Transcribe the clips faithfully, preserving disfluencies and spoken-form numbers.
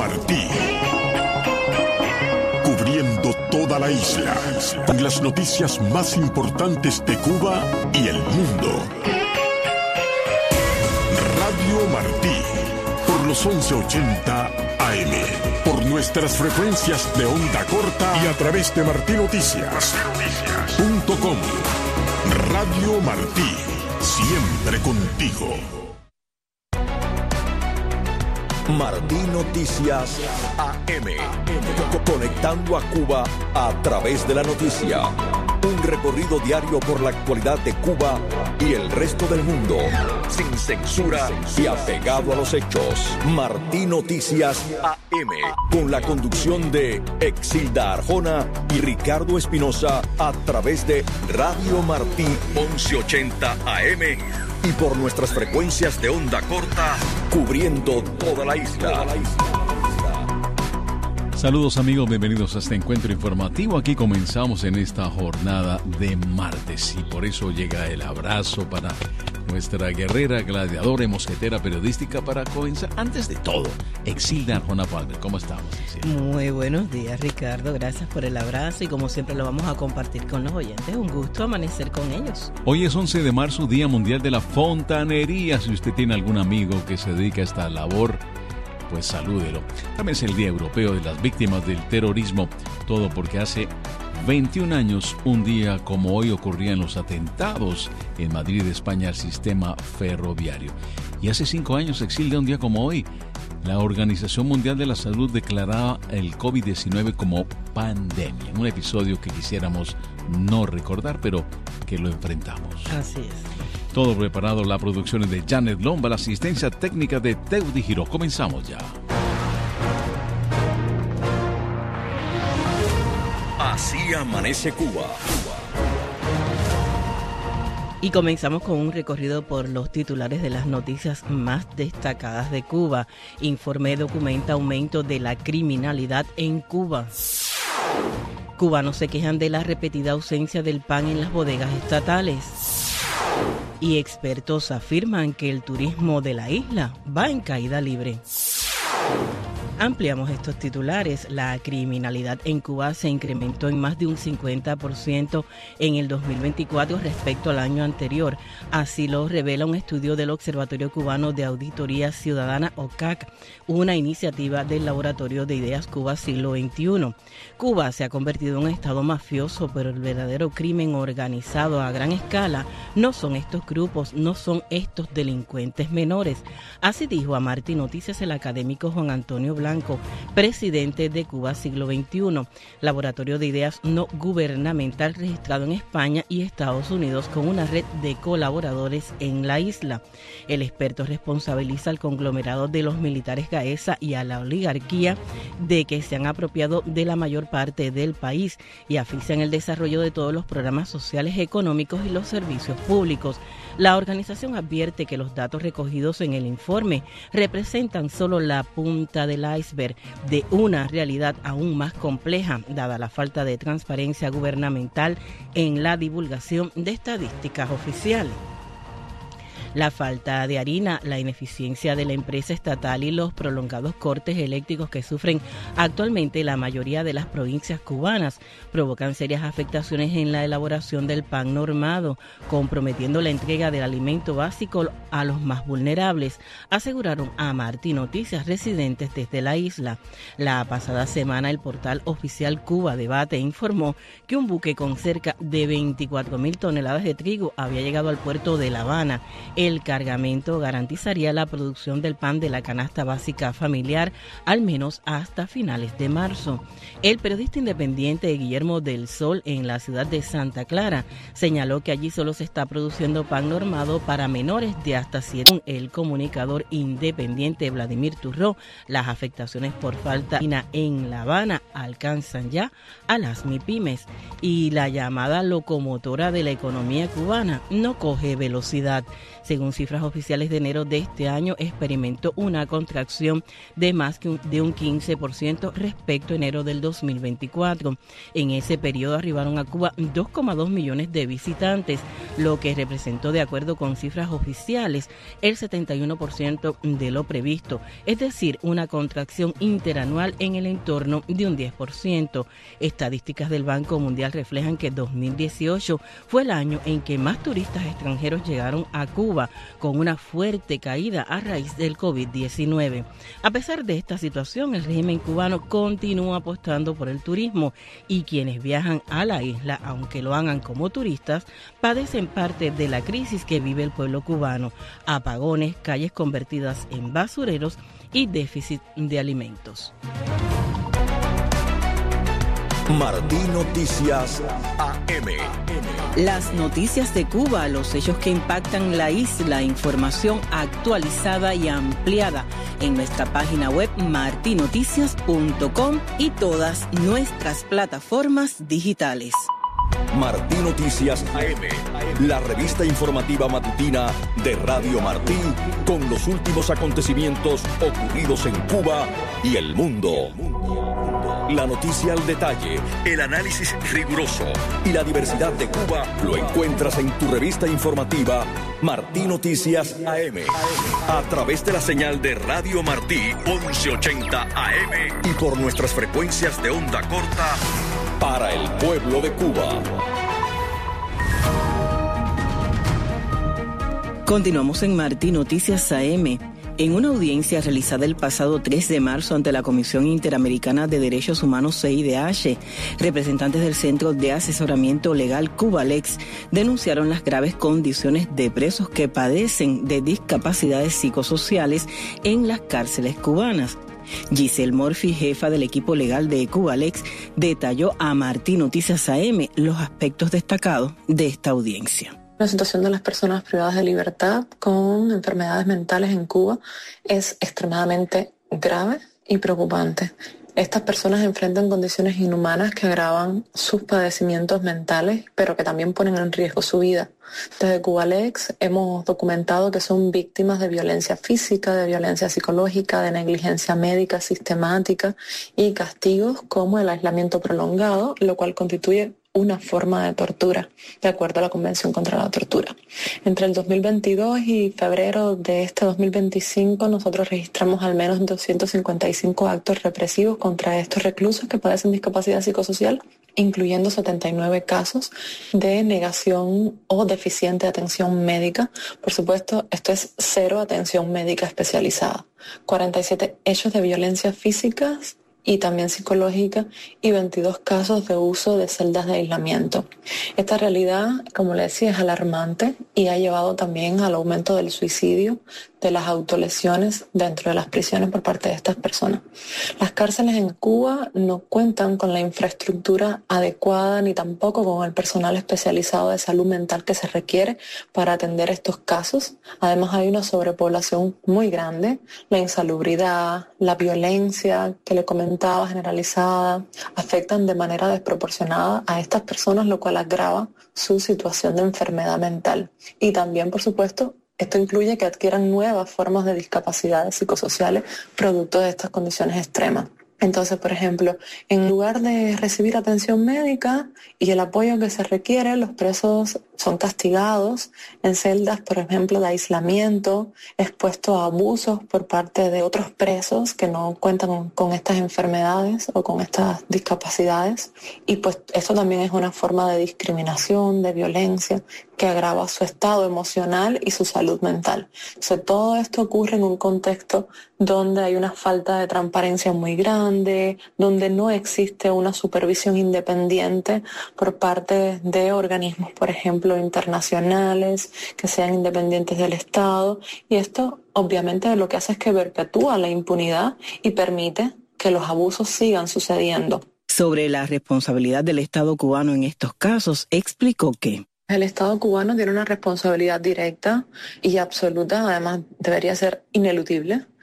Martí. Cubriendo toda la isla, con las noticias más importantes de Cuba y el mundo. Radio Martí, por los once ochenta A M, por nuestras frecuencias de onda corta y a través de martinoticias punto com. Radio Martí, siempre contigo. Martí Noticias A M, conectando a Cuba a través de la noticia. Un recorrido diario por la actualidad de Cuba y el resto del mundo, sin censura y apegado a los hechos. Martí Noticias A M, con la conducción de Exilda Arjona y Ricardo Espinosa a través de Radio Martí once ochenta A M y por nuestras frecuencias de onda corta, cubriendo toda la isla. Saludos amigos, bienvenidos a este encuentro informativo. Aquí comenzamos en esta jornada de martes y por eso llega el abrazo para nuestra guerrera, gladiadora y mosquetera periodística para comenzar. Antes de todo, Exilda Arjona Palmer, ¿cómo estamos, Exilda? Muy buenos días, Ricardo, gracias por el abrazo y como siempre lo vamos a compartir con los oyentes. Un gusto amanecer con ellos. Hoy es once de marzo, Día Mundial de la Fontanería. Si usted tiene algún amigo que se dedica a esta labor, pues salúdelo. También es el Día Europeo de las Víctimas del Terrorismo, todo porque hace veintiún años, un día como hoy, ocurrían los atentados en Madrid, España, al sistema ferroviario. Y hace cinco años, Exilda, un día como hoy, la Organización Mundial de la Salud declaraba el COVID diecinueve como pandemia. Un episodio que quisiéramos no recordar, pero que lo enfrentamos. Así es. Todo preparado, la producción es de Janet Lomba, la asistencia técnica de Teudi Giró. Comenzamos ya. Así amanece Cuba. Y comenzamos con un recorrido por los titulares de las noticias más destacadas de Cuba. Informe documenta aumento de la criminalidad en Cuba. Cubanos se quejan de la repetida ausencia del pan en las bodegas estatales. Y expertos afirman que el turismo de la isla va en caída libre. Ampliamos estos titulares. La criminalidad en Cuba se incrementó en más de un cincuenta por ciento en el dos mil veinticuatro respecto al año anterior. Así lo revela un estudio del Observatorio Cubano de Auditoría Ciudadana, O C A C, una iniciativa del Laboratorio de Ideas Cuba Siglo veintiuno. Cuba se ha convertido en un estado mafioso, pero el verdadero crimen organizado a gran escala no son estos grupos, no son estos delincuentes menores. Así dijo a Martí Noticias el académico Juan Antonio Blanco, Blanco, presidente de Cuba Siglo veintiuno, laboratorio de ideas no gubernamental registrado en España y Estados Unidos con una red de colaboradores en la isla. El experto responsabiliza al conglomerado de los militares Gaesa y a la oligarquía de que se han apropiado de la mayor parte del país y asfixian el desarrollo de todos los programas sociales, económicos y los servicios públicos. La organización advierte que los datos recogidos en el informe representan solo la punta del iceberg de una realidad aún más compleja, dada la falta de transparencia gubernamental en la divulgación de estadísticas oficiales. La falta de harina, la ineficiencia de la empresa estatal y los prolongados cortes eléctricos que sufren actualmente la mayoría de las provincias cubanas provocan serias afectaciones en la elaboración del pan normado, comprometiendo la entrega del alimento básico a los más vulnerables, aseguraron a Martí Noticias residentes desde la isla. La pasada semana el portal oficial Cuba Debate informó que un buque con cerca de veinticuatro mil toneladas de trigo había llegado al puerto de La Habana. El cargamento garantizaría la producción del pan de la canasta básica familiar al menos hasta finales de marzo. El periodista independiente Guillermo del Sol en la ciudad de Santa Clara señaló que allí solo se está produciendo pan normado para menores de hasta siete. Según el comunicador independiente Vladimir Turró, las afectaciones por falta de harina en La Habana alcanzan ya a las MIPYMES y la llamada locomotora de la economía cubana no coge velocidad. Se según cifras oficiales de enero de este año, experimentó una contracción de más que un, de un quince por ciento respecto a enero del dos mil veinticuatro. En ese periodo arribaron a Cuba dos coma dos millones de visitantes, lo que representó, de acuerdo con cifras oficiales, el setenta y uno por ciento de lo previsto, es decir, una contracción interanual en el entorno de un diez por ciento. Estadísticas del Banco Mundial reflejan que dos mil dieciocho fue el año en que más turistas extranjeros llegaron a Cuba, con una fuerte caída a raíz del covid diecinueve. A pesar de esta situación, el régimen cubano continúa apostando por el turismo y quienes viajan a la isla, aunque lo hagan como turistas, padecen parte de la crisis que vive el pueblo cubano: apagones, calles convertidas en basureros y déficit de alimentos. Martí Noticias A M. Las noticias de Cuba, los hechos que impactan la isla, información actualizada y ampliada en nuestra página web marti noticias punto com y todas nuestras plataformas digitales. Martí Noticias A M, la revista informativa matutina de Radio Martí, con los últimos acontecimientos ocurridos en Cuba y el mundo. La noticia al detalle, el análisis riguroso y la diversidad de Cuba lo encuentras en tu revista informativa Martí Noticias A M, a través de la señal de Radio Martí once ochenta A M y por nuestras frecuencias de onda corta para el pueblo de Cuba. Continuamos en Martí Noticias A M. En una audiencia realizada el pasado tres de marzo ante la Comisión Interamericana de Derechos Humanos C I D H, representantes del Centro de Asesoramiento Legal Cubalex denunciaron las graves condiciones de presos que padecen de discapacidades psicosociales en las cárceles cubanas. Giselle Murphy, jefa del equipo legal de Cubalex, detalló a Martí Noticias A M los aspectos destacados de esta audiencia. La situación de las personas privadas de libertad con enfermedades mentales en Cuba es extremadamente grave y preocupante. Estas personas enfrentan condiciones inhumanas que agravan sus padecimientos mentales, pero que también ponen en riesgo su vida. Desde Cubalex hemos documentado que son víctimas de violencia física, de violencia psicológica, de negligencia médica sistemática y castigos como el aislamiento prolongado, lo cual constituye una forma de tortura, de acuerdo a la Convención contra la Tortura. Entre el dos mil veintidós y febrero de este dos mil veinticinco, nosotros registramos al menos doscientos cincuenta y cinco actos represivos contra estos reclusos que padecen discapacidad psicosocial, incluyendo setenta y nueve casos de negación o deficiente atención médica. Por supuesto, esto es cero atención médica especializada. cuarenta y siete hechos de violencia física y también psicológica, y veintidós casos de uso de celdas de aislamiento. Esta realidad, como le decía, es alarmante y ha llevado también al aumento del suicidio, de las autolesiones dentro de las prisiones por parte de estas personas. Las cárceles en Cuba no cuentan con la infraestructura adecuada ni tampoco con el personal especializado de salud mental que se requiere para atender estos casos. Además, hay una sobrepoblación muy grande, la insalubridad, la violencia que le comentaba generalizada, afectan de manera desproporcionada a estas personas, lo cual agrava su situación de enfermedad mental. Y también, por supuesto, esto incluye que adquieran nuevas formas de discapacidades psicosociales producto de estas condiciones extremas. Entonces, por ejemplo, en lugar de recibir atención médica y el apoyo que se requiere, los presos son castigados en celdas, por ejemplo, de aislamiento, expuestos a abusos por parte de otros presos que no cuentan con estas enfermedades o con estas discapacidades. Y pues eso también es una forma de discriminación, de violencia, que agrava su estado emocional y su salud mental. Entonces, todo esto ocurre en un contexto donde hay una falta de transparencia muy grande, donde no existe una supervisión independiente por parte de organismos, por ejemplo, internacionales, que sean independientes del Estado. Y esto, obviamente, lo que hace es que perpetúa la impunidad y permite que los abusos sigan sucediendo. Sobre la responsabilidad del Estado cubano en estos casos, explicó que el Estado cubano tiene una responsabilidad directa y absoluta, además debería ser ineludible,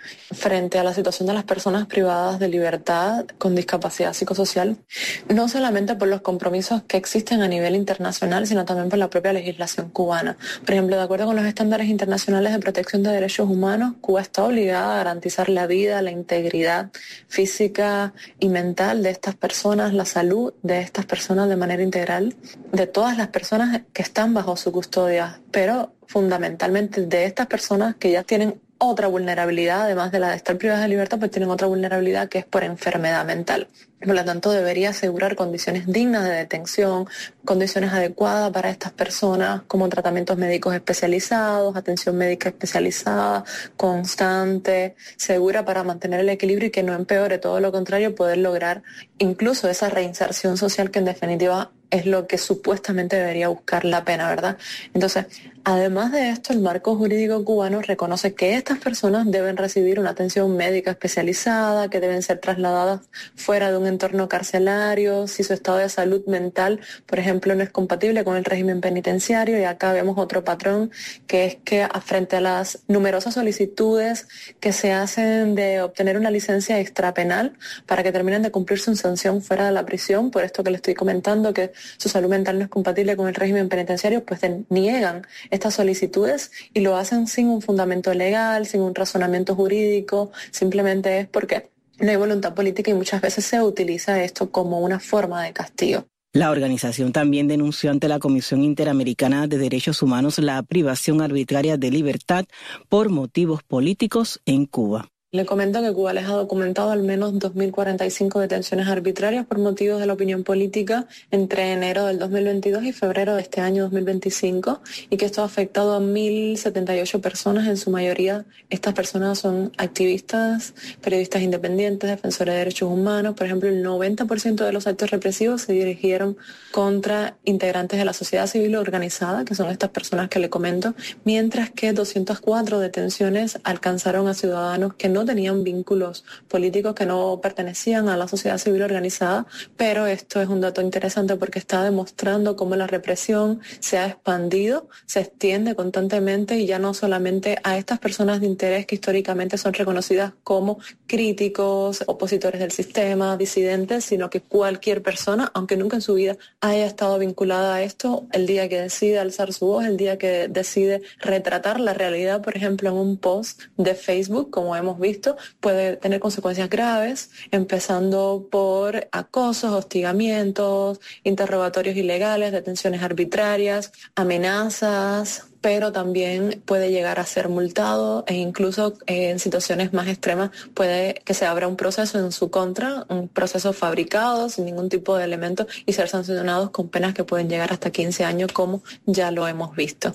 frente a la situación de las personas privadas de libertad con discapacidad psicosocial, no solamente por los compromisos que existen a nivel internacional, sino también por la propia legislación cubana. Por ejemplo, de acuerdo con los estándares internacionales de protección de derechos humanos, Cuba está obligada a garantizar la vida, la integridad física y mental de estas personas, la salud de estas personas de manera integral, de todas las personas que están bajo su custodia, pero fundamentalmente de estas personas que ya tienen otra vulnerabilidad, además de la de estar privadas de libertad, pues tienen otra vulnerabilidad que es por enfermedad mental. Por lo tanto, debería asegurar condiciones dignas de detención, condiciones adecuadas para estas personas, como tratamientos médicos especializados, atención médica especializada, constante, segura para mantener el equilibrio y que no empeore, todo lo contrario, poder lograr incluso esa reinserción social que en definitiva es lo que supuestamente debería buscar la pena, ¿verdad? Entonces, además de esto, el marco jurídico cubano reconoce que estas personas deben recibir una atención médica especializada, que deben ser trasladadas fuera de un entorno carcelario, si su estado de salud mental, por ejemplo, no es compatible con el régimen penitenciario. Y acá vemos otro patrón, que es que frente a las numerosas solicitudes que se hacen de obtener una licencia extrapenal para que terminen de cumplir su sanción fuera de la prisión, por esto que le estoy comentando, que su salud mental no es compatible con el régimen penitenciario, pues niegan estas solicitudes y lo hacen sin un fundamento legal, sin un razonamiento jurídico, simplemente es porque no hay voluntad política y muchas veces se utiliza esto como una forma de castigo. La organización también denunció ante la Comisión Interamericana de Derechos Humanos la privación arbitraria de libertad por motivos políticos en Cuba. Le comento que Cuba les ha documentado al menos dos mil cuarenta y cinco detenciones arbitrarias por motivos de la opinión política entre enero del dos mil veintidós y febrero de este año dos mil veinticinco, y que esto ha afectado a mil setenta y ocho personas. En su mayoría estas personas son activistas, periodistas independientes, defensores de derechos humanos. Por ejemplo, el noventa por ciento de los actos represivos se dirigieron contra integrantes de la sociedad civil organizada, que son estas personas que le comento, mientras que doscientas cuatro detenciones alcanzaron a ciudadanos que no tenían vínculos políticos, que no pertenecían a la sociedad civil organizada. Pero esto es un dato interesante porque está demostrando cómo la represión se ha expandido, se extiende constantemente, y ya no solamente a estas personas de interés que históricamente son reconocidas como críticos, opositores del sistema, disidentes, sino que cualquier persona, aunque nunca en su vida haya estado vinculada a esto, el día que decide alzar su voz, el día que decide retratar la realidad, por ejemplo, en un post de Facebook, como hemos visto, puede tener consecuencias graves, empezando por acosos, hostigamientos, interrogatorios ilegales, detenciones arbitrarias, amenazas, pero también puede llegar a ser multado e incluso eh, en situaciones más extremas puede que se abra un proceso en su contra, un proceso fabricado sin ningún tipo de elemento, y ser sancionados con penas que pueden llegar hasta quince años, como ya lo hemos visto.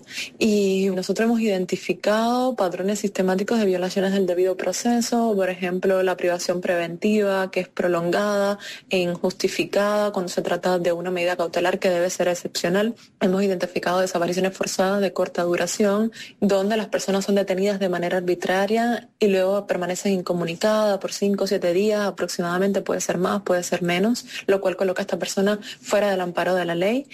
Y nosotros hemos identificado patrones sistemáticos de violaciones del debido proceso, por ejemplo, la privación preventiva, que es prolongada e injustificada cuando se trata de una medida cautelar que debe ser excepcional. Hemos identificado desapariciones forzadas de corta duración, donde las personas son detenidas de manera arbitraria y luego permanecen incomunicadas por cinco o siete días aproximadamente, puede ser más, puede ser menos, lo cual coloca a esta persona fuera del amparo de la ley.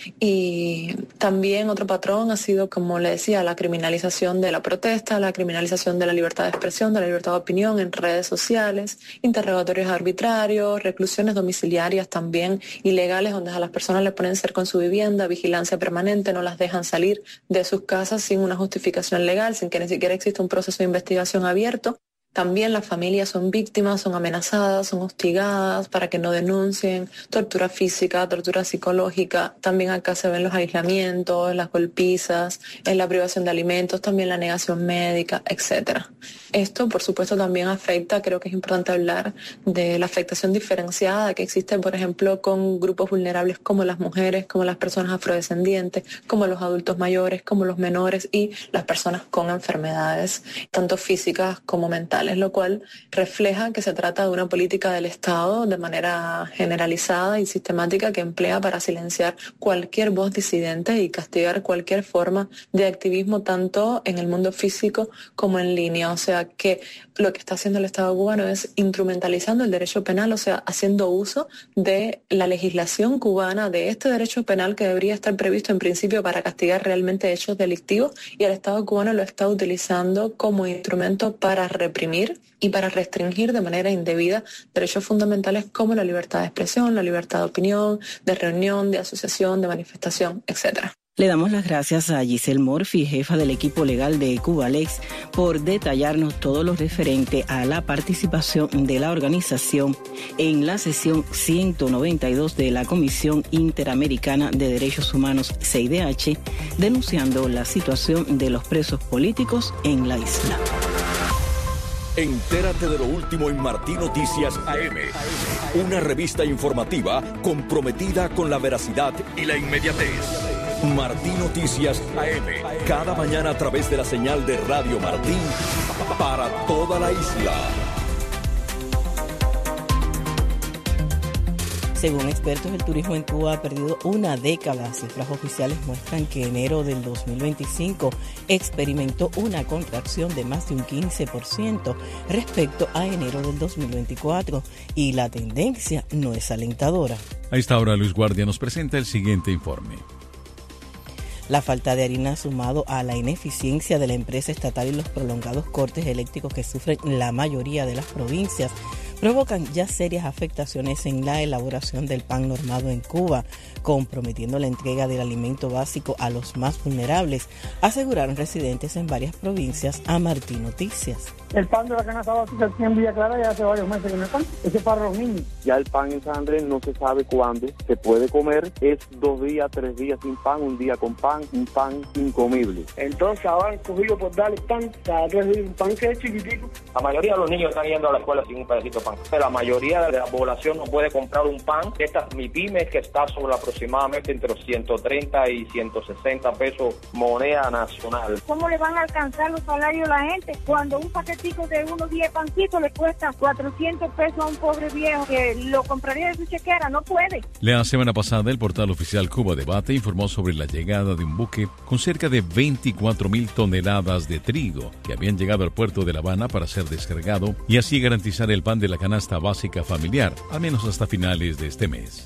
Y también otro patrón ha sido, como le decía, la criminalización de la protesta, la criminalización de la libertad de expresión, de la libertad de opinión en redes sociales, interrogatorios arbitrarios, reclusiones domiciliarias también ilegales, donde a las personas les ponen cerco en su vivienda, vigilancia permanente, no las dejan salir de sus casas sin una justificación legal, sin que ni siquiera exista un proceso de investigación abierto. También las familias son víctimas, son amenazadas, son hostigadas para que no denuncien, tortura física, tortura psicológica. También acá se ven los aislamientos, las golpizas, la privación de alimentos, también la negación médica, etcétera. Esto, por supuesto, también afecta, creo que es importante hablar de la afectación diferenciada que existe, por ejemplo, con grupos vulnerables como las mujeres, como las personas afrodescendientes, como los adultos mayores, como los menores y las personas con enfermedades, tanto físicas como mentales, lo cual refleja que se trata de una política del Estado de manera generalizada y sistemática que emplea para silenciar cualquier voz disidente y castigar cualquier forma de activismo, tanto en el mundo físico como en línea. O sea que lo que está haciendo el Estado cubano es instrumentalizando el derecho penal, o sea, haciendo uso de la legislación cubana, de este derecho penal que debería estar previsto en principio para castigar realmente hechos delictivos, y el Estado cubano lo está utilizando como instrumento para reprimir reprimir y para restringir de manera indebida derechos fundamentales como la libertad de expresión, la libertad de opinión, de reunión, de asociación, de manifestación, etcétera. Le damos las gracias a Giselle Murphy, jefa del equipo legal de Cubalex, por detallarnos todo lo referente a la participación de la organización en la sesión ciento noventa y dos de la Comisión Interamericana de Derechos Humanos, C I D H, denunciando la situación de los presos políticos en la isla. Entérate de lo último en Martín Noticias A M, una revista informativa comprometida con la veracidad y la inmediatez. Martín Noticias A M, cada mañana a través de la señal de Radio Martín para toda la isla. Según expertos, el turismo en Cuba ha perdido una década. Cifras oficiales muestran que enero del dos mil veinticinco experimentó una contracción de más de un quince por ciento respecto a enero del dos mil veinticuatro y la tendencia no es alentadora. A esta hora, Luis Guardia nos presenta el siguiente informe. La falta de harina sumado a la ineficiencia de la empresa estatal y los prolongados cortes eléctricos que sufren la mayoría de las provincias provocan ya serias afectaciones en la elaboración del pan normado en Cuba, comprometiendo la entrega del alimento básico a los más vulnerables, aseguraron residentes en varias provincias a Martín Noticias. El pan de la canasta básica aquí en Villa Clara ya hace varios meses que no está. Ese es para los niños. Ya el pan en San Andrés no se sabe cuándo se puede comer. Es dos días, tres días sin pan, un día con pan, un pan incomible. Entonces ahora han cogido por darle pan, cada tres días un pan que es chiquitico. La mayoría de los niños están yendo a la escuela sin un pedacito de pan. La mayoría de la población no puede comprar un pan. Estas MIPYMES que está sobre aproximadamente entre los ciento treinta y ciento sesenta pesos moneda nacional. ¿Cómo le van a alcanzar los salarios a la gente cuando un paquetico de unos diez pancitos le cuesta cuatrocientos pesos a un pobre viejo que lo compraría de su chequera? No puede. La semana pasada, el portal oficial Cuba Debate informó sobre la llegada de un buque con cerca de veinticuatro mil toneladas de trigo que habían llegado al puerto de La Habana para ser descargado y así garantizar el pan de la canasta básica familiar, al menos hasta finales de este mes.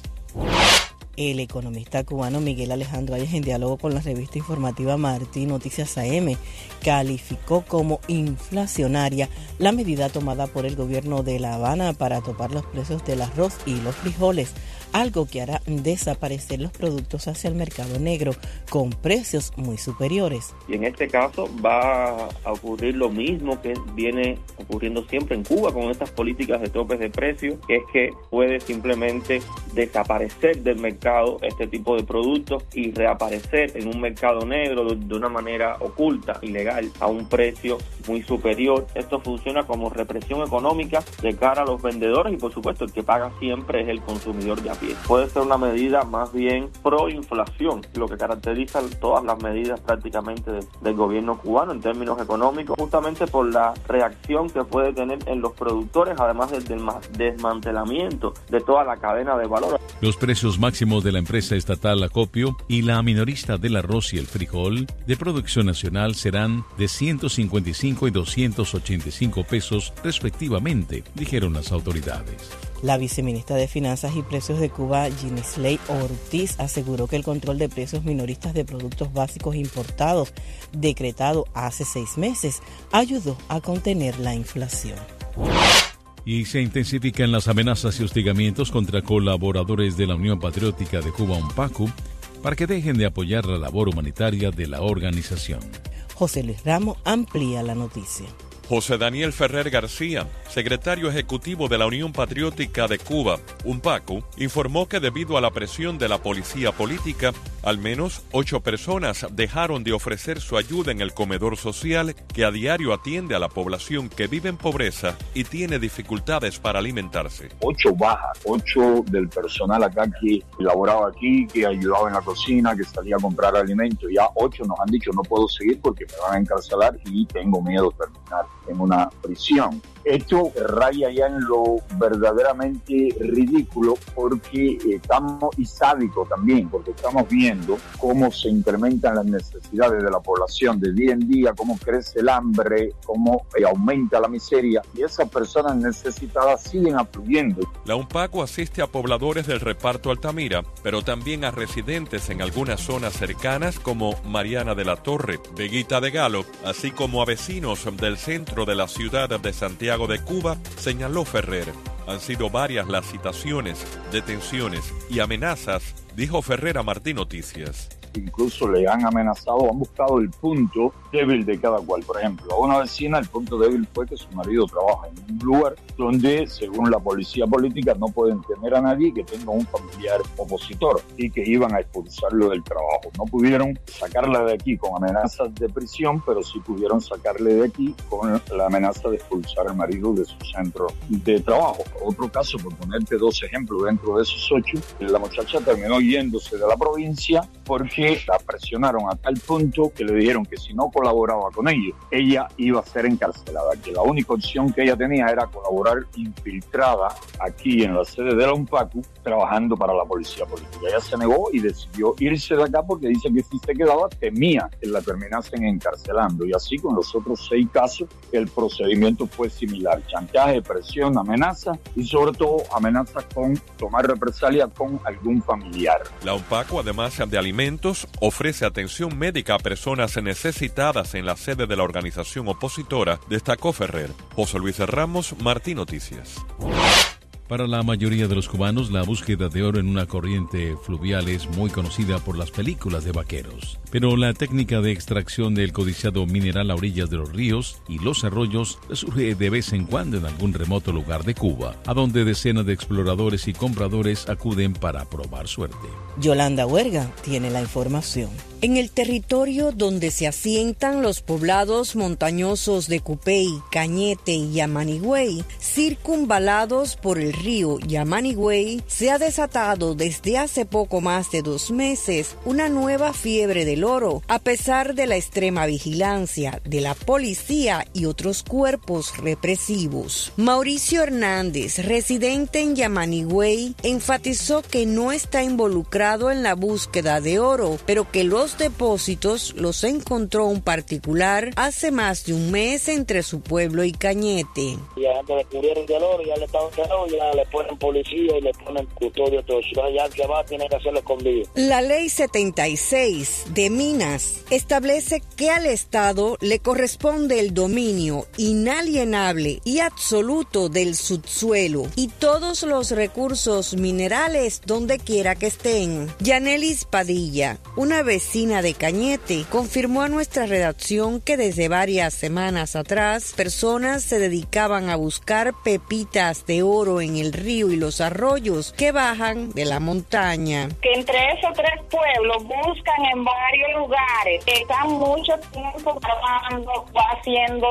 El economista cubano Miguel Alejandro Ayes, en diálogo con la revista informativa Martín Noticias A M, calificó como inflacionaria la medida tomada por el gobierno de La Habana para topar los precios del arroz y los frijoles, algo que hará desaparecer los productos hacia el mercado negro con precios muy superiores. Y en este caso va a ocurrir lo mismo que viene ocurriendo siempre en Cuba con estas políticas de topes de precios, que es que puede simplemente desaparecer del mercado este tipo de productos y reaparecer en un mercado negro de una manera oculta, ilegal, a un precio muy superior. Esto funciona como represión económica de cara a los vendedores y por supuesto el que paga siempre es el consumidor de a pie. Puede ser una medida más bien pro-inflación, lo que caracteriza todas las medidas prácticamente de, del gobierno cubano en términos económicos, justamente por la reacción que puede tener en los productores, además del, del desmantelamiento de toda la cadena de valor. Los precios máximos de la empresa estatal Acopio y la minorista del arroz y el frijol de producción nacional serán de ciento cincuenta y cinco y doscientos ochenta y cinco pesos respectivamente, dijeron las autoridades. La viceministra de Finanzas y Precios de Cuba, Ginisley Ortiz, aseguró que el control de precios minoristas de productos básicos importados, decretado hace seis meses, ayudó a contener la inflación. Y se intensifican las amenazas y hostigamientos contra colaboradores de la Unión Patriótica de Cuba, UNPACU, para que dejen de apoyar la labor humanitaria de la organización. José Luis Ramos amplía la noticia. José Daniel Ferrer García, secretario ejecutivo de la Unión Patriótica de Cuba, UNPACU, informó que debido a la presión de la policía política, al menos ocho personas dejaron de ofrecer su ayuda en el comedor social que a diario atiende a la población que vive en pobreza y tiene dificultades para alimentarse. Ocho bajas, ocho del personal acá que laboraba aquí, que ayudaba en la cocina, que salía a comprar alimentos. Ya ocho nos han dicho no puedo seguir porque me van a encarcelar y tengo miedo de terminar en una prisión. Esto raya ya en lo verdaderamente ridículo porque estamos, y sádico también, porque estamos viendo cómo se incrementan las necesidades de la población de día en día, cómo crece el hambre, cómo aumenta la miseria y esas personas necesitadas siguen afluyendo. La UNPACU asiste a pobladores del reparto Altamira, pero también a residentes en algunas zonas cercanas como Mariana de la Torre, Veguita de Galo, así como a vecinos del centro centro de la ciudad de Santiago de Cuba, señaló Ferrer. Han sido varias las citaciones, detenciones y amenazas, dijo Ferrer a Martín Noticias. Incluso le han amenazado, han buscado el punto débil de cada cual. Por ejemplo, a una vecina el punto débil fue que su marido trabaja en un lugar donde, según la policía política, no pueden tener a nadie que tenga un familiar opositor y que iban a expulsarlo del trabajo. No pudieron sacarla de aquí con amenazas de prisión, pero sí pudieron sacarle de aquí con la amenaza de expulsar al marido de su centro de trabajo. Otro caso, por ponerte dos ejemplos dentro de esos ocho, la muchacha terminó yéndose de la provincia porque la presionaron a tal punto que le dijeron que si no colaboraba con ellos, ella iba a ser encarcelada, que la única opción que ella tenía era colaborar infiltrada aquí en la sede de la UNPACU, trabajando para la policía política. Ella se negó y decidió irse de acá porque dice que si se quedaba temía que la terminasen encarcelando, y así con los otros seis casos el procedimiento fue similar: chantaje, presión, amenaza y sobre todo amenazas con tomar represalia con algún familiar. La UNPACU, además de alimentos, ofrece atención médica a personas necesitadas en la sede de la organización opositora, destacó Ferrer. José Luis Ramos, Martín Noticias. Para la mayoría de los cubanos, la búsqueda de oro en una corriente fluvial es muy conocida por las películas de vaqueros. Pero la técnica de extracción del codiciado mineral a orillas de los ríos y los arroyos surge de vez en cuando en algún remoto lugar de Cuba, a donde decenas de exploradores y compradores acuden para probar suerte. Yolanda Huerga tiene la información. En el territorio donde se asientan los poblados montañosos de Cupey, Cañete y Yamanigüey, circunvalados por el río Yamanigüey, se ha desatado desde hace poco más de dos meses una nueva fiebre del oro, a pesar de la extrema vigilancia de la policía y otros cuerpos represivos. Mauricio Hernández, residente en Yamanigüey, enfatizó que no está involucrado en la búsqueda de oro, pero que los depósitos los encontró un particular hace más de un mes entre su pueblo y Cañete. Ya antes descubrieron el oro, ya le estaban quedando, ya le ponen policía y le ponen custodio todo. Ya el que va tiene que hacerlo escondido. La ley setenta y seis de Minas establece que al Estado le corresponde el dominio inalienable y absoluto del subsuelo y todos los recursos minerales donde quiera que estén. Yanelis Padilla, una vecina de Cañete, confirmó a nuestra redacción que desde varias semanas atrás personas se dedicaban a buscar pepitas de oro en el río y los arroyos que bajan de la montaña. Que entre esos tres pueblos buscan en varios lugares, están mucho tiempo trabajando, haciendo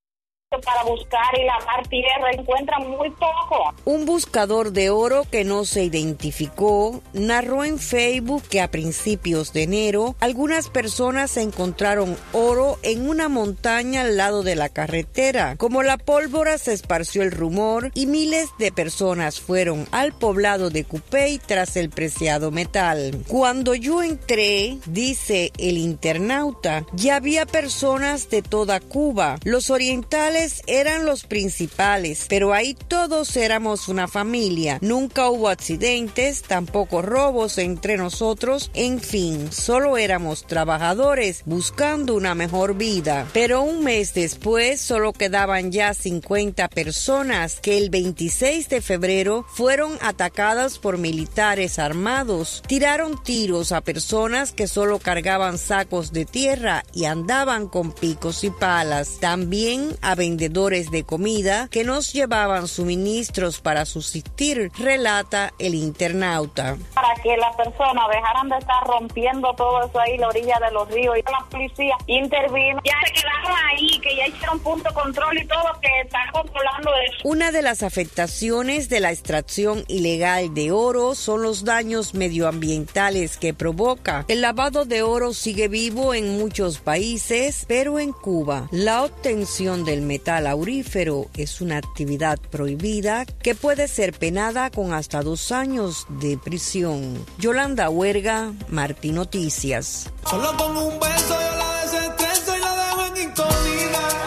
para buscar y lavar tierra, encuentran muy poco. Un buscador de oro que no se identificó narró en Facebook que a principios de enero algunas personas encontraron oro en una montaña al lado de la carretera. Como la pólvora se esparció el rumor y miles de personas fueron al poblado de Cupey tras el preciado metal. Cuando yo entré, dice el internauta, ya había personas de toda Cuba. Los orientales eran los principales, pero ahí todos éramos una familia. Nunca hubo accidentes, tampoco robos entre nosotros, en fin, solo éramos trabajadores buscando una mejor vida. Pero un mes después solo quedaban ya cincuenta personas que el veintiséis de febrero fueron atacadas por militares armados. Tiraron tiros a personas que solo cargaban sacos de tierra y andaban con picos y palas. También a vendedores de comida que nos llevaban suministros para subsistir, relata el internauta. Para que las personas dejaran de estar rompiendo todo eso ahí, la orilla de los ríos, y la policía intervino. Ya se quedaron ahí, que ya hicieron punto control y todo, que están controlando eso. Una de las afectaciones de la extracción ilegal de oro son los daños medioambientales que provoca. El lavado de oro sigue vivo en muchos países, pero en Cuba la obtención del metal aurífero es una actividad prohibida que puede ser penada con hasta dos años de prisión. Yolanda Huerga, Martín Noticias. Solo con un beso yo la desestreso y la dejo en incognita.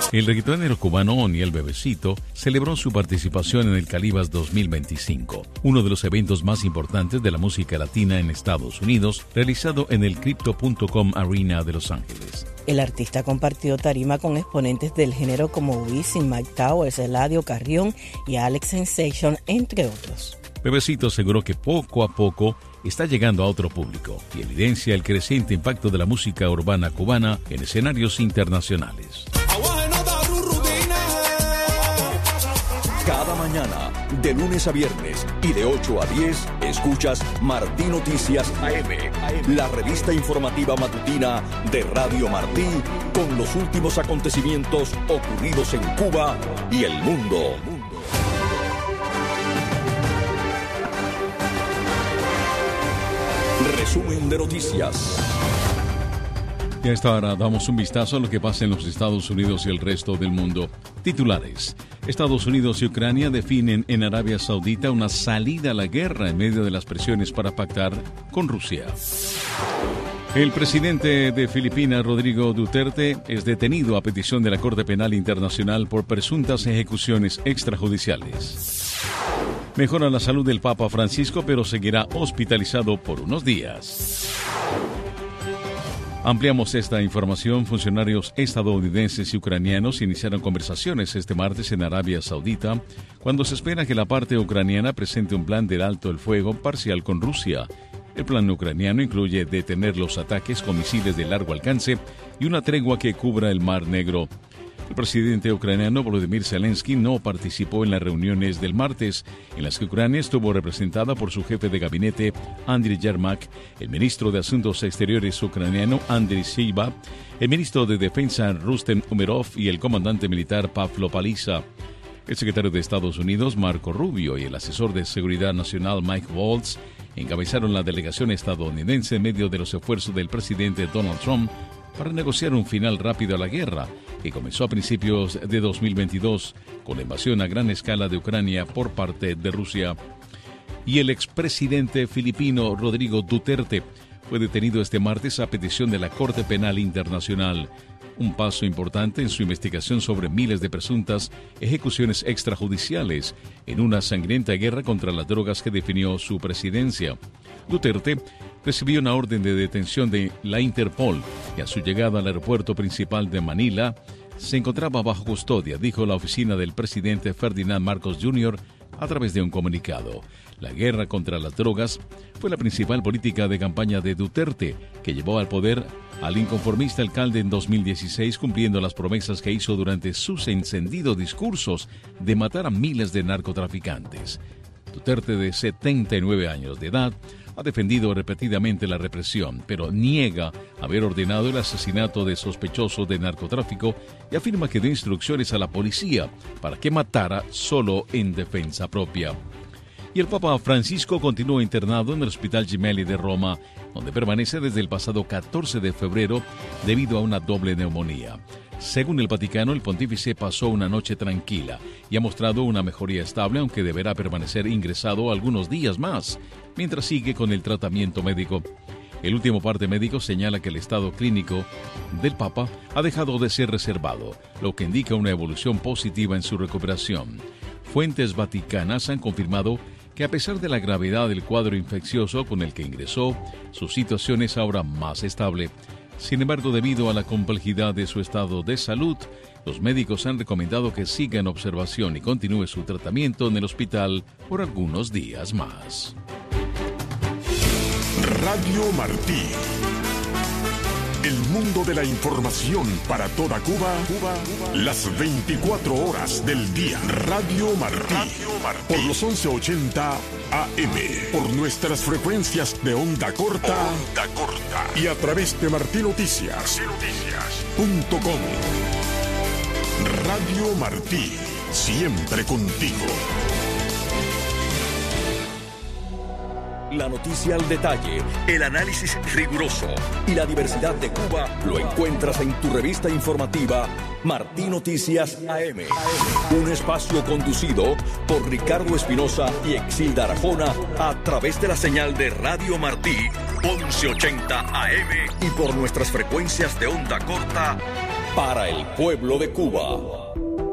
El reggaetonero cubano Oniel Bebecito celebró su participación en el Calibas dos mil veinticinco, uno de los eventos más importantes de la música latina en Estados Unidos, realizado en el Crypto punto com Arena de Los Ángeles. El artista compartió tarima con exponentes del género como Wisin, Mike Towers, Eladio Carrión y Alex Sensation, entre otros. Bebecito aseguró que poco a poco está llegando a otro público y evidencia el creciente impacto de la música urbana cubana en escenarios internacionales. Cada mañana, de lunes a viernes y de ocho a diez, escuchas Martí Noticias A M, la revista informativa matutina de Radio Martí, con los últimos acontecimientos ocurridos en Cuba y el mundo. Resumen de noticias. Y a esta hora damos un vistazo a lo que pasa en los Estados Unidos y el resto del mundo. Titulares. Estados Unidos y Ucrania definen en Arabia Saudita una salida a la guerra en medio de las presiones para pactar con Rusia. El presidente de Filipinas, Rodrigo Duterte, es detenido a petición de la Corte Penal Internacional por presuntas ejecuciones extrajudiciales. Mejora la salud del Papa Francisco, pero seguirá hospitalizado por unos días. Ampliamos esta información. Funcionarios estadounidenses y ucranianos iniciaron conversaciones este martes en Arabia Saudita, cuando se espera que la parte ucraniana presente un plan del alto el fuego parcial con Rusia. El plan ucraniano incluye detener los ataques con misiles de largo alcance y una tregua que cubra el Mar Negro. El presidente ucraniano Volodymyr Zelensky no participó en las reuniones del martes, en las que Ucrania estuvo representada por su jefe de gabinete, Andriy Yermak, el ministro de Asuntos Exteriores ucraniano, Andriy Sybiha, el ministro de Defensa, Rustem Umerov, y el comandante militar, Pavlo Paliza. El secretario de Estados Unidos, Marco Rubio, y el asesor de Seguridad Nacional, Mike Waltz, encabezaron la delegación estadounidense en medio de los esfuerzos del presidente Donald Trump para negociar un final rápido a la guerra, que comenzó a principios de dos mil veintidós con la invasión a gran escala de Ucrania por parte de Rusia. Y el expresidente filipino Rodrigo Duterte fue detenido este martes a petición de la Corte Penal Internacional, un paso importante en su investigación sobre miles de presuntas ejecuciones extrajudiciales en una sangrienta guerra contra las drogas que definió su presidencia. Duterte recibió una orden de detención de la Interpol y a su llegada al aeropuerto principal de Manila se encontraba bajo custodia, dijo la oficina del presidente Ferdinand Marcos junior a través de un comunicado. La guerra contra las drogas fue la principal política de campaña de Duterte, que llevó al poder al inconformista alcalde en dos mil dieciséis, cumpliendo las promesas que hizo durante sus encendidos discursos de matar a miles de narcotraficantes. Duterte, de setenta y nueve años de edad, ha defendido repetidamente la represión, pero niega haber ordenado el asesinato de sospechosos de narcotráfico y afirma que dio instrucciones a la policía para que matara solo en defensa propia. Y el Papa Francisco continúa internado en el Hospital Gemelli de Roma, donde permanece desde el pasado catorce de febrero debido a una doble neumonía. Según el Vaticano, el pontífice pasó una noche tranquila y ha mostrado una mejoría estable, aunque deberá permanecer ingresado algunos días más, mientras sigue con el tratamiento médico. El último parte médico señala que el estado clínico del Papa ha dejado de ser reservado, lo que indica una evolución positiva en su recuperación. Fuentes vaticanas han confirmado que a pesar de la gravedad del cuadro infeccioso con el que ingresó, su situación es ahora más estable. Sin embargo, debido a la complejidad de su estado de salud, los médicos han recomendado que siga en observación y continúe su tratamiento en el hospital por algunos días más. Radio Martí. El mundo de la información para toda Cuba, Cuba, las veinticuatro horas del día. Radio Martí. Radio Martí. Por los once ochenta A M. Por nuestras frecuencias de onda corta. Onda corta. Y a través de Martí Noticias. Noticias. Punto com. Radio Martí. Siempre contigo. La noticia al detalle, el análisis riguroso y la diversidad de Cuba lo encuentras en tu revista informativa Martí Noticias A M. Un espacio conducido por Ricardo Espinosa y Exilda Arajona a través de la señal de Radio Martí once ochenta A M y por nuestras frecuencias de onda corta para el pueblo de Cuba.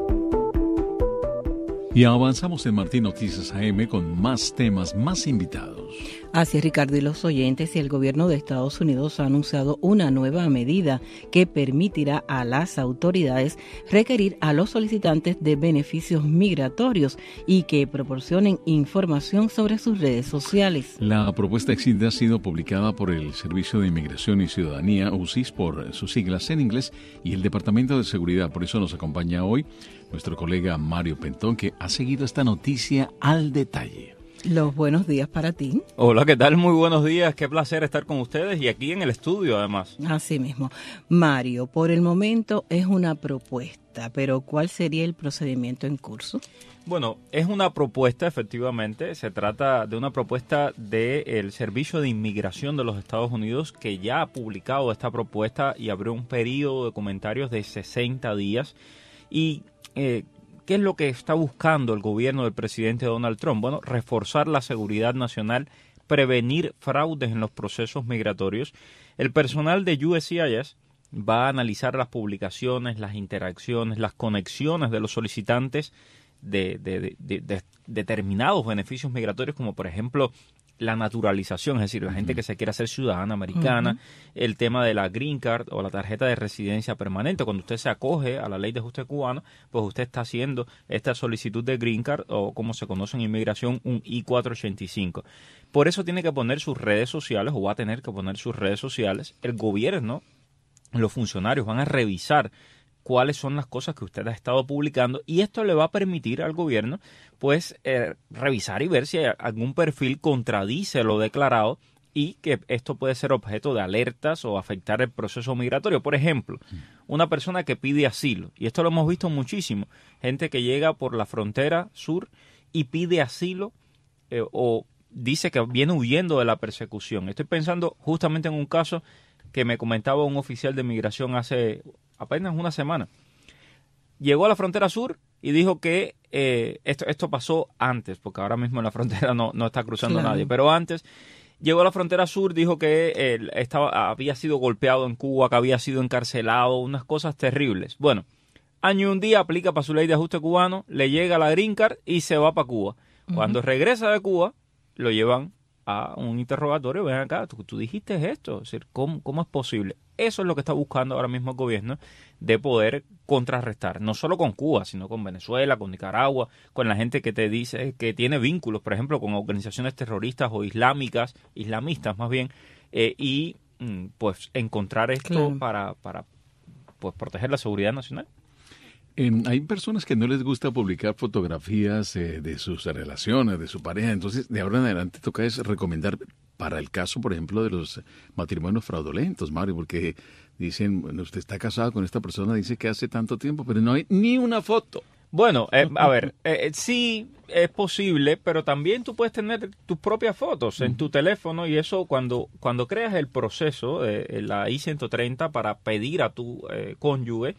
Y avanzamos en Martín Noticias A M con más temas, más invitados. Así es, Ricardo, y los oyentes, y el gobierno de Estados Unidos ha anunciado una nueva medida que permitirá a las autoridades requerir a los solicitantes de beneficios migratorios y que proporcionen información sobre sus redes sociales. La propuesta exida ha sido publicada por el Servicio de Inmigración y Ciudadanía, U S I S por sus siglas en inglés, y el Departamento de Seguridad. Por eso nos acompaña hoy nuestro colega Mario Pentón, que ha seguido esta noticia al detalle. Los buenos días para ti. Hola, ¿qué tal? Muy buenos días. Qué placer estar con ustedes y aquí en el estudio, además. Así mismo. Mario, por el momento es una propuesta, pero ¿cuál sería el procedimiento en curso? Bueno, es una propuesta, efectivamente. Se trata de una propuesta del Servicio de Inmigración de los Estados Unidos, que ya ha publicado esta propuesta y abrió un periodo de comentarios de sesenta días. Y eh, ¿qué es lo que está buscando el gobierno del presidente Donald Trump? Bueno, reforzar la seguridad nacional, prevenir fraudes en los procesos migratorios. El personal de U S C I S va a analizar las publicaciones, las interacciones, las conexiones de los solicitantes de, de, de, de, de determinados beneficios migratorios, como por ejemplo la naturalización, es decir, la uh-huh. gente que se quiere hacer ciudadana americana, uh-huh. el tema de la green card o la tarjeta de residencia permanente. Cuando usted se acoge a la ley de ajuste cubano, pues usted está haciendo esta solicitud de green card, o como se conoce en inmigración, un I cuatrocientos ochenta y cinco. Por eso tiene que poner sus redes sociales, o va a tener que poner sus redes sociales. El gobierno, los funcionarios van a revisar cuáles son las cosas que usted ha estado publicando, y esto le va a permitir al gobierno pues eh, revisar y ver si algún perfil contradice lo declarado y que esto puede ser objeto de alertas o afectar el proceso migratorio. Por ejemplo, una persona que pide asilo, y esto lo hemos visto muchísimo, gente que llega por la frontera sur y pide asilo eh, o dice que viene huyendo de la persecución. Estoy pensando justamente en un caso que me comentaba un oficial de migración hace apenas una semana. Llegó a la frontera sur y dijo que eh, esto, esto pasó antes, porque ahora mismo en la frontera no, no está cruzando claro. nadie, pero antes llegó a la frontera sur, dijo que eh, estaba, había sido golpeado en Cuba, que había sido encarcelado, unas cosas terribles. Bueno, año y un día aplica para su ley de ajuste cubano, le llega la green card y se va para Cuba. Uh-huh. Cuando regresa de Cuba, lo llevan a un interrogatorio. Ven acá, tú, tú dijiste esto, es decir, ¿cómo, ¿cómo es posible? Eso es lo que está buscando ahora mismo el gobierno, de poder contrarrestar, no solo con Cuba, sino con Venezuela, con Nicaragua, con la gente que te dice que tiene vínculos, por ejemplo, con organizaciones terroristas o islámicas, islamistas más bien, eh, y pues encontrar esto claro. para, para pues proteger la seguridad nacional. Eh, hay personas que no les gusta publicar fotografías eh, de sus relaciones, de su pareja, entonces de ahora en adelante toca es recomendar para el caso, por ejemplo, de los matrimonios fraudulentos, Mario, porque dicen, bueno, usted está casado con esta persona, dice que hace tanto tiempo, pero no hay ni una foto. Bueno, eh, a ver, eh, sí es posible, pero también tú puedes tener tus propias fotos en tu teléfono, y eso cuando, cuando creas el proceso de la I ciento treinta para pedir a tu eh, cónyuge,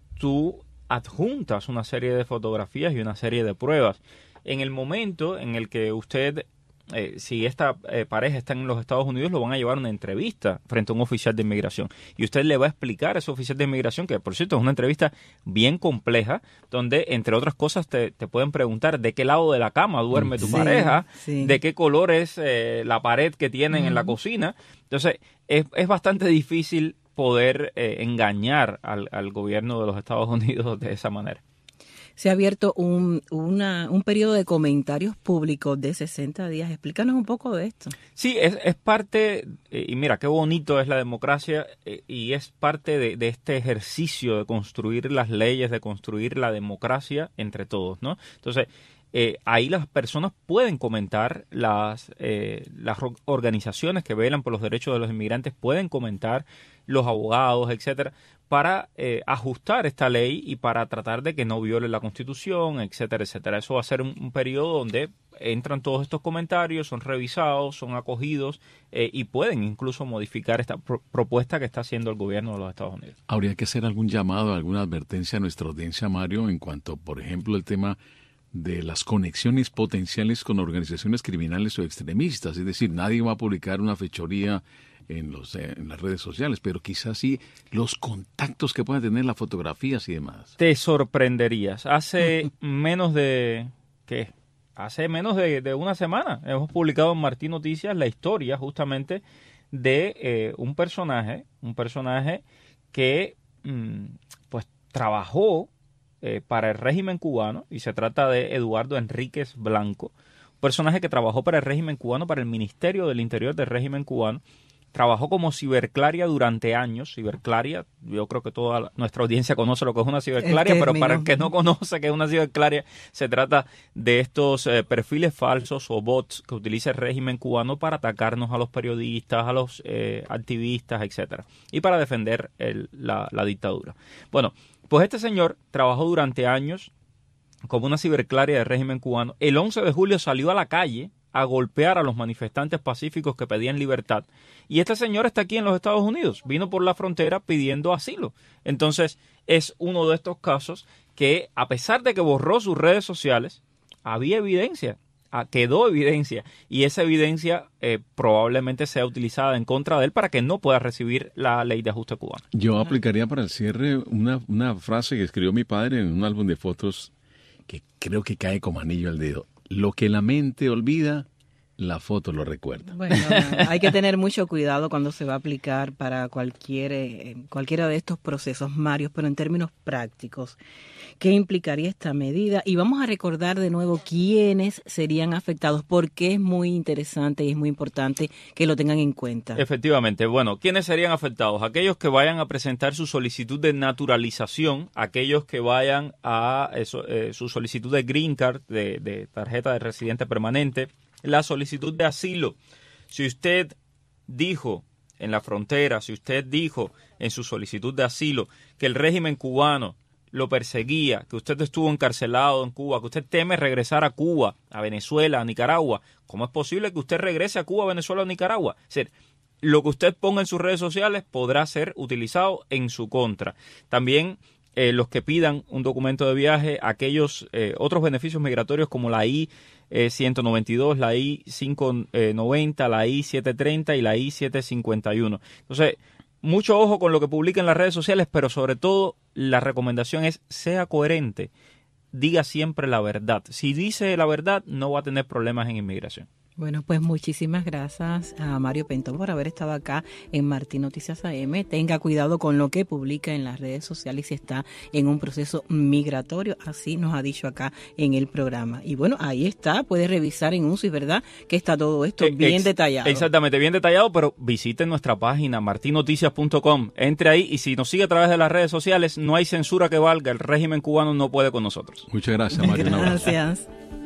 tú adjuntas una serie de fotografías y una serie de pruebas. En el momento en el que usted, eh, si esta eh, pareja está en los Estados Unidos, lo van a llevar a una entrevista frente a un oficial de inmigración. Y usted le va a explicar a ese oficial de inmigración, que por cierto es una entrevista bien compleja, donde entre otras cosas te, te pueden preguntar de qué lado de la cama duerme tu sí, pareja, sí. de qué color es eh, la pared que tienen uh-huh. en la cocina. Entonces es, es bastante difícil poder eh, engañar al, al gobierno de los Estados Unidos de esa manera. Se ha abierto un, una, un periodo de comentarios públicos de sesenta días. Explícanos un poco de esto. Sí, es, es parte, eh, y mira, qué bonito es la democracia, eh, y es parte de, de este ejercicio de construir las leyes, de construir la democracia entre todos, ¿no? Entonces, Eh, ahí las personas pueden comentar, las, eh, las organizaciones que velan por los derechos de los inmigrantes pueden comentar, los abogados, etcétera, para eh, ajustar esta ley y para tratar de que no viole la Constitución, etcétera, etcétera. Eso va a ser un, un periodo donde entran todos estos comentarios, son revisados, son acogidos eh, y pueden incluso modificar esta pro- propuesta que está haciendo el gobierno de los Estados Unidos. ¿Habría que hacer algún llamado, alguna advertencia a nuestra audiencia, Mario, en cuanto, por ejemplo, el tema de las conexiones potenciales con organizaciones criminales o extremistas. Es decir, nadie va a publicar una fechoría en, los, eh, en las redes sociales, pero quizás sí los contactos que puedan tener, las fotografías y demás. Te sorprenderías. Hace menos de... ¿qué? Hace menos de, de una semana hemos publicado en Martín Noticias la historia justamente de eh, un personaje, un personaje que mmm, pues trabajó eh, para el régimen cubano, y se trata de Eduardo Enríquez Blanco, un personaje que trabajó para el régimen cubano, para el Ministerio del Interior del régimen cubano. Trabajó como ciberclaria durante años. Ciberclaria, yo creo que toda la, nuestra audiencia conoce lo que es una ciberclaria, pero para el que no conoce qué es una ciberclaria, se trata de estos eh, perfiles falsos o bots que utiliza el régimen cubano para atacarnos a los periodistas, a los eh, activistas, etcétera, y para defender el, la, la dictadura. Bueno, pues este señor trabajó durante años como una ciberclaria del régimen cubano. El once de julio salió a la calle a golpear a los manifestantes pacíficos que pedían libertad. Y este señor está aquí en los Estados Unidos, vino por la frontera pidiendo asilo. Entonces, es uno de estos casos que, a pesar de que borró sus redes sociales, había evidencia, quedó evidencia, y esa evidencia eh, probablemente sea utilizada en contra de él para que no pueda recibir la ley de ajuste cubano. Yo aplicaría para el cierre una, una frase que escribió mi padre en un álbum de fotos que creo que cae como anillo al dedo. Lo que la mente olvida, la foto lo recuerda. Bueno, hay que tener mucho cuidado cuando se va a aplicar para cualquier eh, cualquiera de estos procesos, Mario, pero en términos prácticos, ¿qué implicaría esta medida? Y vamos a recordar de nuevo quiénes serían afectados, porque es muy interesante y es muy importante que lo tengan en cuenta. Efectivamente. Bueno, ¿quiénes serían afectados? Aquellos que vayan a presentar su solicitud de naturalización, aquellos que vayan a eso, eh, su solicitud de green card, de, de tarjeta de residente permanente, la solicitud de asilo. Si usted dijo en la frontera, si usted dijo en su solicitud de asilo que el régimen cubano lo perseguía, que usted estuvo encarcelado en Cuba, que usted teme regresar a Cuba, a Venezuela, a Nicaragua, ¿cómo es posible que usted regrese a Cuba, Venezuela o Nicaragua? Es decir, lo que usted ponga en sus redes sociales podrá ser utilizado en su contra. También eh, los que pidan un documento de viaje, aquellos eh, otros beneficios migratorios como la I ciento noventa y dos, la I quinientos noventa, la I setecientos treinta y la I setecientos cincuenta y uno. Entonces, mucho ojo con lo que publiquen en las redes sociales, pero sobre todo la recomendación es sea coherente, diga siempre la verdad. Si dice la verdad, no va a tener problemas en inmigración. Bueno, pues muchísimas gracias a Mario Pentón por haber estado acá en Martín Noticias A M. Tenga cuidado con lo que publica en las redes sociales si está en un proceso migratorio, así nos ha dicho acá en el programa. Y bueno, ahí está, puede revisar en U C I, ¿verdad? Que está todo esto bien Ex- detallado. Exactamente, bien detallado, pero visiten nuestra página martin noticias punto com, entre ahí y si nos sigue a través de las redes sociales, no hay censura que valga, el régimen cubano no puede con nosotros. Muchas gracias, Mario. Gracias.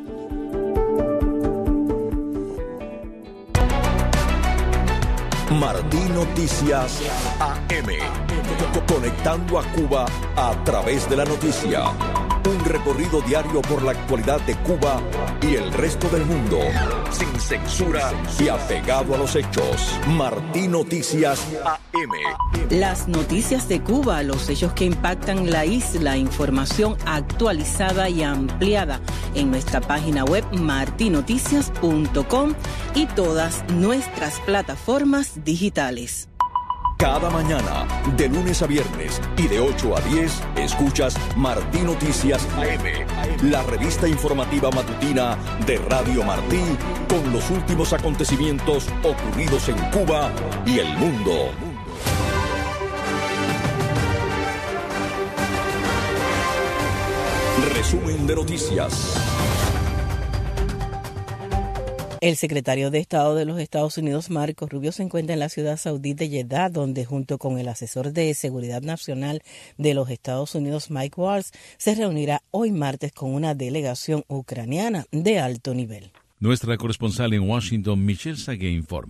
Martín Noticias A M. Conectando a Cuba a través de la noticia. Un recorrido diario por la actualidad de Cuba y el resto del mundo. Sin censura y apegado a los hechos. Martín Noticias A M. Las noticias de Cuba, los hechos que impactan la isla, información actualizada y ampliada en nuestra página web martin noticias punto com y todas nuestras plataformas digitales. Cada mañana, de lunes a viernes y de ocho a diez, escuchas Martín Noticias A M, la revista informativa matutina de Radio Martí, con los últimos acontecimientos ocurridos en Cuba y el mundo. Resumen de noticias. El secretario de Estado de los Estados Unidos, Marco Rubio, se encuentra en la ciudad saudí de Jeddah, donde junto con el asesor de Seguridad Nacional de los Estados Unidos, Mike Waltz, se reunirá hoy martes con una delegación ucraniana de alto nivel. Nuestra corresponsal en Washington, Michelle Sagué, informa.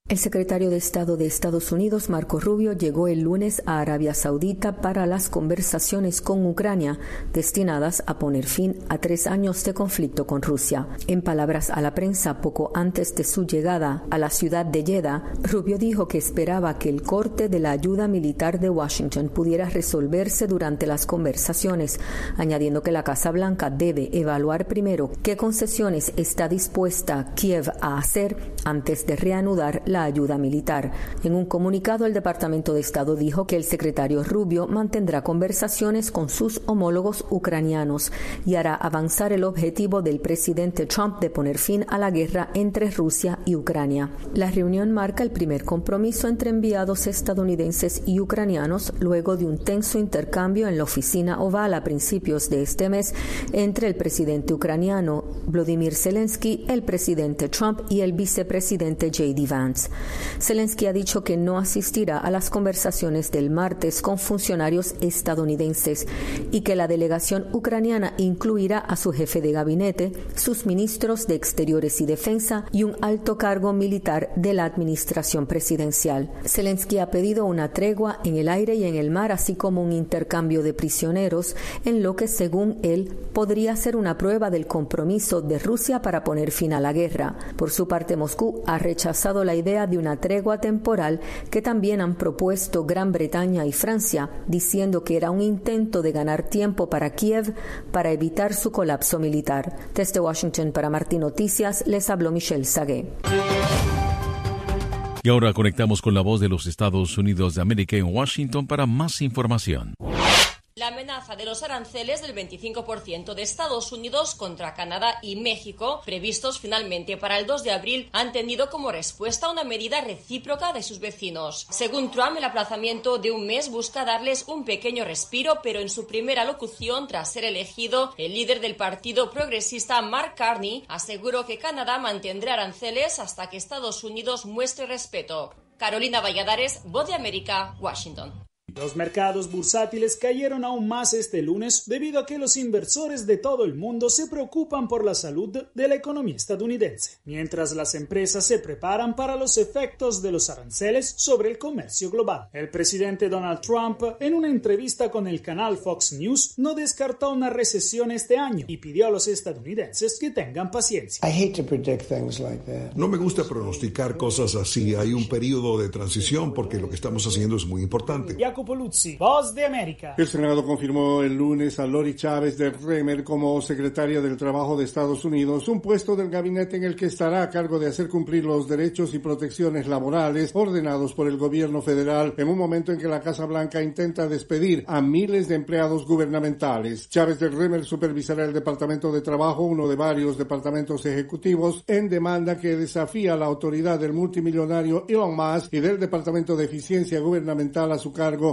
El secretario de Estado de Estados Unidos, Marco Rubio, llegó el lunes a Arabia Saudita para las conversaciones con Ucrania, destinadas a poner fin a tres años de conflicto con Rusia. En palabras a la prensa, poco antes de su llegada a la ciudad de Jeddah, Rubio dijo que esperaba que el corte de la ayuda militar de Washington pudiera resolverse durante las conversaciones, añadiendo que la Casa Blanca debe evaluar primero qué concesiones está dispuesta Kiev a hacer antes de reanudar la la ayuda militar. En un comunicado, el Departamento de Estado dijo que el secretario Rubio mantendrá conversaciones con sus homólogos ucranianos y hará avanzar el objetivo del presidente Trump de poner fin a la guerra entre Rusia y Ucrania. La reunión marca el primer compromiso entre enviados estadounidenses y ucranianos luego de un tenso intercambio en la oficina oval a principios de este mes entre el presidente ucraniano Volodymyr Zelensky, el presidente Trump y el vicepresidente J D Vance. Zelensky ha dicho que no asistirá a las conversaciones del martes con funcionarios estadounidenses y que la delegación ucraniana incluirá a su jefe de gabinete, sus ministros de Exteriores y Defensa y un alto cargo militar de la administración presidencial. Zelensky ha pedido una tregua en el aire y en el mar, así como un intercambio de prisioneros, en lo que, según él, podría ser una prueba del compromiso de Rusia para poner fin a la guerra. Por su parte, Moscú ha rechazado la idea de una tregua temporal que también han propuesto Gran Bretaña y Francia, diciendo que era un intento de ganar tiempo para Kiev para evitar su colapso militar. Desde Washington para Martín Noticias les habló Michelle Sagué. Y ahora conectamos con la voz de los Estados Unidos de América en Washington para más información. La amenaza de los aranceles del veinticinco por ciento de Estados Unidos contra Canadá y México, previstos finalmente para el dos de abril, han tenido como respuesta una medida recíproca de sus vecinos. Según Trump, el aplazamiento de un mes busca darles un pequeño respiro, pero en su primera locución tras ser elegido, el líder del Partido Progresista, Mark Carney, aseguró que Canadá mantendrá aranceles hasta que Estados Unidos muestre respeto. Carolina Valladares, Voz de América, Washington. Los mercados bursátiles cayeron aún más este lunes debido a que los inversores de todo el mundo se preocupan por la salud de la economía estadounidense, mientras las empresas se preparan para los efectos de los aranceles sobre el comercio global. El presidente Donald Trump, en una entrevista con el canal Fox News, no descartó una recesión este año y pidió a los estadounidenses que tengan paciencia. No me gusta pronosticar cosas así. Hay un periodo de transición porque lo que estamos haciendo es muy importante. Luzzi, Voz de América. El Senado confirmó el lunes a Lori Chávez de Remer como secretaria del Trabajo de Estados Unidos, un puesto del gabinete en el que estará a cargo de hacer cumplir los derechos y protecciones laborales ordenados por el gobierno federal en un momento en que la Casa Blanca intenta despedir a miles de empleados gubernamentales. Chávez de Remer supervisará el Departamento de Trabajo, uno de varios departamentos ejecutivos en demanda que desafía la autoridad del multimillonario Elon Musk y del Departamento de Eficiencia Gubernamental a su cargo.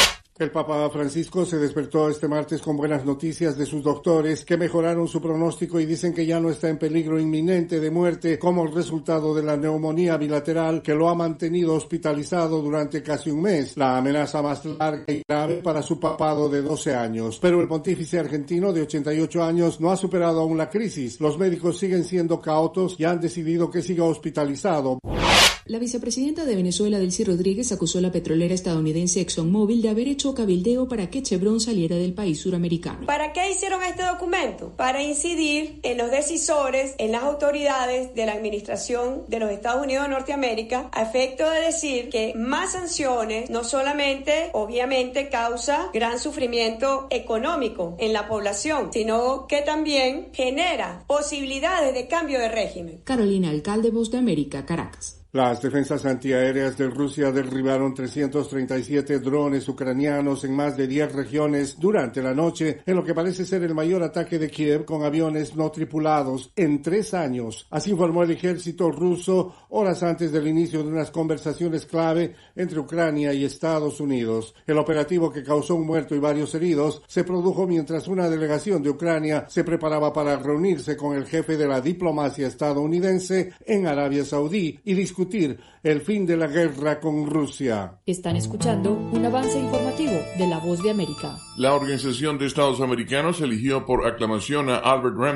El Papa Francisco se despertó este martes con buenas noticias de sus doctores que mejoraron su pronóstico y dicen que ya no está en peligro inminente de muerte como resultado de la neumonía bilateral que lo ha mantenido hospitalizado durante casi un mes, la amenaza más larga y grave para su papado de doce años. Pero el pontífice argentino de ochenta y ocho años no ha superado aún la crisis. Los médicos siguen siendo cautos y han decidido que siga hospitalizado. La vicepresidenta de Venezuela, Delcy Rodríguez, acusó a la petrolera estadounidense ExxonMobil de haber hecho cabildeo para que Chevron saliera del país suramericano. ¿Para qué hicieron este documento? Para incidir en los decisores, en las autoridades de la administración de los Estados Unidos de Norteamérica, a efecto de decir que más sanciones no solamente, obviamente, causa gran sufrimiento económico en la población, sino que también genera posibilidades de cambio de régimen. Carolina Alcalde, Voz de América, Caracas. Las defensas antiaéreas de Rusia derribaron trescientos treinta y siete drones ucranianos en más de diez regiones durante la noche, en lo que parece ser el mayor ataque de Kiev con aviones no tripulados en tres años. Así informó el ejército ruso horas antes del inicio de unas conversaciones clave entre Ucrania y Estados Unidos. El operativo, que causó un muerto y varios heridos, se produjo mientras una delegación de Ucrania se preparaba para reunirse con el jefe de la diplomacia estadounidense en Arabia Saudí y discutir el fin de la guerra con Rusia. Están escuchando un avance informativo de La Voz de América. La Organización de Estados Americanos eligió por aclamación a Albert Ramden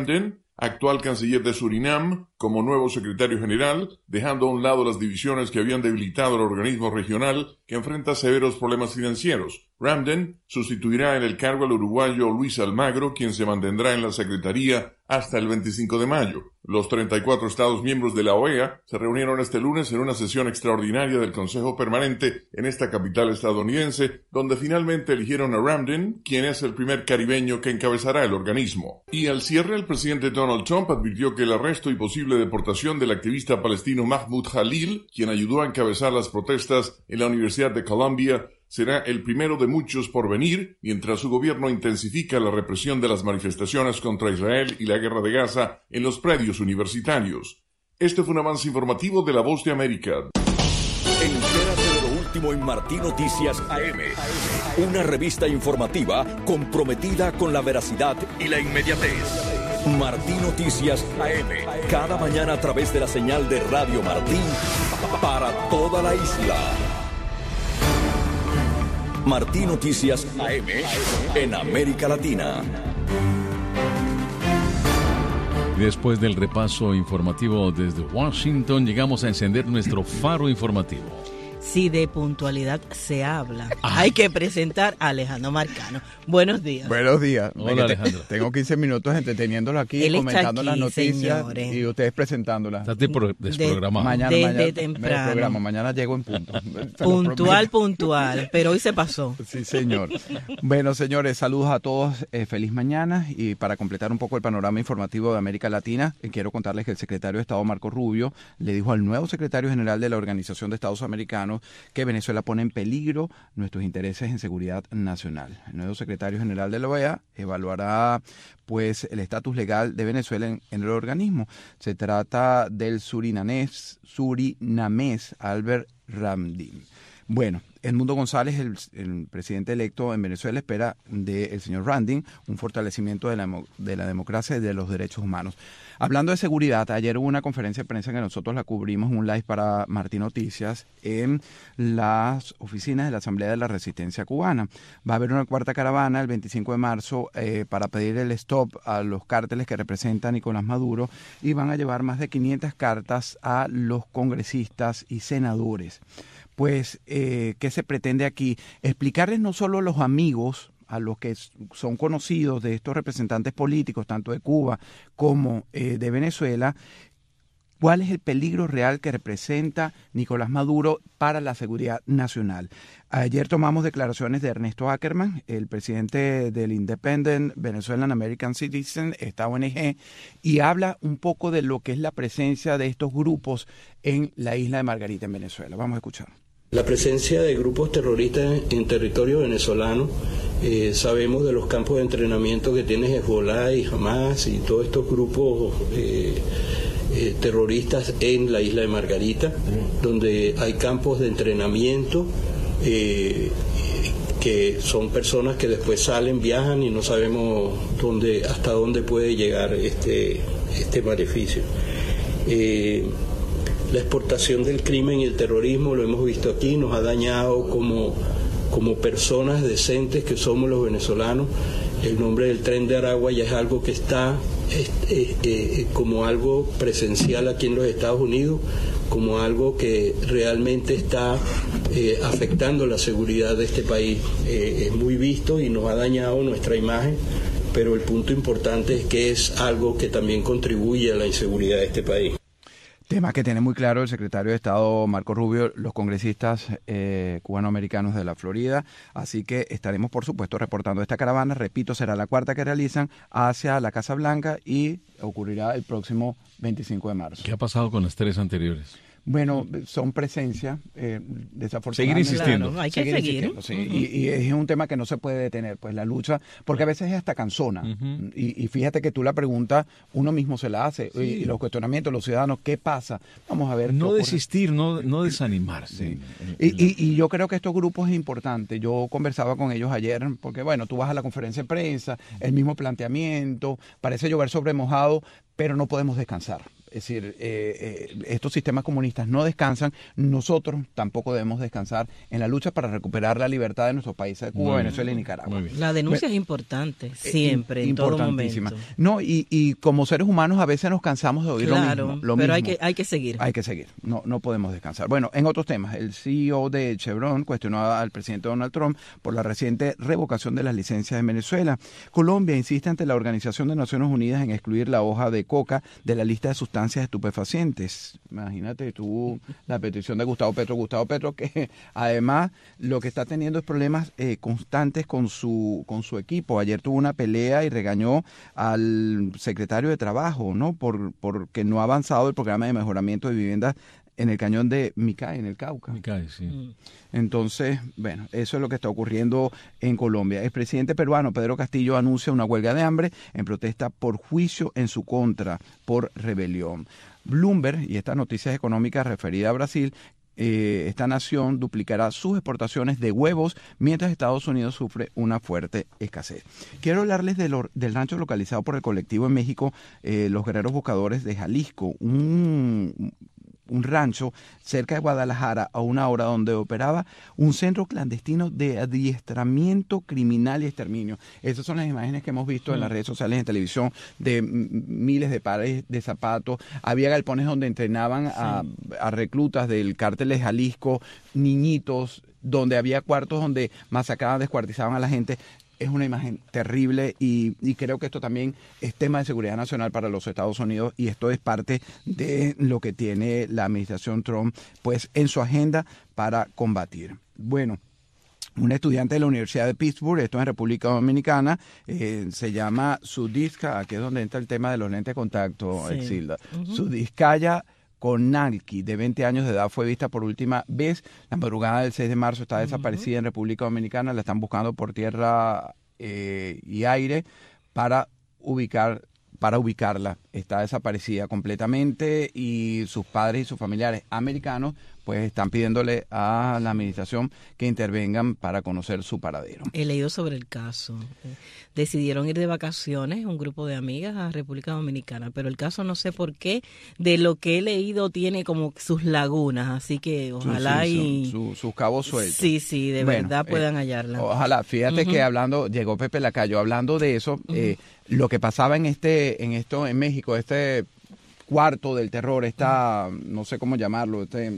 actual canciller de Surinam, como nuevo secretario general, dejando a un lado las divisiones que habían debilitado al organismo regional que enfrenta severos problemas financieros. Ramden sustituirá en el cargo al uruguayo Luis Almagro, quien se mantendrá en la secretaría hasta el veinticinco de mayo. Los treinta y cuatro estados miembros de la O E A se reunieron este lunes en una sesión extraordinaria del Consejo Permanente en esta capital estadounidense, donde finalmente eligieron a Ramden, quien es el primer caribeño que encabezará el organismo. Y al cierre, el presidente Donald Trump advirtió que el arresto y posible deportación del activista palestino Mahmoud Khalil, quien ayudó a encabezar las protestas en la Universidad de Columbia, será el primero de muchos por venir, mientras su gobierno intensifica la represión de las manifestaciones contra Israel y la guerra de Gaza en los predios universitarios. Este fue un avance informativo de La Voz de América. Entérate de lo último en Martín Noticias A M, una revista informativa comprometida con la veracidad y la inmediatez. Martín Noticias A M, cada mañana a través de la señal de Radio Martín para toda la isla. Martín Noticias A M en América Latina. Después del repaso informativo desde Washington, llegamos a encender nuestro faro informativo. Si de puntualidad se habla, ah. hay que presentar a Alejandro Marcano. Buenos días. Buenos días. Hola, Alejandro. Tengo quince minutos entreteniéndolo aquí, Él comentando aquí, las noticias, señores. Y ustedes presentándolas. Estás desprogramado. Mañana, Desde mañana, temprano. Me programo, mañana llego en punto. Puntual, puntual, pero hoy se pasó. Sí, señor. Bueno, señores, saludos a todos. Eh, feliz mañana. Y para completar un poco el panorama informativo de América Latina, eh, quiero contarles que el secretario de Estado, Marco Rubio, le dijo al nuevo secretario general de la Organización de Estados Americanos que Venezuela pone en peligro nuestros intereses en seguridad nacional. El nuevo secretario general de la O E A evaluará pues el estatus legal de Venezuela en, en el organismo. Se trata del surinamés, surinamés Albert Ramdin. Bueno, Edmundo González, el, el presidente electo en Venezuela, espera del señor Ramdin un fortalecimiento de la, de la democracia y de los derechos humanos. Hablando de seguridad, ayer hubo una conferencia de prensa que nosotros la cubrimos, un live para Martín Noticias, en las oficinas de la Asamblea de la Resistencia Cubana. Va a haber una cuarta caravana el veinticinco de marzo eh, para pedir el stop a los cárteles que representa a Nicolás Maduro y van a llevar más de quinientas cartas a los congresistas y senadores. Pues, eh, ¿qué se pretende aquí? Explicarles no solo a los amigos, a los que son conocidos de estos representantes políticos, tanto de Cuba como eh, de Venezuela, cuál es el peligro real que representa Nicolás Maduro para la seguridad nacional. Ayer tomamos declaraciones de Ernesto Ackerman, el presidente del Independent Venezuelan American Citizen, esta O N G, y habla un poco de lo que es la presencia de estos grupos en la isla de Margarita, en Venezuela. Vamos a escuchar. La presencia de grupos terroristas en territorio venezolano, eh, sabemos de los campos de entrenamiento que tiene Hezbollah y Hamas y todos estos grupos eh, eh, terroristas en la isla de Margarita, donde hay campos de entrenamiento eh, que son personas que después salen, viajan y no sabemos dónde, hasta dónde puede llegar este, este maleficio. Eh, La exportación del crimen y el terrorismo, lo hemos visto aquí, nos ha dañado como, como personas decentes que somos los venezolanos. El nombre del Tren de Aragua ya es algo que está eh, eh, como algo presencial aquí en los Estados Unidos, como algo que realmente está eh, afectando la seguridad de este país. Eh, es muy visto y nos ha dañado nuestra imagen, pero el punto importante es que es algo que también contribuye a la inseguridad de este país. Tema que tiene muy claro el secretario de Estado Marco Rubio, los congresistas eh, cubanoamericanos de la Florida, así que estaremos por supuesto reportando esta caravana, repito, será la cuarta que realizan hacia la Casa Blanca y ocurrirá el próximo veinticinco de marzo. ¿Qué ha pasado con las tres anteriores? Bueno, son presencia, eh, desafortunadamente. Seguir insistiendo. Claro, hay que seguir. seguir sí, uh-huh. y, y es un tema que no se puede detener, pues la lucha, porque a veces es hasta cansona. Uh-huh. Y, y fíjate que tú la pregunta, uno mismo se la hace, sí. y, y los cuestionamientos, los ciudadanos, ¿qué pasa? Vamos a ver. No desistir, no, no desanimarse. Sí. Y, y, y yo creo que estos grupos es importante. Yo conversaba con ellos ayer, porque bueno, tú vas a la conferencia de prensa, el mismo planteamiento, parece llover sobre mojado, pero no podemos descansar. Es decir, eh, eh, estos sistemas comunistas no descansan, nosotros tampoco debemos descansar en la lucha para recuperar la libertad de nuestros países de Cuba, muy Venezuela bien, y Nicaragua. La denuncia bueno, es importante, siempre, eh, en todo momento. No, y, y como seres humanos a veces nos cansamos de oír claro, lo mismo. Lo pero mismo. Hay, que, hay que seguir. Hay que seguir, no, no podemos descansar. Bueno, en otros temas, el C E O de Chevron cuestionó al presidente Donald Trump por la reciente revocación de las licencias en Venezuela. Colombia insiste ante la Organización de Naciones Unidas en excluir la hoja de coca de la lista de sustancias estupefacientes. Imagínate tú la petición de Gustavo Petro. Gustavo Petro que además lo que está teniendo es problemas eh, constantes con su con su equipo. Ayer tuvo una pelea y regañó al secretario de Trabajo, ¿no? Por porque no ha avanzado el programa de mejoramiento de viviendas en el cañón de Micay, en el Cauca. Micay, sí. Entonces, bueno, eso es lo que está ocurriendo en Colombia. El presidente peruano Pedro Castillo anuncia una huelga de hambre en protesta por juicio en su contra por rebelión. Bloomberg, y estas noticias económicas referidas a Brasil, eh, esta nación duplicará sus exportaciones de huevos mientras Estados Unidos sufre una fuerte escasez. Quiero hablarles de lo, del rancho localizado por el colectivo en México, eh, Los Guerreros Buscadores de Jalisco, un... un rancho cerca de Guadalajara a una hora donde operaba un centro clandestino de adiestramiento criminal y exterminio. Esas son las imágenes que hemos visto en las redes sociales, en televisión, de miles de pares de zapatos. Había galpones donde entrenaban a, a reclutas del cártel de Jalisco, niñitos, donde había cuartos donde masacraban, descuartizaban a la gente. Es una imagen terrible y, y creo que esto también es tema de seguridad nacional para los Estados Unidos y esto es parte de lo que tiene la administración Trump pues en su agenda para combatir. Bueno, un estudiante de la Universidad de Pittsburgh, esto en República Dominicana, eh, se llama Sudizka, aquí es donde entra el tema de los lentes de contacto, sí. Exilda. Uh-huh. Sudizkaya Konalki, de veinte años de edad, fue vista por última vez la madrugada del seis de marzo, está desaparecida uh-huh. en República Dominicana, la están buscando por tierra eh, y aire para ubicar para ubicarla. Está desaparecida completamente y sus padres y sus familiares americanos pues están pidiéndole a la administración que intervengan para conocer su paradero. He leído sobre el caso. Decidieron ir de vacaciones un grupo de amigas a República Dominicana, pero el caso no sé por qué, de lo que he leído tiene como sus lagunas, así que ojalá sí, sí, y... Su, su, sus cabos sueltos. Sí, sí, de bueno, verdad puedan eh, hallarla. Ojalá, fíjate uh-huh. que hablando, llegó Pepe Lacayo, hablando de eso, uh-huh. eh, lo que pasaba en este, en esto, en México, este cuarto del terror, esta, uh-huh. no sé cómo llamarlo, este...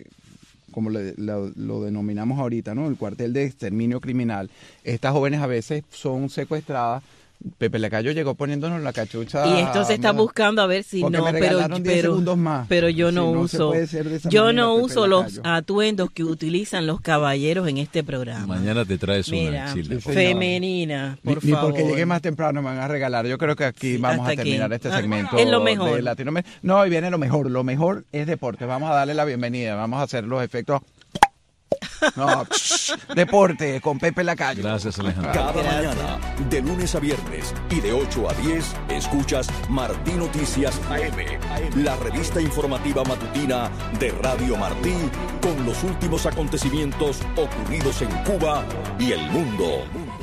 como le, lo, lo denominamos ahorita, ¿no? El cuartel de exterminio criminal. Estas jóvenes a veces son secuestradas. Pepe Lacayo llegó poniéndonos la cachucha. Y esto se está buscando a ver si no, pero pero, más. pero yo no, si no uso yo manera, no Pepe uso Lacayo. Los atuendos que utilizan los caballeros en este programa. Mañana te traes Mira, una Chile, femenina, por ni, favor. Ni porque llegue más temprano me van a regalar. Yo creo que aquí sí, vamos a terminar aquí. Este segmento es lo mejor. De Latinoamérica. No, y viene lo mejor. Lo mejor es deporte. Vamos a darle la bienvenida. Vamos a hacer los efectos. No, deporte con Pepe Lacayo. Gracias, Alejandro. Cada mañana, de lunes a viernes y de ocho a diez, escuchas Martí Noticias A M, la revista informativa matutina de Radio Martí, con los últimos acontecimientos ocurridos en Cuba y el mundo.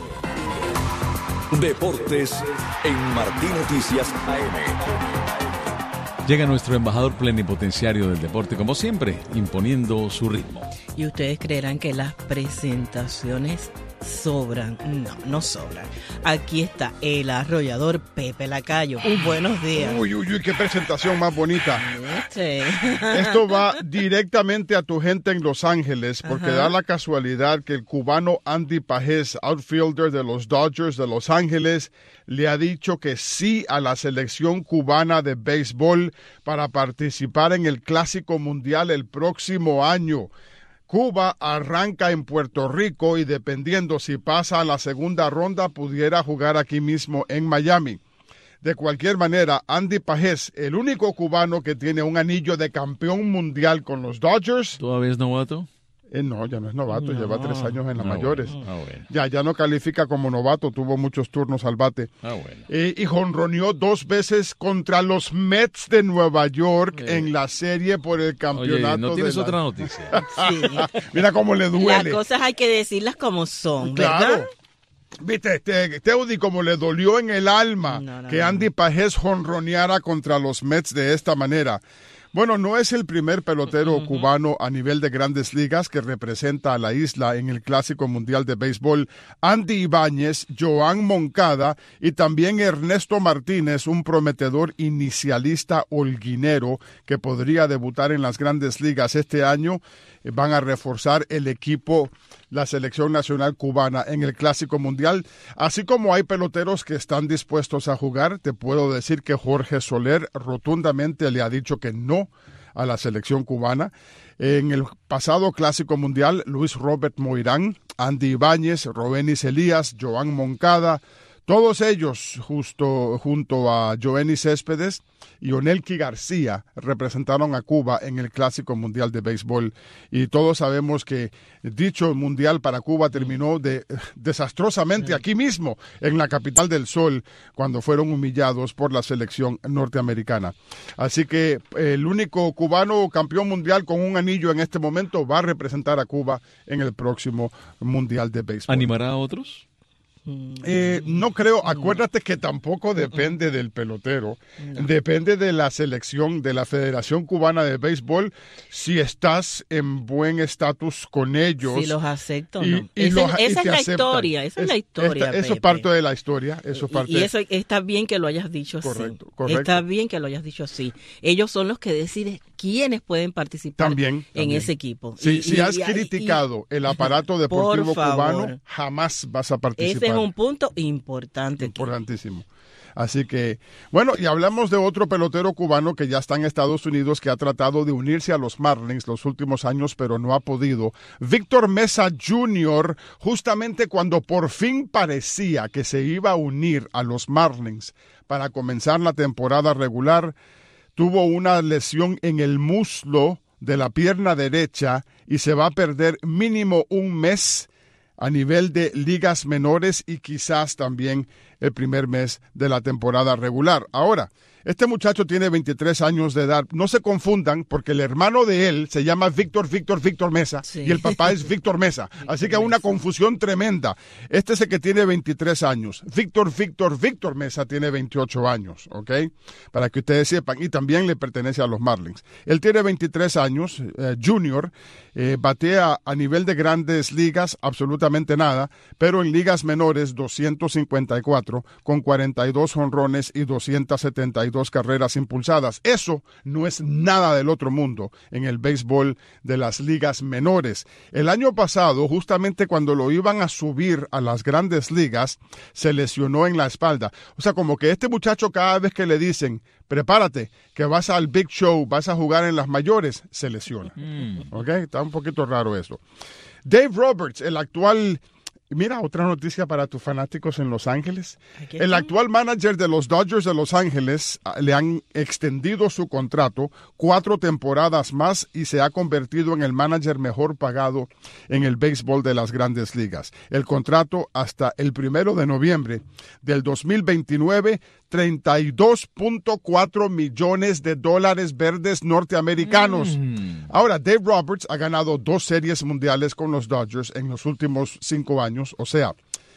Deportes en Martí Noticias A M. Llega nuestro embajador plenipotenciario del deporte, como siempre, imponiendo su ritmo. Y ustedes creerán que las presentaciones sobran. No, no sobran. Aquí está el arrollador Pepe Lacayo. Un buenos días. Uy, uy, uy, qué presentación más bonita. Sí. Esto va directamente a tu gente en Los Ángeles, porque Ajá. da la casualidad que el cubano Andy Pajés, outfielder de los Dodgers de Los Ángeles, le ha dicho que sí a la selección cubana de béisbol para participar en el Clásico Mundial el próximo año. Cuba arranca en Puerto Rico y dependiendo si pasa a la segunda ronda pudiera jugar aquí mismo en Miami. De cualquier manera, Andy Pajés, el único cubano que tiene un anillo de campeón mundial con los Dodgers. ¿Todavía es novato? Eh, no, ya no es novato, no. lleva tres años en las ah, mayores. Bueno. Ah, bueno. Ya, ya no califica como novato, tuvo muchos turnos al bate. Ah, bueno. eh, y jonroneó dos veces contra los Mets de Nueva York eh. en la serie por el campeonato. Oye, ¿no tienes de la... otra noticia? Sí. Mira cómo le duele. Las cosas hay que decirlas como son, claro. ¿verdad? Viste, te, Teudi, como le dolió en el alma no, no, que Andy Pajés jonroneara contra los Mets de esta manera. Bueno, no es el primer pelotero uh-huh. cubano a nivel de Grandes Ligas que representa a la isla en el Clásico Mundial de Béisbol. Andy Ibáñez, Joan Moncada y también Ernesto Martínez, un prometedor inicialista holguinero que podría debutar en las Grandes Ligas este año, van a reforzar el equipo, la selección nacional cubana en el Clásico Mundial. Así como hay peloteros que están dispuestos a jugar, te puedo decir que Jorge Soler rotundamente le ha dicho que no a la selección cubana. En el pasado Clásico Mundial, Luis Robert Moirán, Andy Ibáñez, Robenis Elías, Joan Moncada, todos ellos, justo junto a Joenny Céspedes y Onelki García, representaron a Cuba en el Clásico Mundial de Béisbol. Y todos sabemos que dicho mundial para Cuba terminó de, desastrosamente aquí mismo, en la capital del sol, cuando fueron humillados por la selección norteamericana. Así que el único cubano campeón mundial con un anillo en este momento va a representar a Cuba en el próximo Mundial de Béisbol. ¿Animará a otros? Eh, no creo, acuérdate que tampoco depende del pelotero, no. Depende de la selección de la Federación Cubana de Béisbol, si estás en buen estatus con ellos. Si los acepto, y, no. y Esa, los, esa y es la aceptan. historia, esa es, es la historia. Esta, eso Pepe. es parte de la historia, eso es parte. Y, y eso está bien que lo hayas dicho correcto, así. Correcto. Está bien que lo hayas dicho así. Ellos son los que deciden quiénes pueden participar también, en también. ese equipo. Si, y, si y, has y, criticado y, el aparato deportivo cubano, jamás vas a participar. Ese es un punto importante. Importantísimo. Así que, bueno, y hablamos de otro pelotero cubano que ya está en Estados Unidos, que ha tratado de unirse a los Marlins los últimos años, pero no ha podido. Víctor Mesa junior, justamente cuando por fin parecía que se iba a unir a los Marlins para comenzar la temporada regular, tuvo una lesión en el muslo de la pierna derecha y se va a perder mínimo un mes a nivel de ligas menores y quizás también el primer mes de la temporada regular. Ahora, este muchacho tiene veintitrés años de edad. No se confundan porque el hermano de él se llama Víctor, Víctor, Víctor Mesa sí. y el papá es Víctor Mesa. Víctor Así que hay una confusión tremenda. Este es el que tiene veintitrés años. Víctor, Víctor, Víctor Mesa tiene veintiocho años, ¿ok? Para que ustedes sepan. Y también le pertenece a los Marlins. Él tiene veintitrés años, eh, junior, eh, batea a nivel de grandes ligas absolutamente nada, pero en ligas menores doscientos cincuenta y cuatro con cuarenta y dos jonrones y doscientas setenta y dos carreras impulsadas. Eso no es nada del otro mundo en el béisbol de las ligas menores. El año pasado, justamente cuando lo iban a subir a las grandes ligas, se lesionó en la espalda. O sea, como que este muchacho cada vez que le dicen, prepárate, que vas al Big Show, vas a jugar en las mayores, se lesiona. Mm. ¿Ok? Está un poquito raro eso. Dave Roberts, el actual... Mira, otra noticia para tus fanáticos en Los Ángeles. El actual manager de los Dodgers de Los Ángeles le han extendido su contrato cuatro temporadas más y se ha convertido en el manager mejor pagado en el béisbol de las Grandes Ligas. El contrato hasta el primero de noviembre del dos mil veintinueve, treinta y dos punto cuatro millones de dólares verdes norteamericanos. Mm. Ahora, Dave Roberts ha ganado dos series mundiales con los Dodgers en los últimos cinco años. O sea,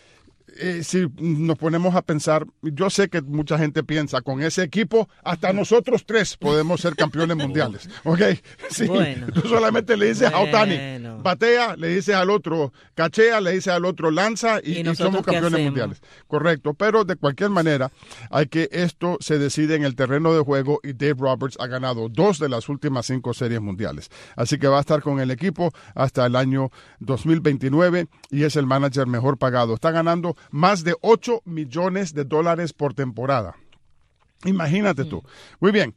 eh, si nos ponemos a pensar, yo sé que mucha gente piensa, con ese equipo, hasta nosotros tres podemos ser campeones mundiales. ¿Ok? Sí, bueno, tú solamente le dices bueno. a Ohtani, batea, le dices al otro, cachea, le dices al otro, lanza y, y, y somos campeones mundiales. Correcto, pero de cualquier manera, hay que esto se decide en el terreno de juego y Dave Roberts ha ganado dos de las últimas cinco series mundiales. Así que va a estar con el equipo hasta el año dos mil veintinueve y es el manager mejor pagado. Está ganando más de ocho millones de dólares por temporada. Imagínate tú. Muy bien.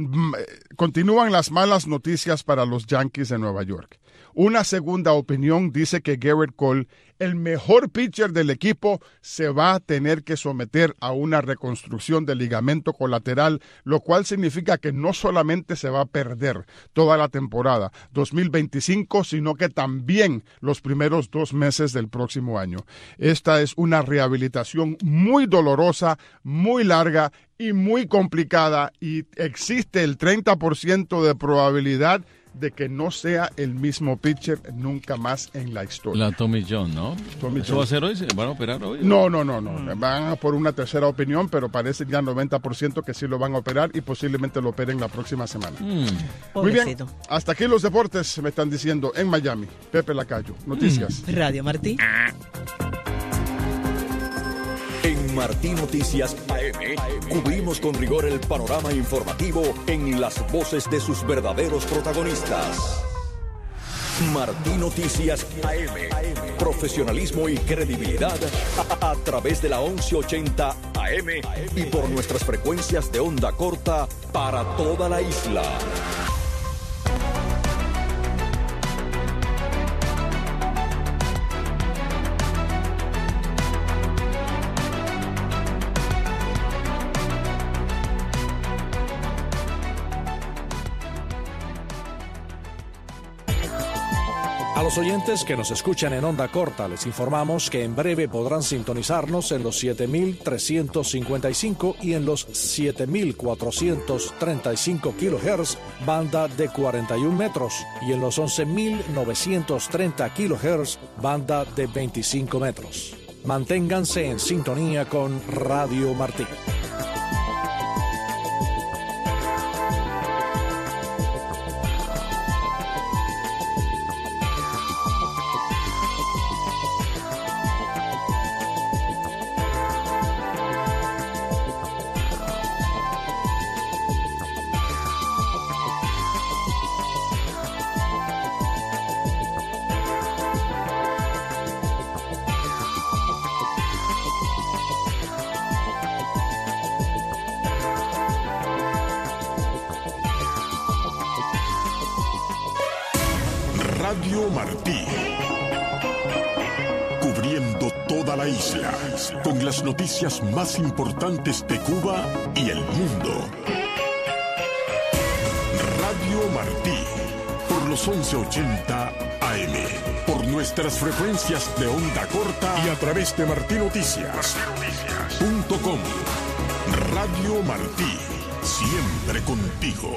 Continúan las malas noticias para los Yankees de Nueva York. Una segunda opinión dice que Gerrit Cole, el mejor pitcher del equipo, se va a tener que someter a una reconstrucción del ligamento colateral, lo cual significa que no solamente se va a perder toda la temporada dos mil veinticinco, sino que también los primeros dos meses del próximo año. Esta es una rehabilitación muy dolorosa, muy larga y muy complicada y existe el treinta por ciento de probabilidad de que no sea el mismo pitcher nunca más en la historia. La Tommy John, ¿no? Tommy ¿Eso John. va a ser hoy? ¿Se van a operar hoy? No, no, no, no. Mm. Van a por una tercera opinión, pero parece ya noventa por ciento que sí lo van a operar y posiblemente lo operen la próxima semana. Mm. Muy bien, hasta aquí los deportes, me están diciendo, en Miami. Pepe Lacayo, noticias. Mm. Radio Martí. En Martí Noticias A M, cubrimos con rigor el panorama informativo en las voces de sus verdaderos protagonistas. Martí Noticias A M, profesionalismo y credibilidad a, a través de la once ochenta A M y por nuestras frecuencias de onda corta para toda la isla. A los oyentes que nos escuchan en onda corta, les informamos que en breve podrán sintonizarnos en los siete mil trescientos cincuenta y cinco y en los siete mil cuatrocientos treinta y cinco kilohertz, banda de cuarenta y un metros, y en los once mil novecientos treinta kilohertz, banda de veinticinco metros. Manténganse en sintonía con Radio Martí. Radio Martí, cubriendo toda la isla con las noticias más importantes de Cuba y el mundo. Radio Martí, por los once ochenta A M, por nuestras frecuencias de onda corta y a través de martí noticias punto com. Radio Martí, siempre contigo.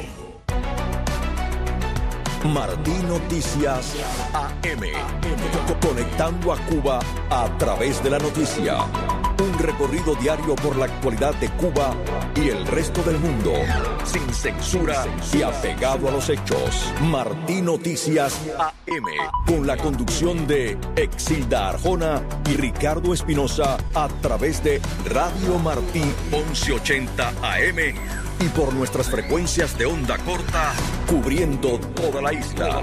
Martí Noticias A M, conectando a Cuba a través de la noticia. Un recorrido diario por la actualidad de Cuba y el resto del mundo, sin censura y apegado a los hechos. Martí Noticias A M, con la conducción de Exilda Arjona y Ricardo Espinosa a través de Radio Martí once ochenta A M y por nuestras frecuencias de onda corta, cubriendo toda la isla.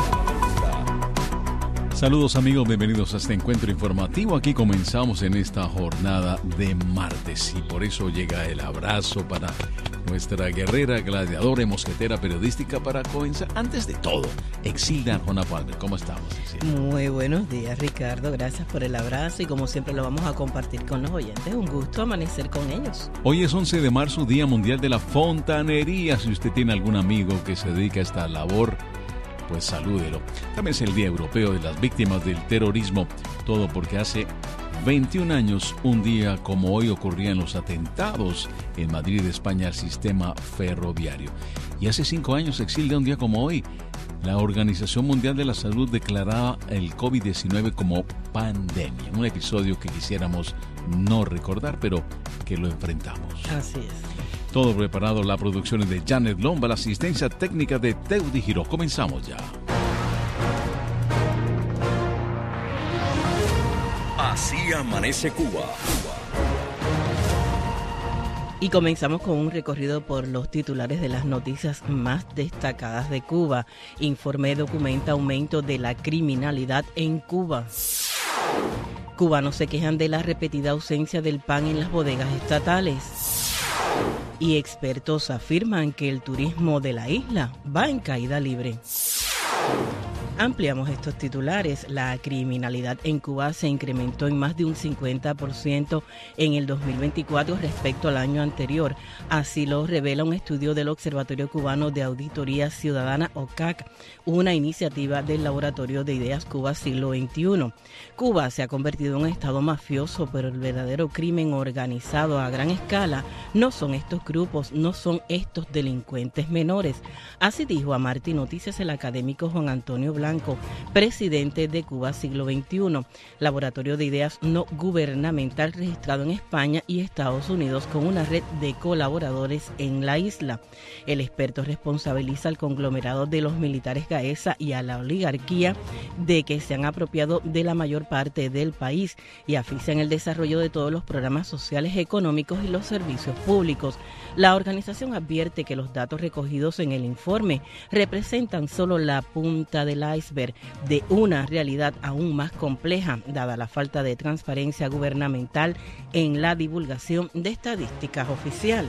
Saludos amigos, bienvenidos a este encuentro informativo. Aquí comenzamos en esta jornada de martes y por eso llega el abrazo para nuestra guerrera, gladiadora y mosquetera periodística para comenzar. Antes de todo, Exilda Arjona Palmer, ¿cómo estamos, Exilda? Muy buenos días, Ricardo, gracias por el abrazo y como siempre lo vamos a compartir con los oyentes. Un gusto amanecer con ellos. Hoy es once de marzo, Día Mundial de la Fontanería. Si usted tiene algún amigo que se dedica a esta labor, pues salúdelo. También es el Día Europeo de las Víctimas del Terrorismo, todo porque hace veintiún años, un día como hoy, ocurrían los atentados en Madrid, España, al sistema ferroviario. Y hace cinco años, Exilda, un día como hoy, la Organización Mundial de la Salud declaraba el COVID diecinueve como pandemia. Un episodio que quisiéramos no recordar, pero que lo enfrentamos. Así es. Todo preparado, la producción es de Janet Lomba, la asistencia técnica de Teudi Giró. Comenzamos ya. Así amanece Cuba. Y comenzamos con un recorrido por los titulares de las noticias más destacadas de Cuba. Informe documenta aumento de la criminalidad en Cuba. Cubanos se quejan de la repetida ausencia del pan en las bodegas estatales. Y expertos afirman que el turismo de la isla va en caída libre. Ampliamos estos titulares. La criminalidad en Cuba se incrementó en más de un cincuenta por ciento en el dos mil veinticuatro respecto al año anterior. Así lo revela un estudio del Observatorio Cubano de Auditoría Ciudadana, O C A C, una iniciativa del Laboratorio de Ideas Cuba Siglo veintiuno. Cuba se ha convertido en un estado mafioso, pero el verdadero crimen organizado a gran escala no son estos grupos, no son estos delincuentes menores. Así dijo a Martí Noticias el académico Juan Antonio Blanco, Blanco, presidente de Cuba Siglo veintiuno, laboratorio de ideas no gubernamental registrado en España y Estados Unidos con una red de colaboradores en la isla. El experto responsabiliza al conglomerado de los militares Gaesa y a la oligarquía de que se han apropiado de la mayor parte del país y asfixian el desarrollo de todos los programas sociales, económicos y los servicios públicos. La organización advierte que los datos recogidos en el informe representan solo la punta del iceberg de una realidad aún más compleja, dada la falta de transparencia gubernamental en la divulgación de estadísticas oficiales.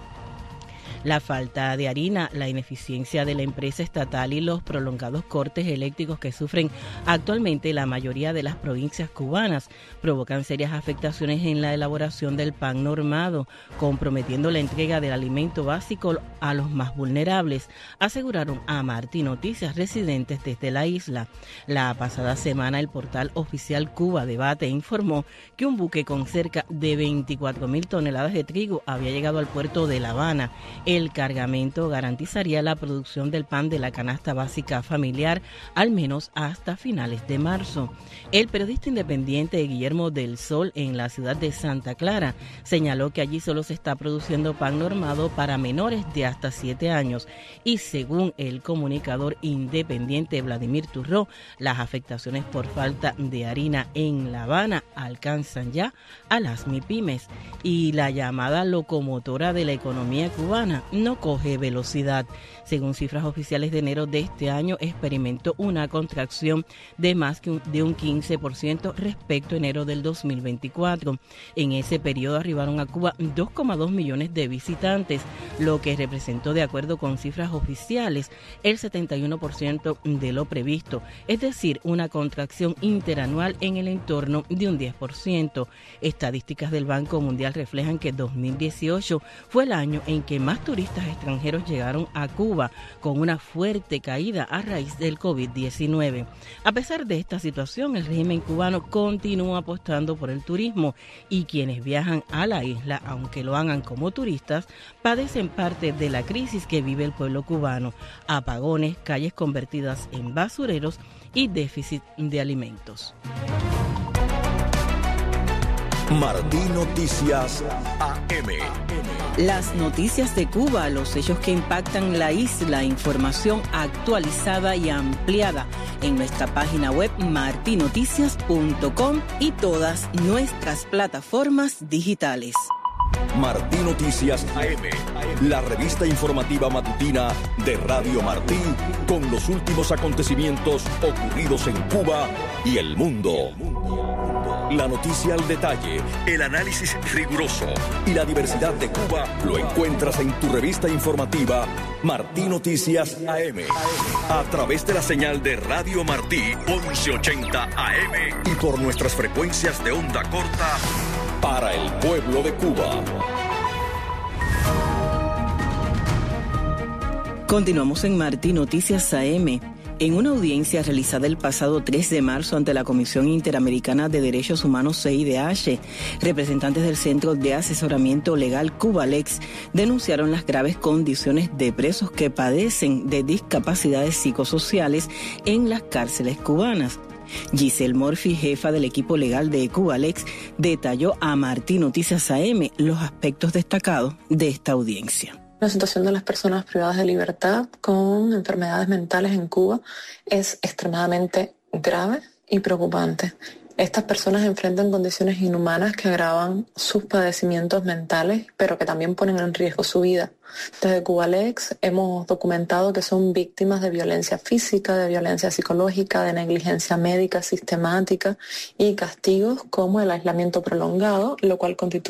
La falta de harina, la ineficiencia de la empresa estatal y los prolongados cortes eléctricos que sufren actualmente la mayoría de las provincias cubanas provocan serias afectaciones en la elaboración del pan normado, comprometiendo la entrega del alimento básico a los más vulnerables, aseguraron a Martí Noticias residentes desde la isla. La pasada semana el portal oficial Cuba Debate informó que un buque con cerca de veinticuatro mil toneladas de trigo había llegado al puerto de La Habana. El cargamento garantizaría la producción del pan de la canasta básica familiar al menos hasta finales de marzo. El periodista independiente Guillermo del Sol en la ciudad de Santa Clara señaló que allí solo se está produciendo pan normado para menores de hasta siete años y según el comunicador independiente Vladimir Turró, las afectaciones por falta de harina en La Habana alcanzan ya a las MIPYMES y la llamada locomotora de la economía cubana no coge velocidad. Según cifras oficiales de enero de este año, experimentó una contracción de más que un, de un quince por ciento respecto a enero del dos mil veinticuatro. En ese periodo arribaron a Cuba dos coma dos millones de visitantes, lo que representó, de acuerdo con cifras oficiales, el setenta y uno por ciento de lo previsto, es decir, una contracción interanual en el entorno de un diez por ciento. Estadísticas del Banco Mundial reflejan que dos mil dieciocho fue el año en que más turistas extranjeros llegaron a Cuba, con una fuerte caída a raíz del COVID diecinueve. A pesar de esta situación, el régimen cubano continúa apostando por el turismo y quienes viajan a la isla, aunque lo hagan como turistas, padecen parte de la crisis que vive el pueblo cubano: apagones, calles convertidas en basureros y déficit de alimentos. Martí Noticias A M. Las noticias de Cuba, los hechos que impactan la isla, información actualizada y ampliada en nuestra página web marti noticias punto com y todas nuestras plataformas digitales. Martí Noticias A M, la revista informativa matutina de Radio Martí, con los últimos acontecimientos ocurridos en Cuba y el mundo. La noticia al detalle, el análisis riguroso y la diversidad de Cuba lo encuentras en tu revista informativa Martí Noticias A M, a través de la señal de Radio Martí once ochenta A M y por nuestras frecuencias de onda corta para el pueblo de Cuba. Continuamos en Martí Noticias A M. En una audiencia realizada el pasado tres de marzo ante la Comisión Interamericana de Derechos Humanos C I D H, representantes del Centro de Asesoramiento Legal Cubalex denunciaron las graves condiciones de presos que padecen de discapacidades psicosociales en las cárceles cubanas. Giselle Murphy, jefa del equipo legal de Cubalex, detalló a Martí Noticias A M los aspectos destacados de esta audiencia. La situación de las personas privadas de libertad con enfermedades mentales en Cuba es extremadamente grave y preocupante. Estas personas enfrentan condiciones inhumanas que agravan sus padecimientos mentales, pero que también ponen en riesgo su vida. Desde Cubalex hemos documentado que son víctimas de violencia física, de violencia psicológica, de negligencia médica sistemática y castigos como el aislamiento prolongado, lo cual constituye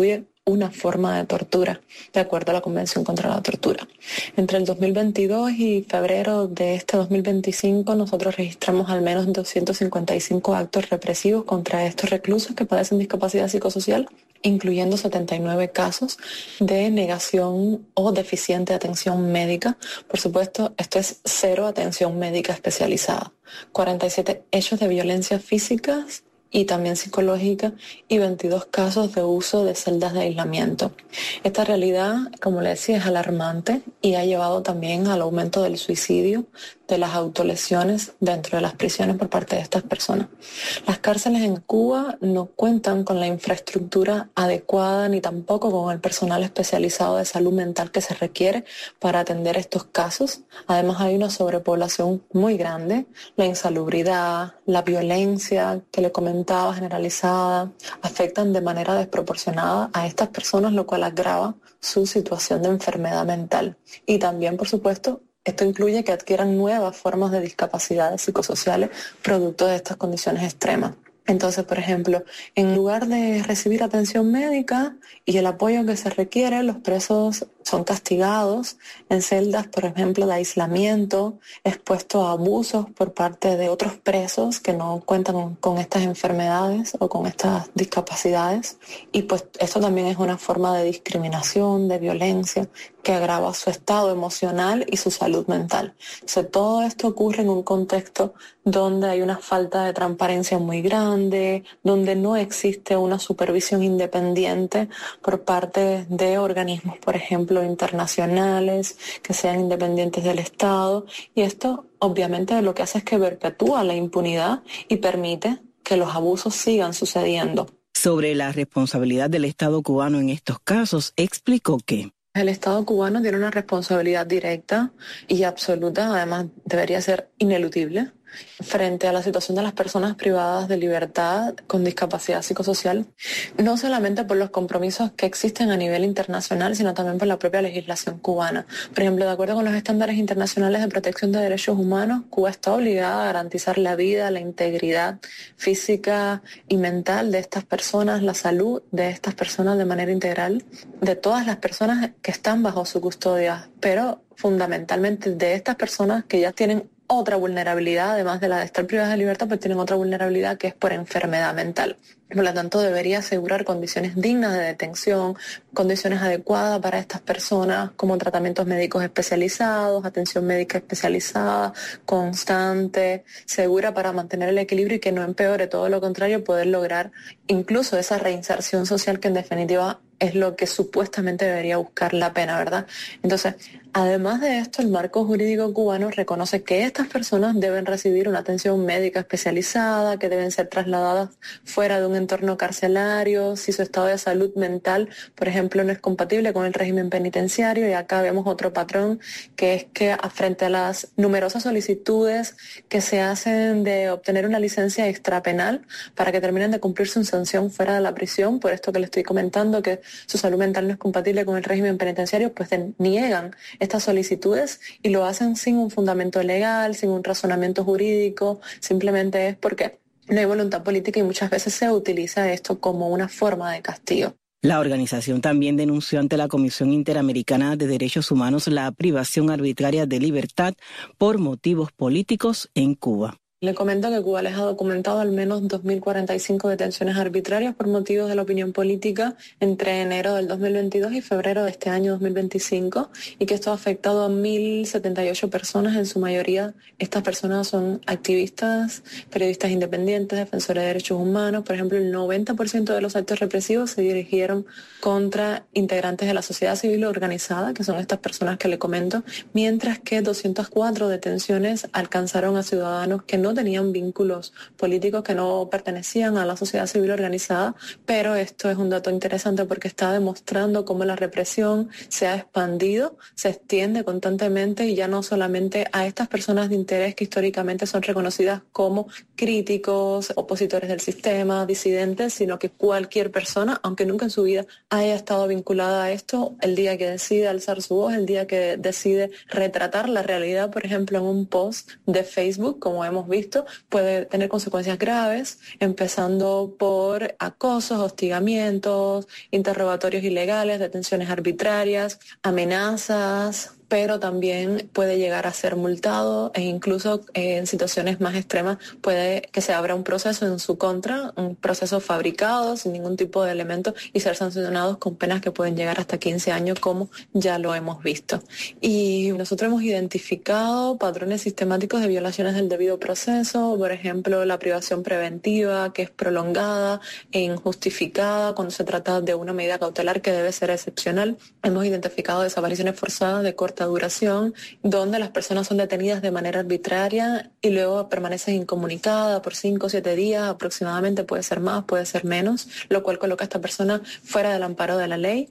una forma de tortura, de acuerdo a la Convención contra la Tortura. Entre el dos mil veintidós y febrero de este dos mil veinticinco, nosotros registramos al menos doscientos cincuenta y cinco actos represivos contra estos reclusos que padecen discapacidad psicosocial, incluyendo setenta y nueve casos de negación o deficiente atención médica. Por supuesto, esto es cero atención médica especializada. cuarenta y siete hechos de violencia físicas y también psicológica y veintidós casos de uso de celdas de aislamiento. Esta realidad, como le decía, es alarmante y ha llevado también al aumento del suicidio, de las autolesiones dentro de las prisiones por parte de estas personas. Las cárceles en Cuba no cuentan con la infraestructura adecuada ni tampoco con el personal especializado de salud mental que se requiere para atender estos casos. Además, hay una sobrepoblación muy grande, la insalubridad, la violencia que le comentaba generalizada, afectan de manera desproporcionada a estas personas, lo cual agrava su situación de enfermedad mental. Y también, por supuesto, esto incluye que adquieran nuevas formas de discapacidades psicosociales producto de estas condiciones extremas. Entonces, por ejemplo, en lugar de recibir atención médica y el apoyo que se requiere, los presos son castigados en celdas, por ejemplo, de aislamiento, expuestos a abusos por parte de otros presos que no cuentan con estas enfermedades o con estas discapacidades. Y pues esto también es una forma de discriminación, de violencia, que agrava su estado emocional y su salud mental. Entonces, todo esto ocurre en un contexto donde hay una falta de transparencia muy grande, donde no existe una supervisión independiente por parte de organismos, por ejemplo, internacionales, que sean independientes del Estado. Y esto, obviamente, lo que hace es que perpetúa la impunidad y permite que los abusos sigan sucediendo. Sobre la responsabilidad del Estado cubano en estos casos, explicó que el Estado cubano tiene una responsabilidad directa y absoluta, además debería ser ineludible, frente a la situación de las personas privadas de libertad con discapacidad psicosocial, no solamente por los compromisos que existen a nivel internacional, sino también por la propia legislación cubana. Por ejemplo, de acuerdo con los estándares internacionales de protección de derechos humanos, Cuba está obligada a garantizar la vida, la integridad física y mental de estas personas, la salud de estas personas de manera integral, de todas las personas que están bajo su custodia, pero fundamentalmente de estas personas que ya tienen otra vulnerabilidad, además de la de estar privadas de libertad, pues tienen otra vulnerabilidad que es por enfermedad mental. Por lo tanto, debería asegurar condiciones dignas de detención, condiciones adecuadas para estas personas, como tratamientos médicos especializados, atención médica especializada, constante, segura para mantener el equilibrio y que no empeore, todo lo contrario, poder lograr incluso esa reinserción social que en definitiva es lo que supuestamente debería buscar la pena, ¿verdad? Entonces, además de esto, el marco jurídico cubano reconoce que estas personas deben recibir una atención médica especializada, que deben ser trasladadas fuera de un entorno carcelario, si su estado de salud mental, por ejemplo, no es compatible con el régimen penitenciario. Y acá vemos otro patrón, que es que frente a las numerosas solicitudes que se hacen de obtener una licencia extrapenal para que terminen de cumplir su sanción fuera de la prisión, por esto que le estoy comentando, que su salud mental no es compatible con el régimen penitenciario, pues niegan estas solicitudes y lo hacen sin un fundamento legal, sin un razonamiento jurídico, simplemente es porque no hay voluntad política y muchas veces se utiliza esto como una forma de castigo. La organización también denunció ante la Comisión Interamericana de Derechos Humanos la privación arbitraria de libertad por motivos políticos en Cuba. Le comento que Cuba les ha documentado al menos dos mil cuarenta y cinco detenciones arbitrarias por motivos de la opinión política entre enero del dos mil veintidós y febrero de este año dos mil veinticinco, y que esto ha afectado a mil setenta y ocho personas. En su mayoría, estas personas son activistas, periodistas independientes, defensores de derechos humanos. Por ejemplo, el noventa por ciento de los actos represivos se dirigieron contra integrantes de la sociedad civil organizada, que son estas personas que le comento, mientras que doscientas cuatro detenciones alcanzaron a ciudadanos que no no tenían vínculos políticos, que no pertenecían a la sociedad civil organizada, pero esto es un dato interesante porque está demostrando cómo la represión se ha expandido, se extiende constantemente y ya no solamente a estas personas de interés que históricamente son reconocidas como críticos, opositores del sistema, disidentes, sino que cualquier persona, aunque nunca en su vida haya estado vinculada a esto, el día que decide alzar su voz, el día que decide retratar la realidad, por ejemplo, en un post de Facebook, como hemos visto, visto, puede tener consecuencias graves, empezando por acosos, hostigamientos, interrogatorios ilegales, detenciones arbitrarias, amenazas, pero también puede llegar a ser multado e incluso eh, en situaciones más extremas puede que se abra un proceso en su contra, un proceso fabricado sin ningún tipo de elemento y ser sancionados con penas que pueden llegar hasta quince años, como ya lo hemos visto. Y nosotros hemos identificado patrones sistemáticos de violaciones del debido proceso, por ejemplo, la privación preventiva, que es prolongada e injustificada cuando se trata de una medida cautelar que debe ser excepcional. Hemos identificado desapariciones forzadas de corte duración, donde las personas son detenidas de manera arbitraria y luego permanecen incomunicadas por cinco o siete días aproximadamente, puede ser más, puede ser menos, lo cual coloca a esta persona fuera del amparo de la ley.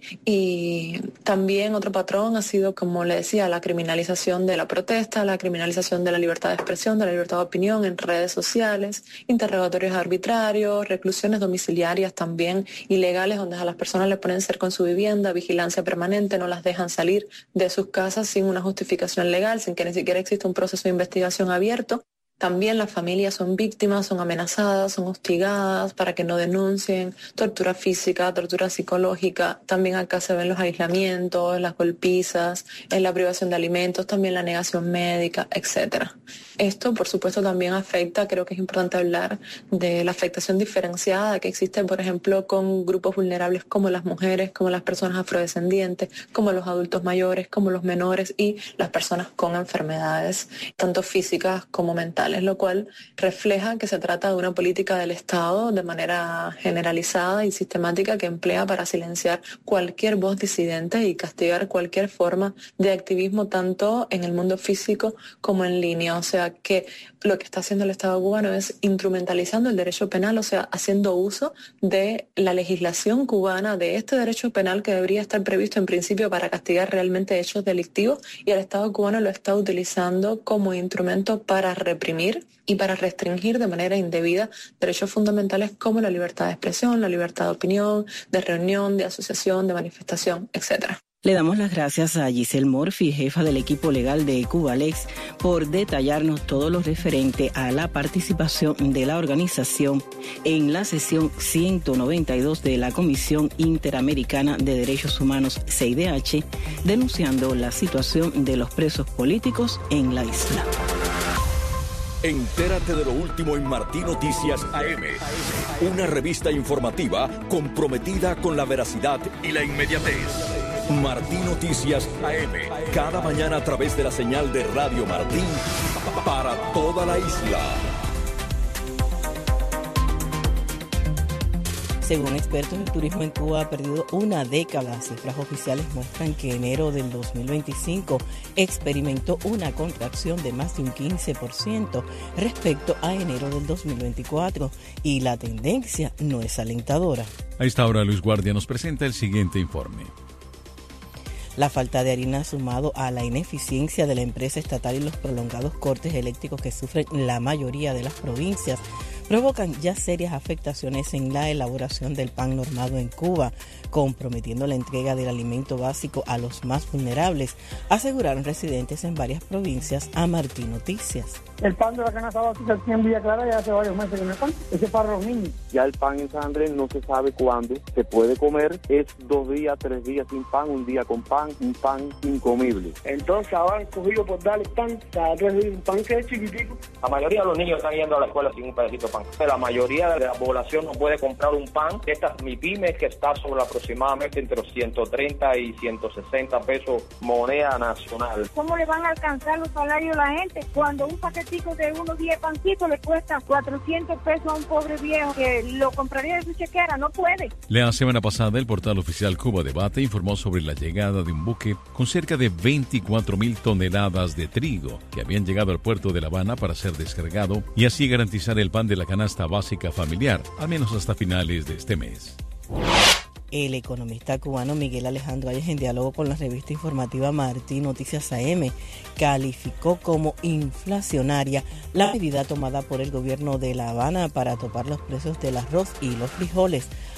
Y también otro patrón ha sido, como le decía, la criminalización de la protesta, la criminalización de la libertad de expresión, de la libertad de opinión en redes sociales, interrogatorios arbitrarios, reclusiones domiciliarias también ilegales, donde a las personas le ponen cerco en su vivienda, vigilancia permanente, no las dejan salir de sus casas sin una justificación legal, sin que ni siquiera exista un proceso de investigación abierto. También las familias son víctimas, son amenazadas, son hostigadas para que no denuncien, tortura física, tortura psicológica. También acá se ven los aislamientos, las golpizas, en la privación de alimentos, también la negación médica, etcétera. Esto, por supuesto, también afecta, creo que es importante hablar de la afectación diferenciada que existe, por ejemplo, con grupos vulnerables como las mujeres, como las personas afrodescendientes, como los adultos mayores, como los menores y las personas con enfermedades, tanto físicas como mentales, lo cual refleja que se trata de una política del Estado de manera generalizada y sistemática que emplea para silenciar cualquier voz disidente y castigar cualquier forma de activismo, tanto en el mundo físico como en línea. O sea, que lo que está haciendo el Estado cubano es instrumentalizando el derecho penal, o sea, haciendo uso de la legislación cubana, de este derecho penal que debería estar previsto en principio para castigar realmente hechos delictivos, y el Estado cubano lo está utilizando como instrumento para reprimir y para restringir de manera indebida derechos fundamentales como la libertad de expresión, la libertad de opinión, de reunión, de asociación, de manifestación, etcétera. Le damos las gracias a Giselle Murphy, jefa del equipo legal de Cubalex, por detallarnos todo lo referente a la participación de la organización en la sesión ciento noventa y dos de la Comisión Interamericana de Derechos Humanos, C I D H, denunciando la situación de los presos políticos en la isla. Entérate de lo último en Martí Noticias A M, una revista informativa comprometida con la veracidad y la inmediatez. Martí Noticias A M, cada mañana a través de la señal de Radio Martí para toda la isla. Según expertos, el turismo en Cuba ha perdido una década. Las cifras oficiales muestran que enero del dos mil veinticinco experimentó una contracción de más de un quince por ciento respecto a enero del dos mil veinticuatro, y la tendencia no es alentadora. A esta hora, Luis Guardia nos presenta el siguiente informe. La falta de harina, sumado a la ineficiencia de la empresa estatal y los prolongados cortes eléctricos que sufren la mayoría de las provincias, provocan ya serias afectaciones en la elaboración del pan normado en Cuba, comprometiendo la entrega del alimento básico a los más vulnerables, aseguraron residentes en varias provincias a Martí Noticias. El pan de la canasta básica aquí en Villa Clara ya hace varios meses que no están. Ese es para los niños. Ya el pan en San Andrés no se sabe cuándo se puede comer. Es dos días, tres días sin pan, un día con pan, un pan incomible. Entonces ahora han cogido por darle pan, cada tres días un pan que es chiquitico. La mayoría de los niños están yendo a la escuela sin un pedacito de pan. La mayoría de la población no puede comprar un pan. Esta mi pyme, que está sobre aproximadamente entre los ciento treinta y ciento sesenta pesos moneda nacional. ¿Cómo le van a alcanzar los salarios a la gente cuando un paquetico de unos diez pancitos le cuesta cuatrocientos pesos a un pobre viejo que lo compraría de su chequera? No puede. La semana pasada, el portal oficial Cuba Debate informó sobre la llegada de un buque con cerca de veinticuatro mil toneladas de trigo que habían llegado al puerto de La Habana para ser descargado y así garantizar el pan de la canasta básica familiar, al menos hasta finales de este mes. El economista cubano Miguel Alejandro Ayes, en diálogo con la revista informativa Martí Noticias A M, calificó como inflacionaria la medida tomada por el gobierno de La Habana para topar los precios del arroz y los frijoles,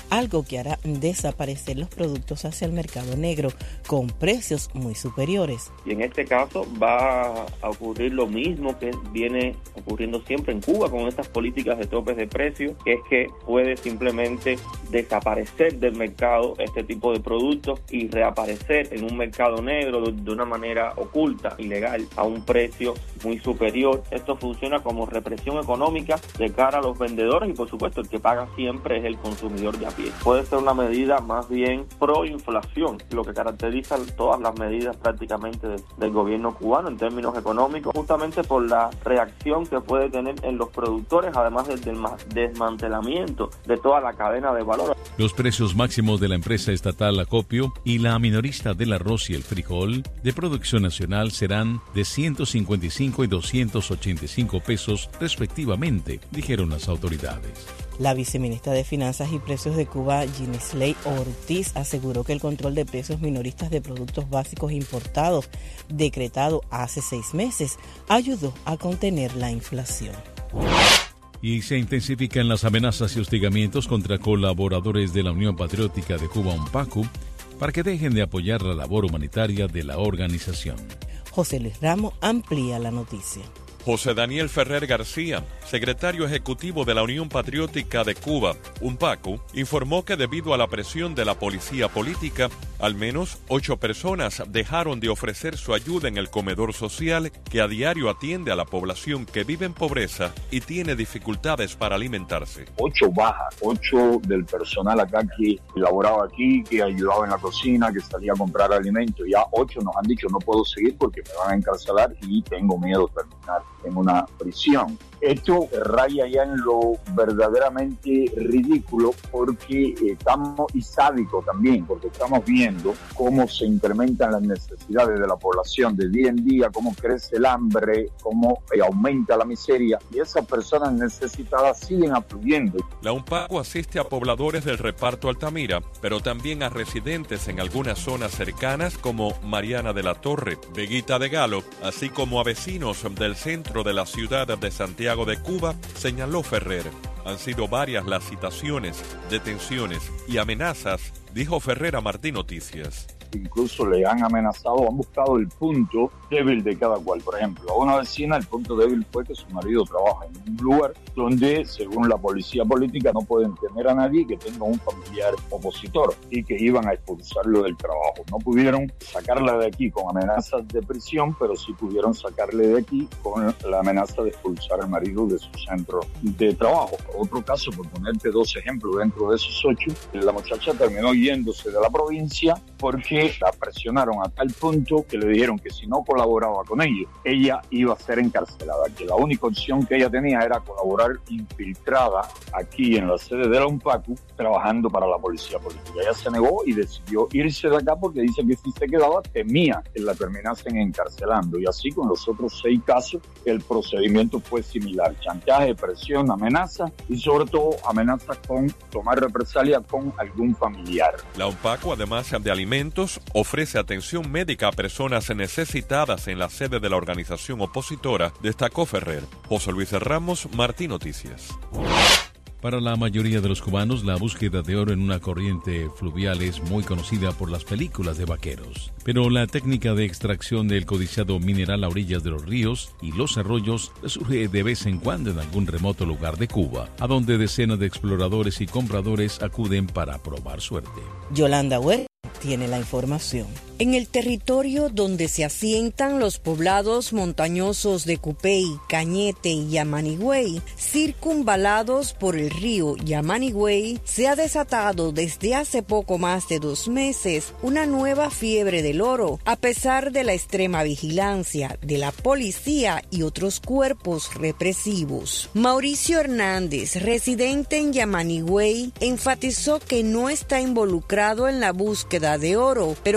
algo que hará desaparecer los productos hacia el mercado negro con precios muy superiores. Y en este caso va a ocurrir lo mismo que viene ocurriendo siempre en Cuba con estas políticas de topes de precios, que es que puede simplemente desaparecer del mercado este tipo de productos y reaparecer en un mercado negro de una manera oculta, ilegal, a un precio muy superior. Esto funciona como represión económica de cara a los vendedores y por supuesto el que paga siempre es el consumidor de a pie. Puede ser una medida más bien proinflación, lo que caracteriza todas las medidas prácticamente de, del gobierno cubano en términos económicos, justamente por la reacción que puede tener en los productores, además del, del desmantelamiento de toda la cadena de valor. Los precios máximos de la empresa estatal Acopio y la minorista del arroz y el frijol de producción nacional serán de ciento cincuenta y cinco y doscientos ochenta y cinco pesos respectivamente, dijeron las autoridades. La viceministra de Finanzas y Precios de Cuba, Ginisley Ortiz, aseguró que el control de precios minoristas de productos básicos importados, decretado hace seis meses, ayudó a contener la inflación. Y se intensifican las amenazas y hostigamientos contra colaboradores de la Unión Patriótica de Cuba, UNPACU, para que dejen de apoyar la labor humanitaria de la organización. José Luis Ramos amplía la noticia. José Daniel Ferrer García, secretario ejecutivo de la Unión Patriótica de Cuba, UNPACU, informó que debido a la presión de la policía política, al menos ocho personas dejaron de ofrecer su ayuda en el comedor social que a diario atiende a la población que vive en pobreza y tiene dificultades para alimentarse. Ocho bajas, ocho del personal acá que laboraba aquí, que ayudaba en la cocina, que salía a comprar alimentos. Ya ocho nos han dicho no puedo seguir porque me van a encarcelar y tengo miedo de terminar en una prisión. Esto raya ya en lo verdaderamente ridículo porque estamos, y sádico también, porque estamos viendo cómo se incrementan las necesidades de la población de día en día, cómo crece el hambre, cómo aumenta la miseria y esas personas necesitadas siguen afluyendo. La UNPACU asiste a pobladores del reparto Altamira, pero también a residentes en algunas zonas cercanas como Mariana de la Torre, Veguita de Galo, así como a vecinos del centro de la ciudad de Santiago de Cuba, señaló Ferrer. Han sido varias las citaciones, detenciones y amenazas, dijo Ferrer a Martín Noticias. Incluso le han amenazado, han buscado el punto débil de cada cual. Por ejemplo, a una vecina el punto débil fue que su marido trabaja en un lugar donde, según la policía política, no pueden tener a nadie que tenga un familiar opositor y que iban a expulsarlo del trabajo. No pudieron sacarla de aquí con amenazas de prisión, pero sí pudieron sacarle de aquí con la amenaza de expulsar al marido de su centro de trabajo. Otro caso, por ponerte dos ejemplos dentro de esos ocho, la muchacha terminó yéndose de la provincia porque la presionaron a tal punto que le dijeron que si no colaboraba con ellos, ella iba a ser encarcelada, que la única opción que ella tenía era colaborar infiltrada aquí en la sede de la UNPACU, trabajando para la policía política. Ella se negó y decidió irse de acá porque dice que si se quedaba temía que la terminasen encarcelando, y así con los otros seis casos el procedimiento fue similar: chantaje, presión, amenaza y sobre todo amenazas con tomar represalia con algún familiar. La UNPACU, además de alimentos, ofrece atención médica a personas necesitadas en la sede de la organización opositora, destacó Ferrer. José Luis Ramos, Martín Noticias. Para la mayoría de los cubanos, la búsqueda de oro en una corriente fluvial es muy conocida por las películas de vaqueros. Pero la técnica de extracción del codiciado mineral a orillas de los ríos y los arroyos surge de vez en cuando en algún remoto lugar de Cuba, a donde decenas de exploradores y compradores acuden para probar suerte. Yolanda Huer tiene la información. En el territorio donde se asientan los poblados montañosos de Cupey, Cañete y Yamanigüey, circunvalados por el río Yamanigüey, se ha desatado desde hace poco más de dos meses una nueva fiebre del oro, a pesar de la extrema vigilancia de la policía y otros cuerpos represivos. Mauricio Hernández, residente en Yamanigüey, enfatizó que no está involucrado en la búsqueda de oro, pero que los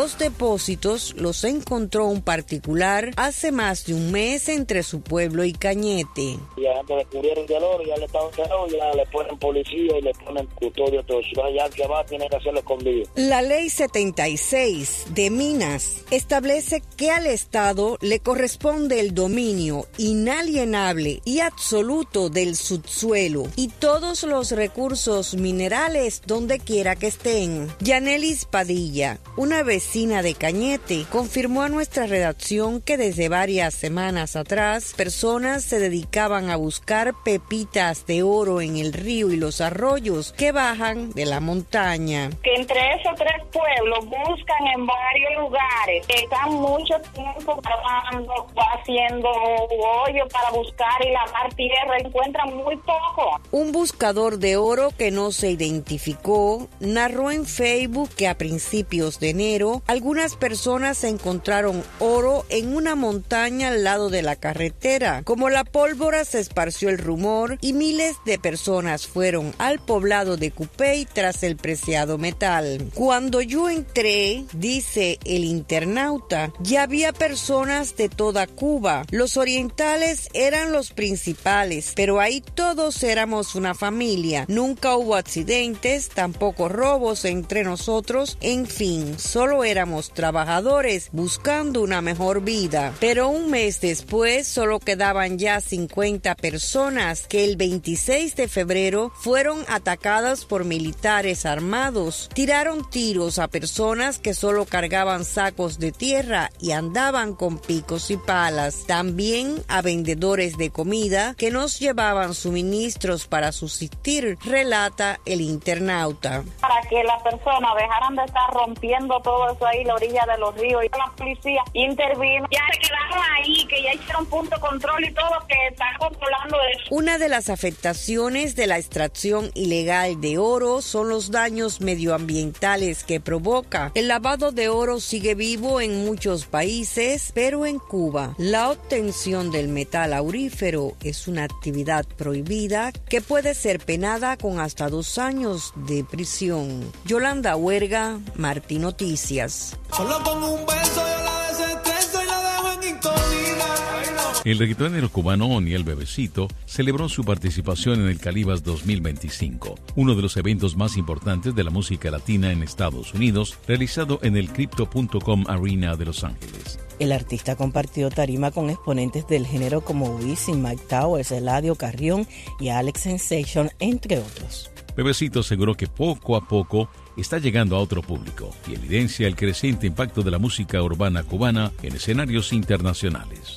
Los depósitos los encontró un particular hace más de un mes entre su pueblo y Cañete. Ya antes descubrieron el oro, ya le estaban cerrado, ya le ponen policía y le ponen custodio todo. Ya el que va tiene que hacerlo escondido. La ley setenta y seis de Minas establece que al Estado le corresponde el dominio inalienable y absoluto del subsuelo y todos los recursos minerales donde quiera que estén. Yanelis Padilla, una vecina de Cañete, confirmó a nuestra redacción que desde varias semanas atrás personas se dedicaban a buscar pepitas de oro en el río y los arroyos que bajan de la montaña. Que entre esos tres pueblos buscan en varios lugares, están mucho tiempo trabajando, haciendo hoyos para buscar y lavar tierra, encuentran muy poco. Un buscador de oro que no se identificó narró en Facebook que a principios de enero algunas personas encontraron oro en una montaña al lado de la carretera. Como la pólvora se esparció el rumor y miles de personas fueron al poblado de Cupey tras el preciado metal. Cuando yo entré, dice el internauta, ya había personas de toda Cuba. Los orientales eran los principales, pero ahí todos éramos una familia. Nunca hubo accidentes, tampoco robos entre nosotros, en fin, solo éramos trabajadores buscando una mejor vida. Pero un mes después solo quedaban ya cincuenta personas que el veintiséis de febrero fueron atacadas por militares armados. Tiraron tiros a personas que solo cargaban sacos de tierra y andaban con picos y palas. También a vendedores de comida que nos llevaban suministros para subsistir, relata el internauta. Para que las personas dejaran de estar rompiendo todo eso ahí, la orilla de los ríos, y la policía intervino. Ya se quedaron ahí, que ya hicieron punto de control y todo, que están controlando eso. Una de las afectaciones de la extracción ilegal de oro son los daños medioambientales que provoca. El lavado de oro sigue vivo en muchos países, pero en Cuba la obtención del metal aurífero es una actividad prohibida que puede ser penada con hasta dos años de prisión. Yolanda Huerga, Martí Noticias. Solo con un beso yo la desestreso y la dejo en incognita. El reggaetonero cubano Oniel Bebecito celebró su participación en el Calibas dos mil veinticinco, uno de los eventos más importantes de la música latina en Estados Unidos, realizado en el Crypto punto com Arena de Los Ángeles. El artista compartió tarima con exponentes del género como Wisin, Mike Towers, Eladio Carrión y Alex Sensation, entre otros. Bebecito aseguró que poco a poco está llegando a otro público y evidencia el creciente impacto de la música urbana cubana en escenarios internacionales.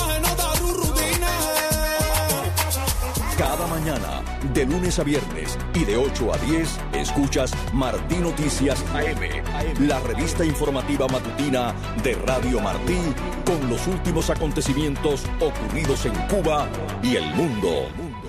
Cada mañana, de lunes a viernes y de ocho a diez, escuchas Martí Noticias A M, la revista informativa matutina de Radio Martí, con los últimos acontecimientos ocurridos en Cuba y el mundo.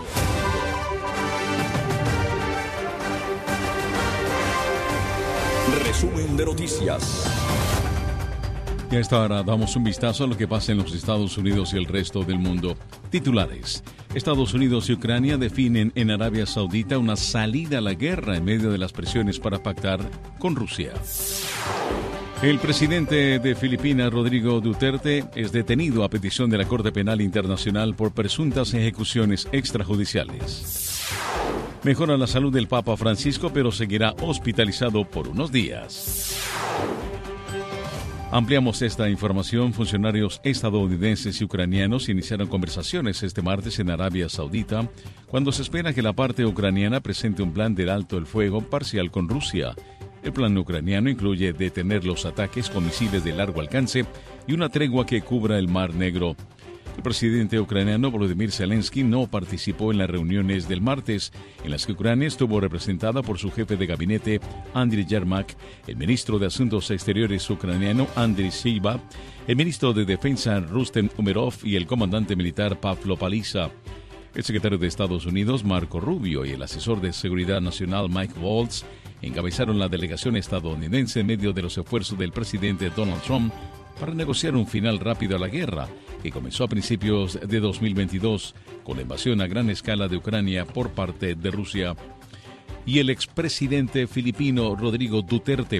Resumen de noticias. Y a esta hora damos un vistazo a lo que pasa en los Estados Unidos y el resto del mundo. Titulares. Estados Unidos y Ucrania definen en Arabia Saudita una salida a la guerra en medio de las presiones para pactar con Rusia. El presidente de Filipinas, Rodrigo Duterte, es detenido a petición de la Corte Penal Internacional por presuntas ejecuciones extrajudiciales. Mejora la salud del Papa Francisco, pero seguirá hospitalizado por unos días. Ampliamos esta información. Funcionarios estadounidenses y ucranianos iniciaron conversaciones este martes en Arabia Saudita, cuando se espera que la parte ucraniana presente un plan de alto el fuego parcial con Rusia. El plan ucraniano incluye detener los ataques con misiles de largo alcance y una tregua que cubra el Mar Negro. El presidente ucraniano Volodymyr Zelensky no participó en las reuniones del martes, en las que Ucrania estuvo representada por su jefe de gabinete, Andriy Yermak, el ministro de Asuntos Exteriores ucraniano, Andriy Sybiha, el ministro de Defensa, Rustem Umerov, y el comandante militar, Pavlo Paliza. El secretario de Estados Unidos, Marco Rubio, y el asesor de Seguridad Nacional, Mike Waltz, encabezaron la delegación estadounidense en medio de los esfuerzos del presidente Donald Trump para negociar un final rápido a la guerra, que comenzó a principios de dos mil veintidós con la invasión a gran escala de Ucrania por parte de Rusia. Y el expresidente filipino Rodrigo Duterte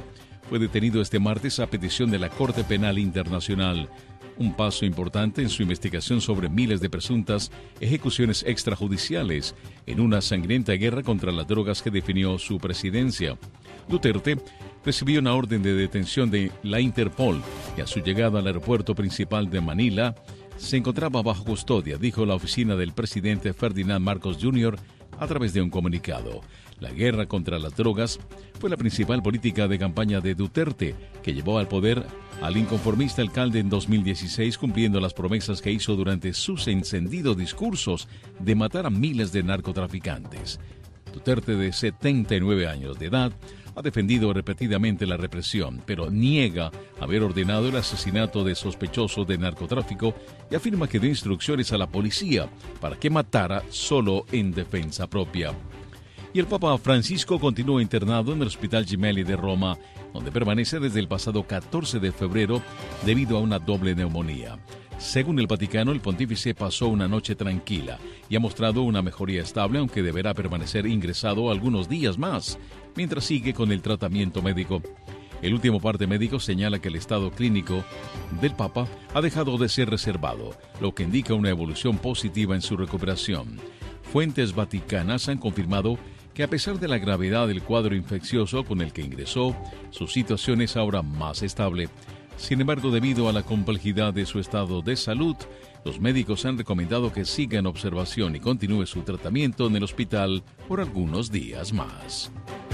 fue detenido este martes a petición de la Corte Penal Internacional. Un paso importante en su investigación sobre miles de presuntas ejecuciones extrajudiciales en una sangrienta guerra contra las drogas que definió su presidencia. Duterte recibió una orden de detención de la Interpol y a su llegada al aeropuerto principal de Manila se encontraba bajo custodia, dijo la oficina del presidente Ferdinand Marcos junior a través de un comunicado. La guerra contra las drogas fue la principal política de campaña de Duterte, que llevó al poder al inconformista alcalde en dos mil dieciséis, cumpliendo las promesas que hizo durante sus encendidos discursos de matar a miles de narcotraficantes. Duterte, de setenta y nueve años de edad, ha defendido repetidamente la represión, pero niega haber ordenado el asesinato de sospechosos de narcotráfico y afirma que dio instrucciones a la policía para que matara solo en defensa propia. Y el Papa Francisco continúa internado en el Hospital Gemelli de Roma, donde permanece desde el pasado catorce de febrero debido a una doble neumonía. Según el Vaticano, el pontífice pasó una noche tranquila y ha mostrado una mejoría estable, aunque deberá permanecer ingresado algunos días más, mientras sigue con el tratamiento médico. El último parte médico señala que el estado clínico del Papa ha dejado de ser reservado, lo que indica una evolución positiva en su recuperación. Fuentes vaticanas han confirmado que a pesar de la gravedad del cuadro infeccioso con el que ingresó, su situación es ahora más estable. Sin embargo, debido a la complejidad de su estado de salud, los médicos han recomendado que siga en observación y continúe su tratamiento en el hospital por algunos días más.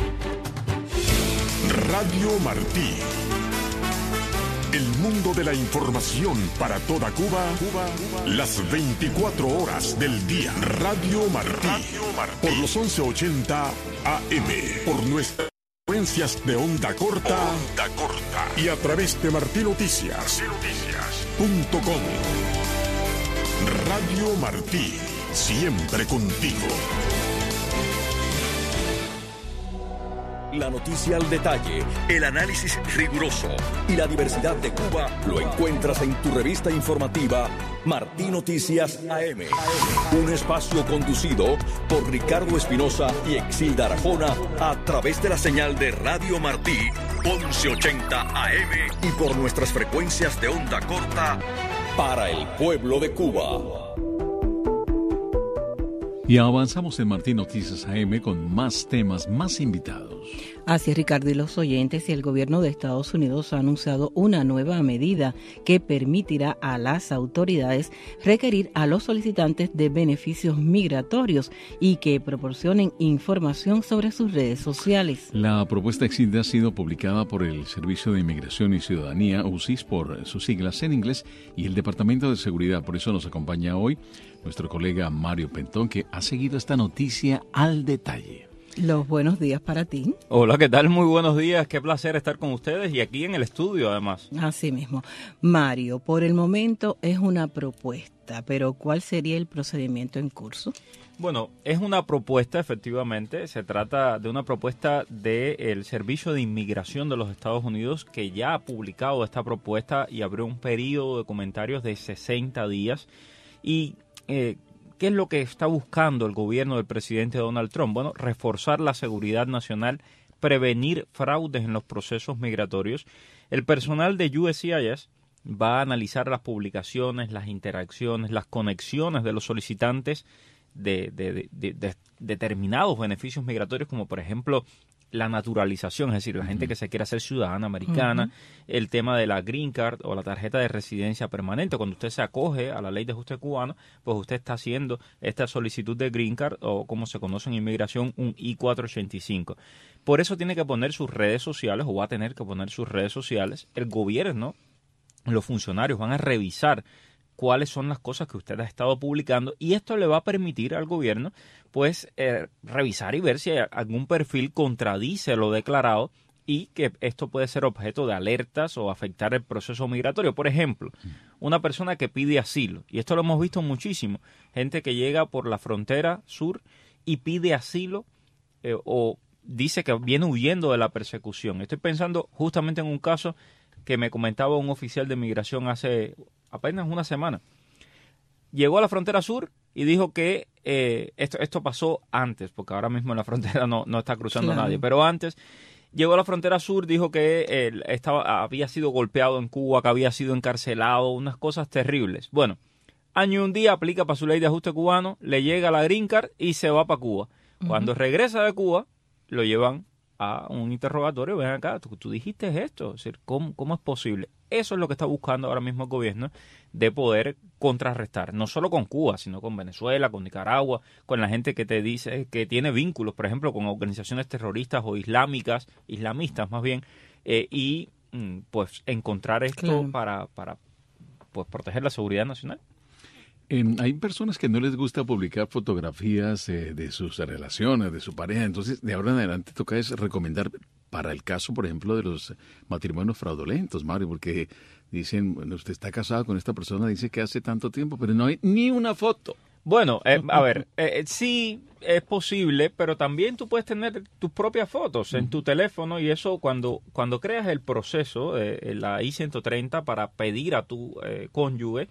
Radio Martí. El mundo de la información para toda Cuba, Cuba, Cuba, las veinticuatro horas del día. Radio Martí, Radio Martí. Por los once ochenta A M, por nuestras frecuencias de onda corta, onda corta y a través de martí noticias punto com. Radio Martí, siempre contigo. La noticia al detalle, el análisis riguroso y la diversidad de Cuba lo encuentras en tu revista informativa Martí Noticias A M. Un espacio conducido por Ricardo Espinosa y Exilda Arjona a través de la señal de Radio Martí once ochenta A M y por nuestras frecuencias de onda corta para el pueblo de Cuba. Y avanzamos en Martí Noticias A M con más temas, más invitados. Así es, Ricardo, y los oyentes, y el gobierno de Estados Unidos ha anunciado una nueva medida que permitirá a las autoridades requerir a los solicitantes de beneficios migratorios y que proporcionen información sobre sus redes sociales. La propuesta Exilda ha sido publicada por el Servicio de Inmigración y Ciudadanía, U C I S por sus siglas en inglés, y el Departamento de Seguridad. Por eso nos acompaña hoy nuestro colega Mario Pentón, que ha seguido esta noticia al detalle. Los buenos días para ti. Hola, ¿qué tal? Muy buenos días. Qué placer estar con ustedes y aquí en el estudio, además. Así mismo. Mario, por el momento es una propuesta, pero ¿cuál sería el procedimiento en curso? Bueno, es una propuesta, efectivamente. Se trata de una propuesta del Servicio de Inmigración de los Estados Unidos, que ya ha publicado esta propuesta y abrió un periodo de comentarios de sesenta días. Y eh, ¿qué es lo que está buscando el gobierno del presidente Donald Trump? Bueno, reforzar la seguridad nacional, prevenir fraudes en los procesos migratorios. El personal de U S C I S va a analizar las publicaciones, las interacciones, las conexiones de los solicitantes de, de, de, de, de determinados beneficios migratorios, como por ejemplo la naturalización, es decir, la gente que se quiere hacer ciudadana americana, uh-huh. el tema de la green card o la tarjeta de residencia permanente. Cuando usted se acoge a la ley de ajuste cubano, pues usted está haciendo esta solicitud de green card, o como se conoce en inmigración, un I cuatrocientos ochenta y cinco. Por eso tiene que poner sus redes sociales, o va a tener que poner sus redes sociales. El gobierno, los funcionarios van a revisar cuáles son las cosas que usted ha estado publicando, y esto le va a permitir al gobierno pues eh, revisar y ver si algún perfil contradice lo declarado y que esto puede ser objeto de alertas o afectar el proceso migratorio. Por ejemplo, una persona que pide asilo, y esto lo hemos visto muchísimo, gente que llega por la frontera sur y pide asilo eh, o dice que viene huyendo de la persecución. Estoy pensando justamente en un caso que me comentaba un oficial de migración hace apenas una semana. Llegó a la frontera sur y dijo que eh, esto, esto pasó antes, porque ahora mismo en la frontera no, no está cruzando claro. nadie, pero antes llegó a la frontera sur, dijo que él estaba, había sido golpeado en Cuba, que había sido encarcelado, unas cosas terribles. Bueno, año y un día aplica para su ley de ajuste cubano, le llega la green card y se va para Cuba. Uh-huh. Cuando regresa de Cuba, lo llevan a un interrogatorio. Ven acá, tú, tú dijiste esto, es decir, ¿cómo, ¿cómo es posible? Eso es lo que está buscando ahora mismo el gobierno, de poder contrarrestar, no solo con Cuba, sino con Venezuela, con Nicaragua, con la gente que te dice que tiene vínculos, por ejemplo, con organizaciones terroristas o islámicas, islamistas más bien, eh, y pues encontrar esto claro. para, para pues, proteger la seguridad nacional. Eh, hay personas que no les gusta publicar fotografías eh, de sus relaciones, de su pareja, entonces de ahora en adelante toca es recomendar para el caso, por ejemplo, de los matrimonios fraudulentos, Mario, porque dicen, bueno, usted está casado con esta persona, dice que hace tanto tiempo, pero no hay ni una foto. Bueno, eh, a ver, eh, sí es posible, pero también tú puedes tener tus propias fotos en tu teléfono y eso cuando, cuando creas el proceso de eh, la I ciento treinta para pedir a tu eh, cónyuge,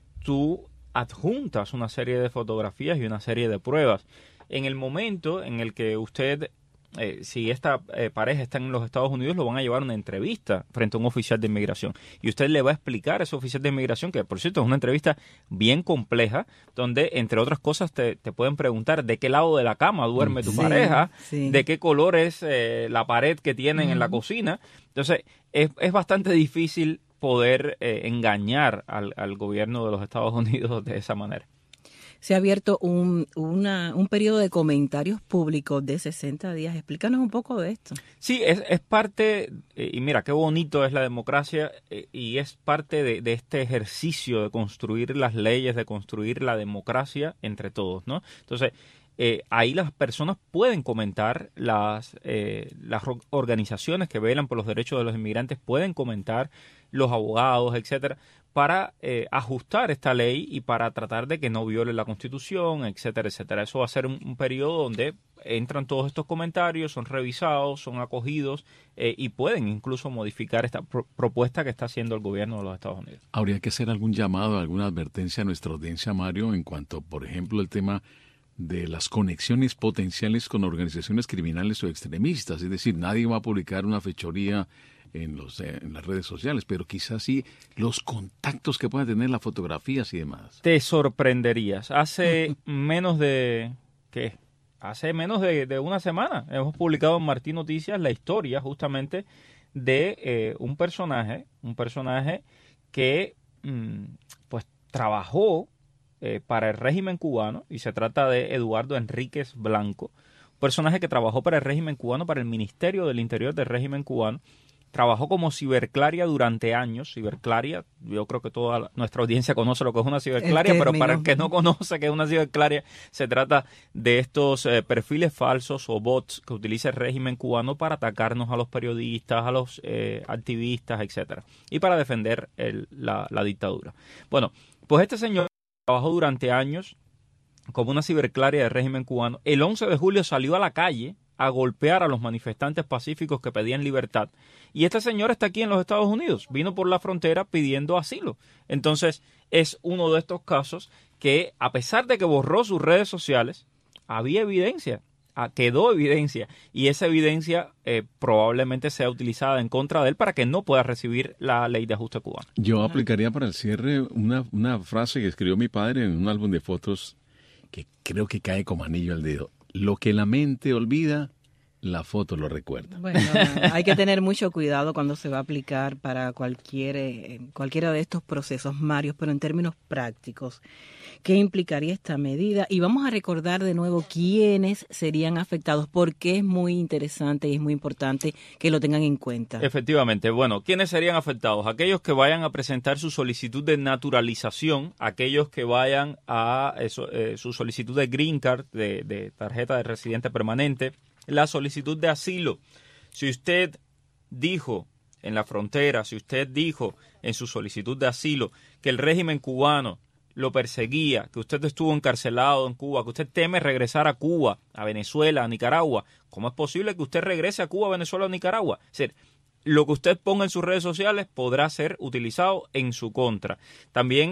tú adjuntas una serie de fotografías y una serie de pruebas. En el momento en el que usted, eh, si esta eh, pareja está en los Estados Unidos, lo van a llevar a una entrevista frente a un oficial de inmigración. Y usted le va a explicar a ese oficial de inmigración, que por cierto es una entrevista bien compleja, donde entre otras cosas te, te pueden preguntar de qué lado de la cama duerme tu sí, pareja, sí. de qué color es eh, la pared que tienen uh-huh. en la cocina. Entonces, es, es bastante difícil poder eh, engañar al, al gobierno de los Estados Unidos de esa manera. Se ha abierto un, una, un periodo de comentarios públicos de sesenta días. Explícanos un poco de esto. Sí, es, es parte, eh, y mira, qué bonito es la democracia, eh, y es parte de, de este ejercicio de construir las leyes, de construir la democracia entre todos, ¿no? Entonces, Eh, ahí las personas pueden comentar, las, eh, las organizaciones que velan por los derechos de los inmigrantes pueden comentar, los abogados, etcétera, para eh, ajustar esta ley y para tratar de que no viole la Constitución, etcétera, etcétera. Eso va a ser un, un periodo donde entran todos estos comentarios, son revisados, son acogidos eh, y pueden incluso modificar esta pro- propuesta que está haciendo el gobierno de los Estados Unidos. ¿Habría que hacer algún llamado, alguna advertencia a nuestra audiencia, Mario, en cuanto, por ejemplo, el tema de las conexiones potenciales con organizaciones criminales o extremistas? Es decir, nadie va a publicar una fechoría en, los, eh, en las redes sociales, pero quizás sí los contactos que puedan tener, las fotografías y demás. Te sorprenderías. Hace menos de... ¿qué? Hace menos de, de una semana hemos publicado en Martín Noticias la historia justamente de eh, un personaje, un personaje que mmm, pues trabajó Eh, para el régimen cubano, y se trata de Eduardo Enríquez Blanco, un personaje que trabajó para el régimen cubano, para el Ministerio del Interior del régimen cubano, trabajó como ciberclaria durante años. Ciberclaria, yo creo que toda la, nuestra audiencia conoce lo que es una ciberclaria, pero para el que no conoce qué es una ciberclaria, se trata de estos eh, perfiles falsos o bots que utiliza el régimen cubano para atacarnos a los periodistas, a los eh, activistas, etcétera, y para defender el, la, la dictadura. Bueno, pues este señor trabajó durante años como una ciberclaria del régimen cubano. El once de julio salió a la calle a golpear a los manifestantes pacíficos que pedían libertad. Y este señor está aquí en los Estados Unidos. Vino por la frontera pidiendo asilo. Entonces, es uno de estos casos que, a pesar de que borró sus redes sociales, había evidencia. Quedó evidencia, y esa evidencia eh, probablemente sea utilizada en contra de él para que no pueda recibir la ley de ajuste cubano. Yo aplicaría para el cierre una, una frase que escribió mi padre en un álbum de fotos que creo que cae como anillo al dedo. Lo que la mente olvida, la foto lo recuerda. Bueno, hay que tener mucho cuidado cuando se va a aplicar para cualquier eh, cualquiera de estos procesos, Mario, pero en términos prácticos, ¿qué implicaría esta medida? Y vamos a recordar de nuevo quiénes serían afectados, porque es muy interesante y es muy importante que lo tengan en cuenta. Efectivamente, bueno, ¿quiénes serían afectados? Aquellos que vayan a presentar su solicitud de naturalización, aquellos que vayan a eso, eh, su solicitud de green card, de, de tarjeta de residente permanente, la solicitud de asilo. Si usted dijo en la frontera, si usted dijo en su solicitud de asilo que el régimen cubano lo perseguía, que usted estuvo encarcelado en Cuba, que usted teme regresar a Cuba, a Venezuela, a Nicaragua, ¿cómo es posible que usted regrese a Cuba, Venezuela o Nicaragua? Es decir, lo que usted ponga en sus redes sociales podrá ser utilizado en su contra. También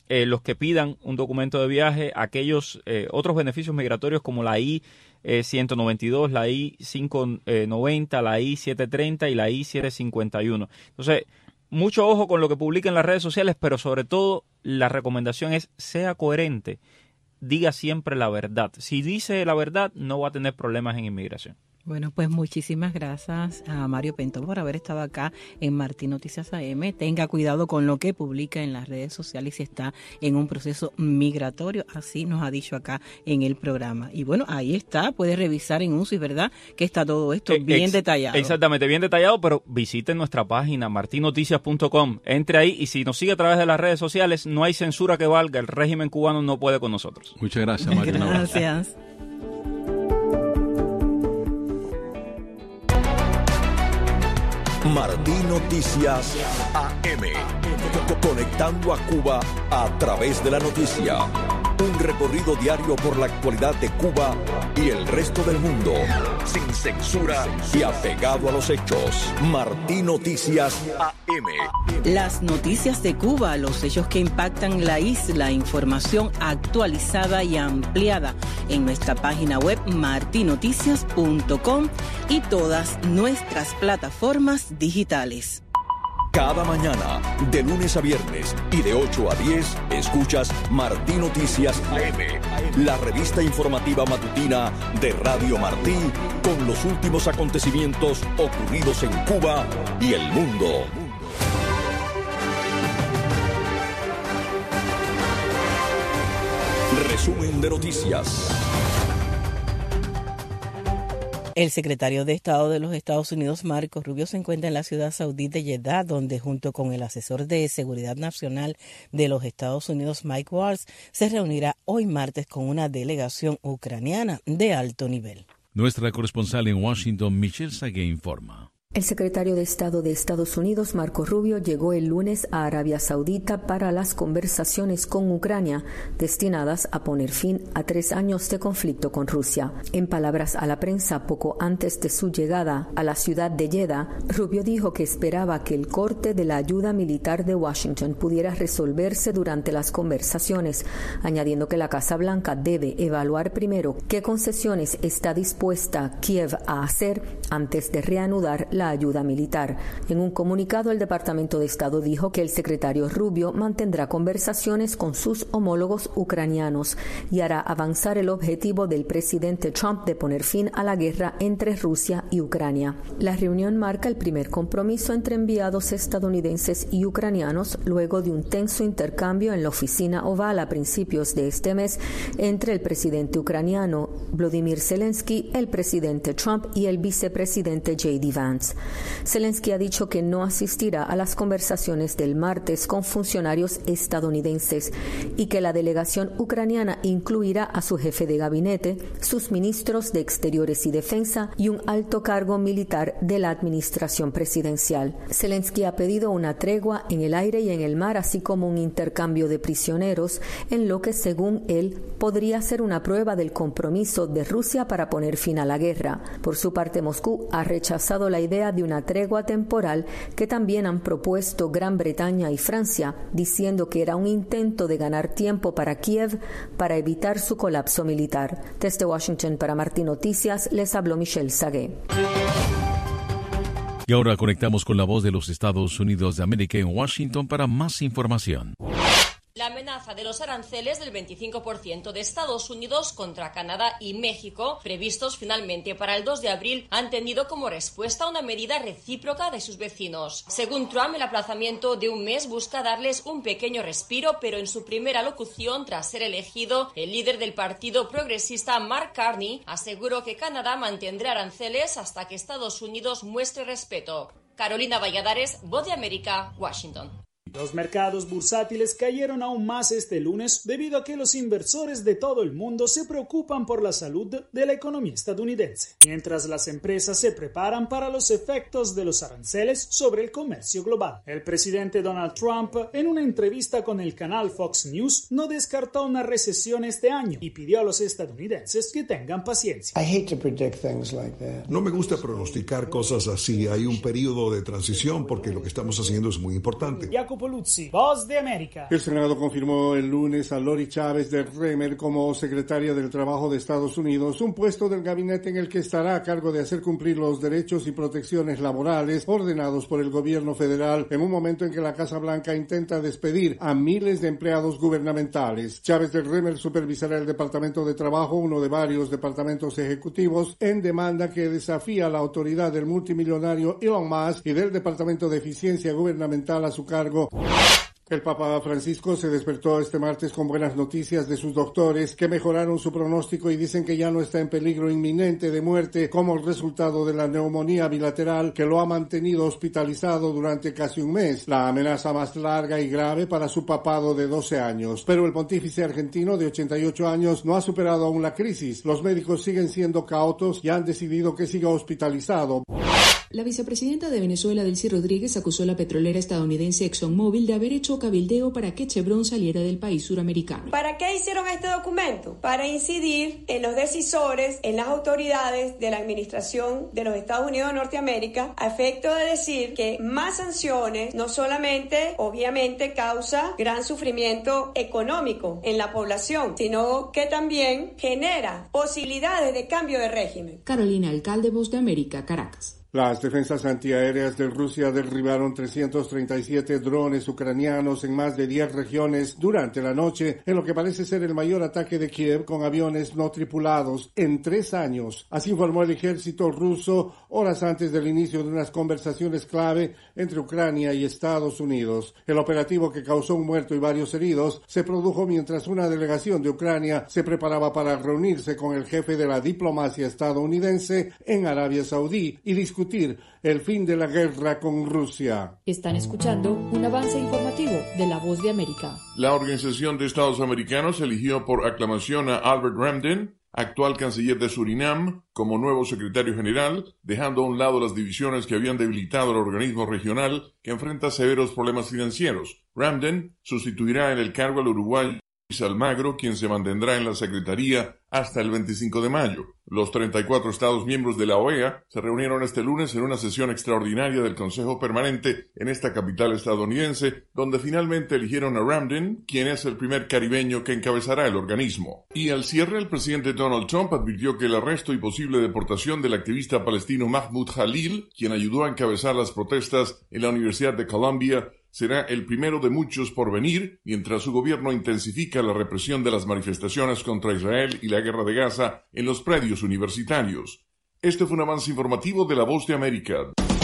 eh, los que pidan un documento de viaje, aquellos eh, otros beneficios migratorios como la I ciento noventa y dos, la I quinientos noventa, la I setecientos treinta y la I setecientos cincuenta y uno. Entonces, mucho ojo con lo que publiquen en las redes sociales, pero sobre todo la recomendación es sea coherente, diga siempre la verdad. Si dice la verdad, no va a tener problemas en inmigración. Bueno, pues muchísimas gracias a Mario Pentón por haber estado acá en Martín Noticias A M. Tenga cuidado con lo que publica en las redes sociales si está en un proceso migratorio, así nos ha dicho acá en el programa. Y bueno, ahí está, puede revisar en U C I, ¿verdad? Que está todo esto bien Ex- detallado. Exactamente, bien detallado, pero visiten nuestra página martin noticias punto com, entre ahí y si nos sigue a través de las redes sociales, no hay censura que valga, el régimen cubano no puede con nosotros. Muchas gracias, Mario. Gracias. Martín Noticias A M. Conectando a Cuba a través de la noticia. Un recorrido diario por la actualidad de Cuba y el resto del mundo. Sin censura y apegado a los hechos. Martín Noticias A M. Las noticias de Cuba, los hechos que impactan la isla, información actualizada y ampliada en nuestra página web martin noticias punto com y todas nuestras plataformas digitales. Cada mañana, de lunes a viernes y de ocho a diez, escuchas Martín Noticias A M, la revista informativa matutina de Radio Martí, con los últimos acontecimientos ocurridos en Cuba y el mundo. Resumen de noticias. El secretario de Estado de los Estados Unidos, Marco Rubio, se encuentra en la ciudad saudí de Jeddah, donde junto con el asesor de Seguridad Nacional de los Estados Unidos, Mike Waltz, se reunirá hoy martes con una delegación ucraniana de alto nivel. Nuestra corresponsal en Washington, Michelle Sagué, informa. El secretario de Estado de Estados Unidos, Marco Rubio, llegó el lunes a Arabia Saudita para las conversaciones con Ucrania, destinadas a poner fin a tres años de conflicto con Rusia. En palabras a la prensa, poco antes de su llegada a la ciudad de Jeddah, Rubio dijo que esperaba que el corte de la ayuda militar de Washington pudiera resolverse durante las conversaciones, añadiendo que la Casa Blanca debe evaluar primero qué concesiones está dispuesta Kiev a hacer antes de reanudar la ayuda militar. En un comunicado, el Departamento de Estado dijo que el secretario Rubio mantendrá conversaciones con sus homólogos ucranianos y hará avanzar el objetivo del presidente Trump de poner fin a la guerra entre Rusia y Ucrania. La reunión marca el primer compromiso entre enviados estadounidenses y ucranianos luego de un tenso intercambio en la oficina oval a principios de este mes entre el presidente ucraniano Volodymyr Zelensky, el presidente Trump y el vicepresidente J D Vance. Zelensky ha dicho que no asistirá a las conversaciones del martes con funcionarios estadounidenses y que la delegación ucraniana incluirá a su jefe de gabinete, sus ministros de Exteriores y Defensa y un alto cargo militar de la administración presidencial. Zelensky ha pedido una tregua en el aire y en el mar, así como un intercambio de prisioneros, en lo que, según él, podría ser una prueba del compromiso de Rusia para poner fin a la guerra. Por su parte, Moscú ha rechazado la idea de una tregua temporal que también han propuesto Gran Bretaña y Francia, diciendo que era un intento de ganar tiempo para Kiev para evitar su colapso militar. Desde Washington para Martín Noticias les habló Michelle Sagué. Y ahora conectamos con la voz de los Estados Unidos de América en Washington para más información. La amenaza de los aranceles del veinticinco por ciento de Estados Unidos contra Canadá y México, previstos finalmente para el dos de abril, han tenido como respuesta una medida recíproca de sus vecinos. Según Trump, el aplazamiento de un mes busca darles un pequeño respiro, pero en su primera locución tras ser elegido, el líder del Partido Progresista, Mark Carney, aseguró que Canadá mantendrá aranceles hasta que Estados Unidos muestre respeto. Carolina Valladares, Voz de América, Washington. Los mercados bursátiles cayeron aún más este lunes debido a que los inversores de todo el mundo se preocupan por la salud de la economía estadounidense, mientras las empresas se preparan para los efectos de los aranceles sobre el comercio global. El presidente Donald Trump, en una entrevista con el canal Fox News, no descartó una recesión este año y pidió a los estadounidenses que tengan paciencia. No me gusta pronosticar cosas así. Hay un periodo de transición porque lo que estamos haciendo es muy importante. Jacopo Filippo Luzzi, Voz de América. El Senado confirmó el lunes a Lori Chávez de Remer como secretaria del Trabajo de Estados Unidos, un puesto del gabinete en el que estará a cargo de hacer cumplir los derechos y protecciones laborales ordenados por el gobierno federal en un momento en que la Casa Blanca intenta despedir a miles de empleados gubernamentales. Chávez de Remer supervisará el Departamento de Trabajo, uno de varios departamentos ejecutivos en demanda que desafía la autoridad del multimillonario Elon Musk y del Departamento de Eficiencia Gubernamental a su cargo. El Papa Francisco se despertó este martes con buenas noticias de sus doctores que mejoraron su pronóstico y dicen que ya no está en peligro inminente de muerte como resultado de la neumonía bilateral que lo ha mantenido hospitalizado durante casi un mes, la amenaza más larga y grave para su papado de doce años. Pero el pontífice argentino de ochenta y ocho años no ha superado aún la crisis. Los médicos siguen siendo cautos y han decidido que siga hospitalizado. La vicepresidenta de Venezuela, Delcy Rodríguez, acusó a la petrolera estadounidense ExxonMobil de haber hecho cabildeo para que Chevron saliera del país suramericano. ¿Para qué hicieron este documento? Para incidir en los decisores, en las autoridades de la administración de los Estados Unidos de Norteamérica, a efecto de decir que más sanciones no solamente, obviamente, causa gran sufrimiento económico en la población, sino que también genera posibilidades de cambio de régimen. Carolina Alcalde, Voz de América, Caracas. Las defensas antiaéreas de Rusia derribaron trescientos treinta y siete drones ucranianos en más de diez regiones durante la noche, en lo que parece ser el mayor ataque de Kiev con aviones no tripulados en tres años. Así informó el ejército ruso horas antes del inicio de unas conversaciones clave entre Ucrania y Estados Unidos. El operativo, que causó un muerto y varios heridos, se produjo mientras una delegación de Ucrania se preparaba para reunirse con el jefe de la diplomacia estadounidense en Arabia Saudí y discutir el fin de la guerra con Rusia. Están escuchando un avance informativo de La Voz de América. La Organización de Estados Americanos eligió por aclamación a Albert Ramden, actual canciller de Surinam, como nuevo secretario general, dejando a un lado las divisiones que habían debilitado al organismo regional que enfrenta severos problemas financieros. Ramden sustituirá en el cargo al uruguayo Luis Almagro, quien se mantendrá en la secretaría hasta el veinticinco de mayo. Los treinta y cuatro Estados miembros de la O E A se reunieron este lunes en una sesión extraordinaria del Consejo Permanente en esta capital estadounidense, donde finalmente eligieron a Ramden, quien es el primer caribeño que encabezará el organismo. Y al cierre, el presidente Donald Trump advirtió que el arresto y posible deportación del activista palestino Mahmoud Khalil, quien ayudó a encabezar las protestas en la Universidad de Columbia, será el primero de muchos por venir, mientras su gobierno intensifica la represión de las manifestaciones contra Israel y la guerra de Gaza en los predios universitarios. Este fue un avance informativo de La Voz de América.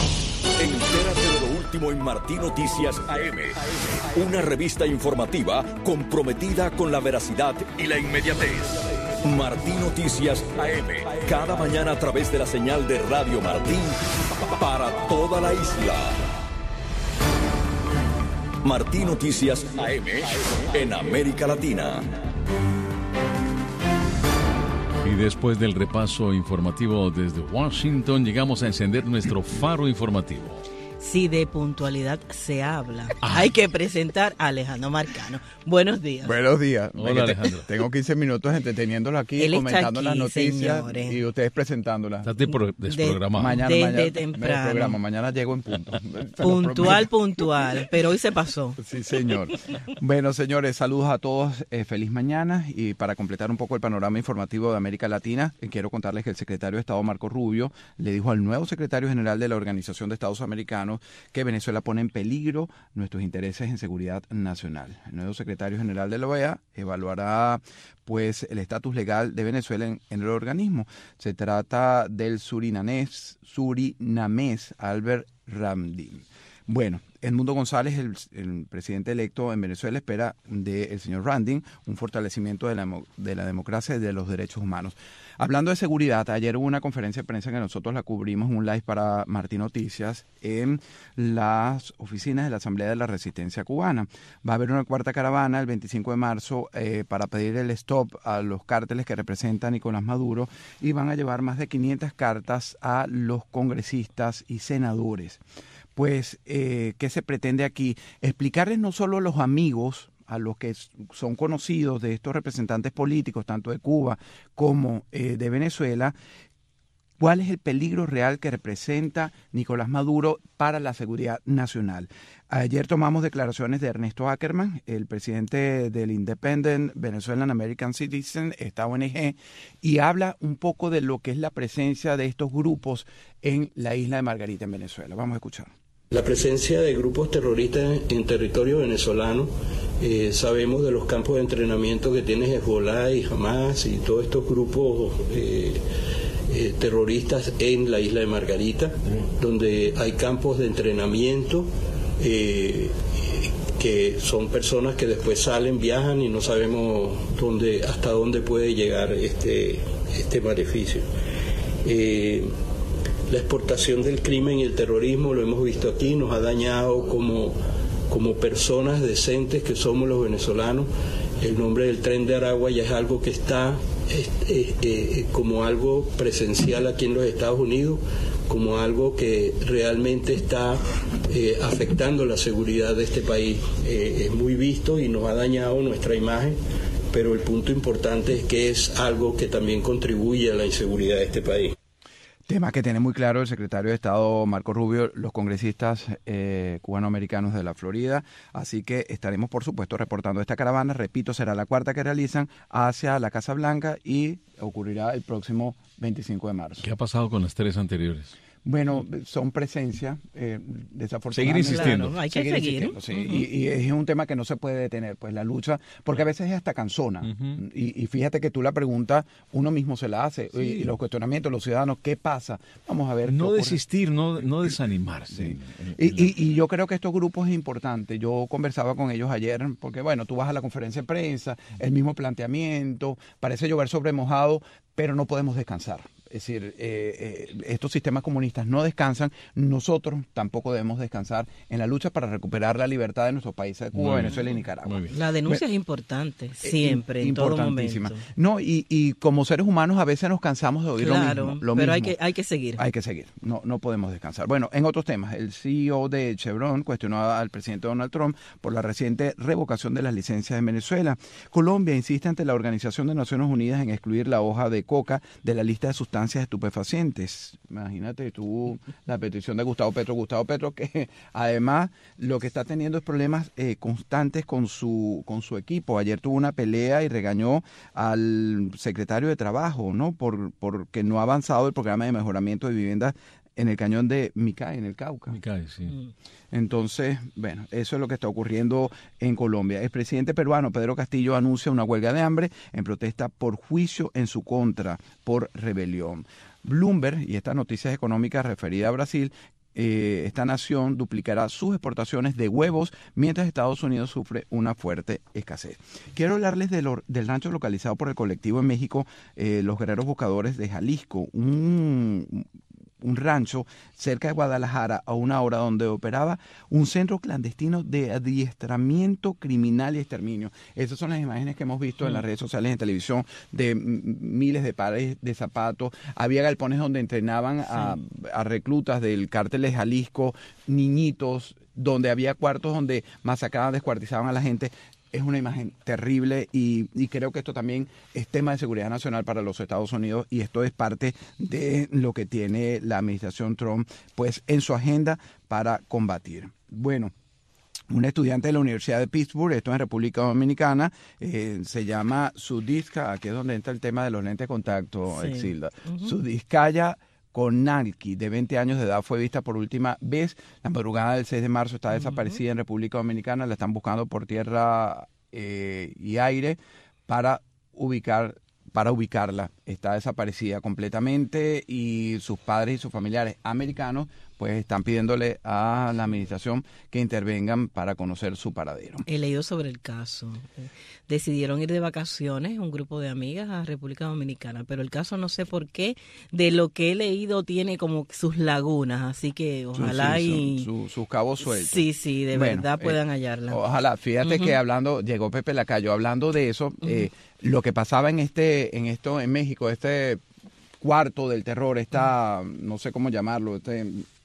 Entérate de lo último en Martí Noticias A M, una revista informativa comprometida con la veracidad y la inmediatez. Martí Noticias A M, cada mañana a través de la señal de Radio Martí para toda la isla. Martí Noticias A M en América Latina. Y después del repaso informativo desde Washington, llegamos a encender nuestro faro informativo. Si de puntualidad se habla, ah. hay que presentar a Alejandro Marcano. Buenos días. Buenos días. Hola, Alejandro. Tengo quince minutos entreteniéndolo aquí, Él comentando aquí, las noticias, señores, y ustedes presentándolas. Estás desprogramado. Mañana, Desde mañana, temprano. Programa. Mañana llego en punto. Puntual, puntual, pero hoy se pasó. Sí, señor. Bueno, señores, saludos a todos. Eh, feliz mañana. Y para completar un poco el panorama informativo de América Latina, eh, quiero contarles que el secretario de Estado, Marco Rubio, le dijo al nuevo secretario general de la Organización de Estados Americanos que Venezuela pone en peligro nuestros intereses en seguridad nacional. El nuevo secretario general de la O E A evaluará pues el estatus legal de Venezuela en, en el organismo. Se trata del surinamés, surinamés Albert Ramden. Bueno, Edmundo González, el, el presidente electo en Venezuela, espera del señor Ramden un fortalecimiento de la, de la democracia y de los derechos humanos. Hablando de seguridad, ayer hubo una conferencia de prensa que nosotros la cubrimos, un live para Martí Noticias, en las oficinas de la Asamblea de la Resistencia Cubana. Va a haber una cuarta caravana el veinticinco de marzo eh, para pedir el stop a los cárteles que representan Nicolás Maduro, y van a llevar más de quinientas cartas a los congresistas y senadores. Pues, eh, ¿qué se pretende aquí? Explicarles no solo a los amigos, a los que son conocidos de estos representantes políticos, tanto de Cuba como eh, de Venezuela, ¿Cuál es el peligro real que representa Nicolás Maduro para la seguridad nacional? Ayer tomamos declaraciones de Ernesto Ackerman, el presidente del Independent Venezuelan American Citizen, esta O N G, y habla un poco de lo que es la presencia de estos grupos en la isla de Margarita, en Venezuela. Vamos a escuchar. La presencia de grupos terroristas en territorio venezolano, eh, sabemos de los campos de entrenamiento que tiene Hezbollah y Hamas y todos estos grupos eh, eh, terroristas en la isla de Margarita, donde hay campos de entrenamiento eh, que son personas que después salen, viajan y no sabemos dónde, hasta dónde puede llegar este, este maleficio. Eh, La exportación del crimen y el terrorismo, lo hemos visto aquí, nos ha dañado como, como personas decentes que somos los venezolanos. El nombre del Tren de Aragua ya es algo que está eh, eh, eh, como algo presencial aquí en los Estados Unidos, como algo que realmente está eh, afectando la seguridad de este país. Eh, es muy visto y nos ha dañado nuestra imagen, pero el punto importante es que es algo que también contribuye a la inseguridad de este país. Tema que tiene muy claro el secretario de Estado Marco Rubio, los congresistas eh, cubanoamericanos de la Florida, así que estaremos por supuesto reportando esta caravana, repito, será la cuarta que realizan hacia la Casa Blanca y ocurrirá el próximo veinticinco de marzo. ¿Qué ha pasado con las tres anteriores? Bueno, son presencia, eh, desafortunadamente. Seguir insistiendo. Claro, hay que seguir. seguir. Sí, uh-huh. y, y es un tema que no se puede detener, pues la lucha, porque a veces es hasta cansona. Uh-huh. Y, y fíjate que tú la pregunta, uno mismo se la hace, sí. y, y los cuestionamientos, los ciudadanos, ¿qué pasa? Vamos a ver. No desistir, no, no desanimarse. Sí. Y, y, y yo creo que estos grupos es importante. Yo conversaba con ellos ayer, porque bueno, tú vas a la conferencia de prensa, el mismo planteamiento, parece llover sobre mojado, pero no podemos descansar. Es decir, eh, eh, estos sistemas comunistas no descansan, nosotros tampoco debemos descansar en la lucha para recuperar la libertad de nuestros países de Cuba, muy Venezuela bien, y Nicaragua. La denuncia bueno, es importante, siempre, eh, en todo momento. No, y, y como seres humanos a veces nos cansamos de oír claro, lo mismo. Lo pero mismo. Hay, que, hay que seguir. Hay que seguir, no, no podemos descansar. Bueno, en otros temas, el C E O de Chevron cuestionó al presidente Donald Trump por la reciente revocación de las licencias en Venezuela. Colombia insiste ante la Organización de Naciones Unidas en excluir la hoja de coca de la lista de sustancias estupefacientes. Imagínate tú la petición de Gustavo Petro, Gustavo Petro que además lo que está teniendo es problemas eh, constantes con su con su equipo. Ayer tuvo una pelea y regañó al secretario de Trabajo, ¿no? Por porque no ha avanzado el programa de mejoramiento de viviendas en el cañón de Micay, en el Cauca. Micay, sí. Entonces, bueno, eso es lo que está ocurriendo en Colombia. El presidente peruano Pedro Castillo anuncia una huelga de hambre en protesta por juicio en su contra por rebelión. Bloomberg, y esta noticia económica referida a Brasil, eh, esta nación duplicará sus exportaciones de huevos mientras Estados Unidos sufre una fuerte escasez. Quiero hablarles de lo, del rancho localizado por el colectivo en México, eh, Los Guerreros Buscadores de Jalisco, un... un rancho cerca de Guadalajara, a una hora donde operaba un centro clandestino de adiestramiento criminal y exterminio. Esas son las imágenes que hemos visto en las redes sociales, en televisión, de miles de pares de zapatos. Había galpones donde entrenaban a, a reclutas del cártel de Jalisco, niñitos, donde había cuartos donde masacraban, descuartizaban a la gente. Es una imagen terrible y, y creo que esto también es tema de seguridad nacional para los Estados Unidos y esto es parte de lo que tiene la administración Trump pues en su agenda para combatir. Bueno, un estudiante de la Universidad de Pittsburgh, esto en República Dominicana, eh, se llama Sudisca, aquí es donde entra el tema de los lentes de contacto, sí. Exilda. Uh-huh. Sudiscaya Konarki, de veinte años de edad, fue vista por última vez la madrugada del seis de marzo, está desaparecida uh-huh. en República Dominicana, la están buscando por tierra eh, y aire para ubicar para ubicarla. Está desaparecida completamente y sus padres y sus familiares americanos pues están pidiéndole a la administración que intervengan para conocer su paradero. He leído sobre el caso. Decidieron ir de vacaciones, un grupo de amigas, a República Dominicana, pero el caso no sé por qué, de lo que he leído tiene como sus lagunas, así que ojalá sí, sí, y... Sus su, su cabos sueltos. Sí, sí, de bueno, verdad puedan eh, hallarla. Ojalá, fíjate uh-huh. que hablando, llegó Pepe Lacayo, hablando de eso, uh-huh. eh, lo que pasaba en este, en esto, en México, este cuarto del terror, esta, uh-huh. no sé cómo llamarlo, este...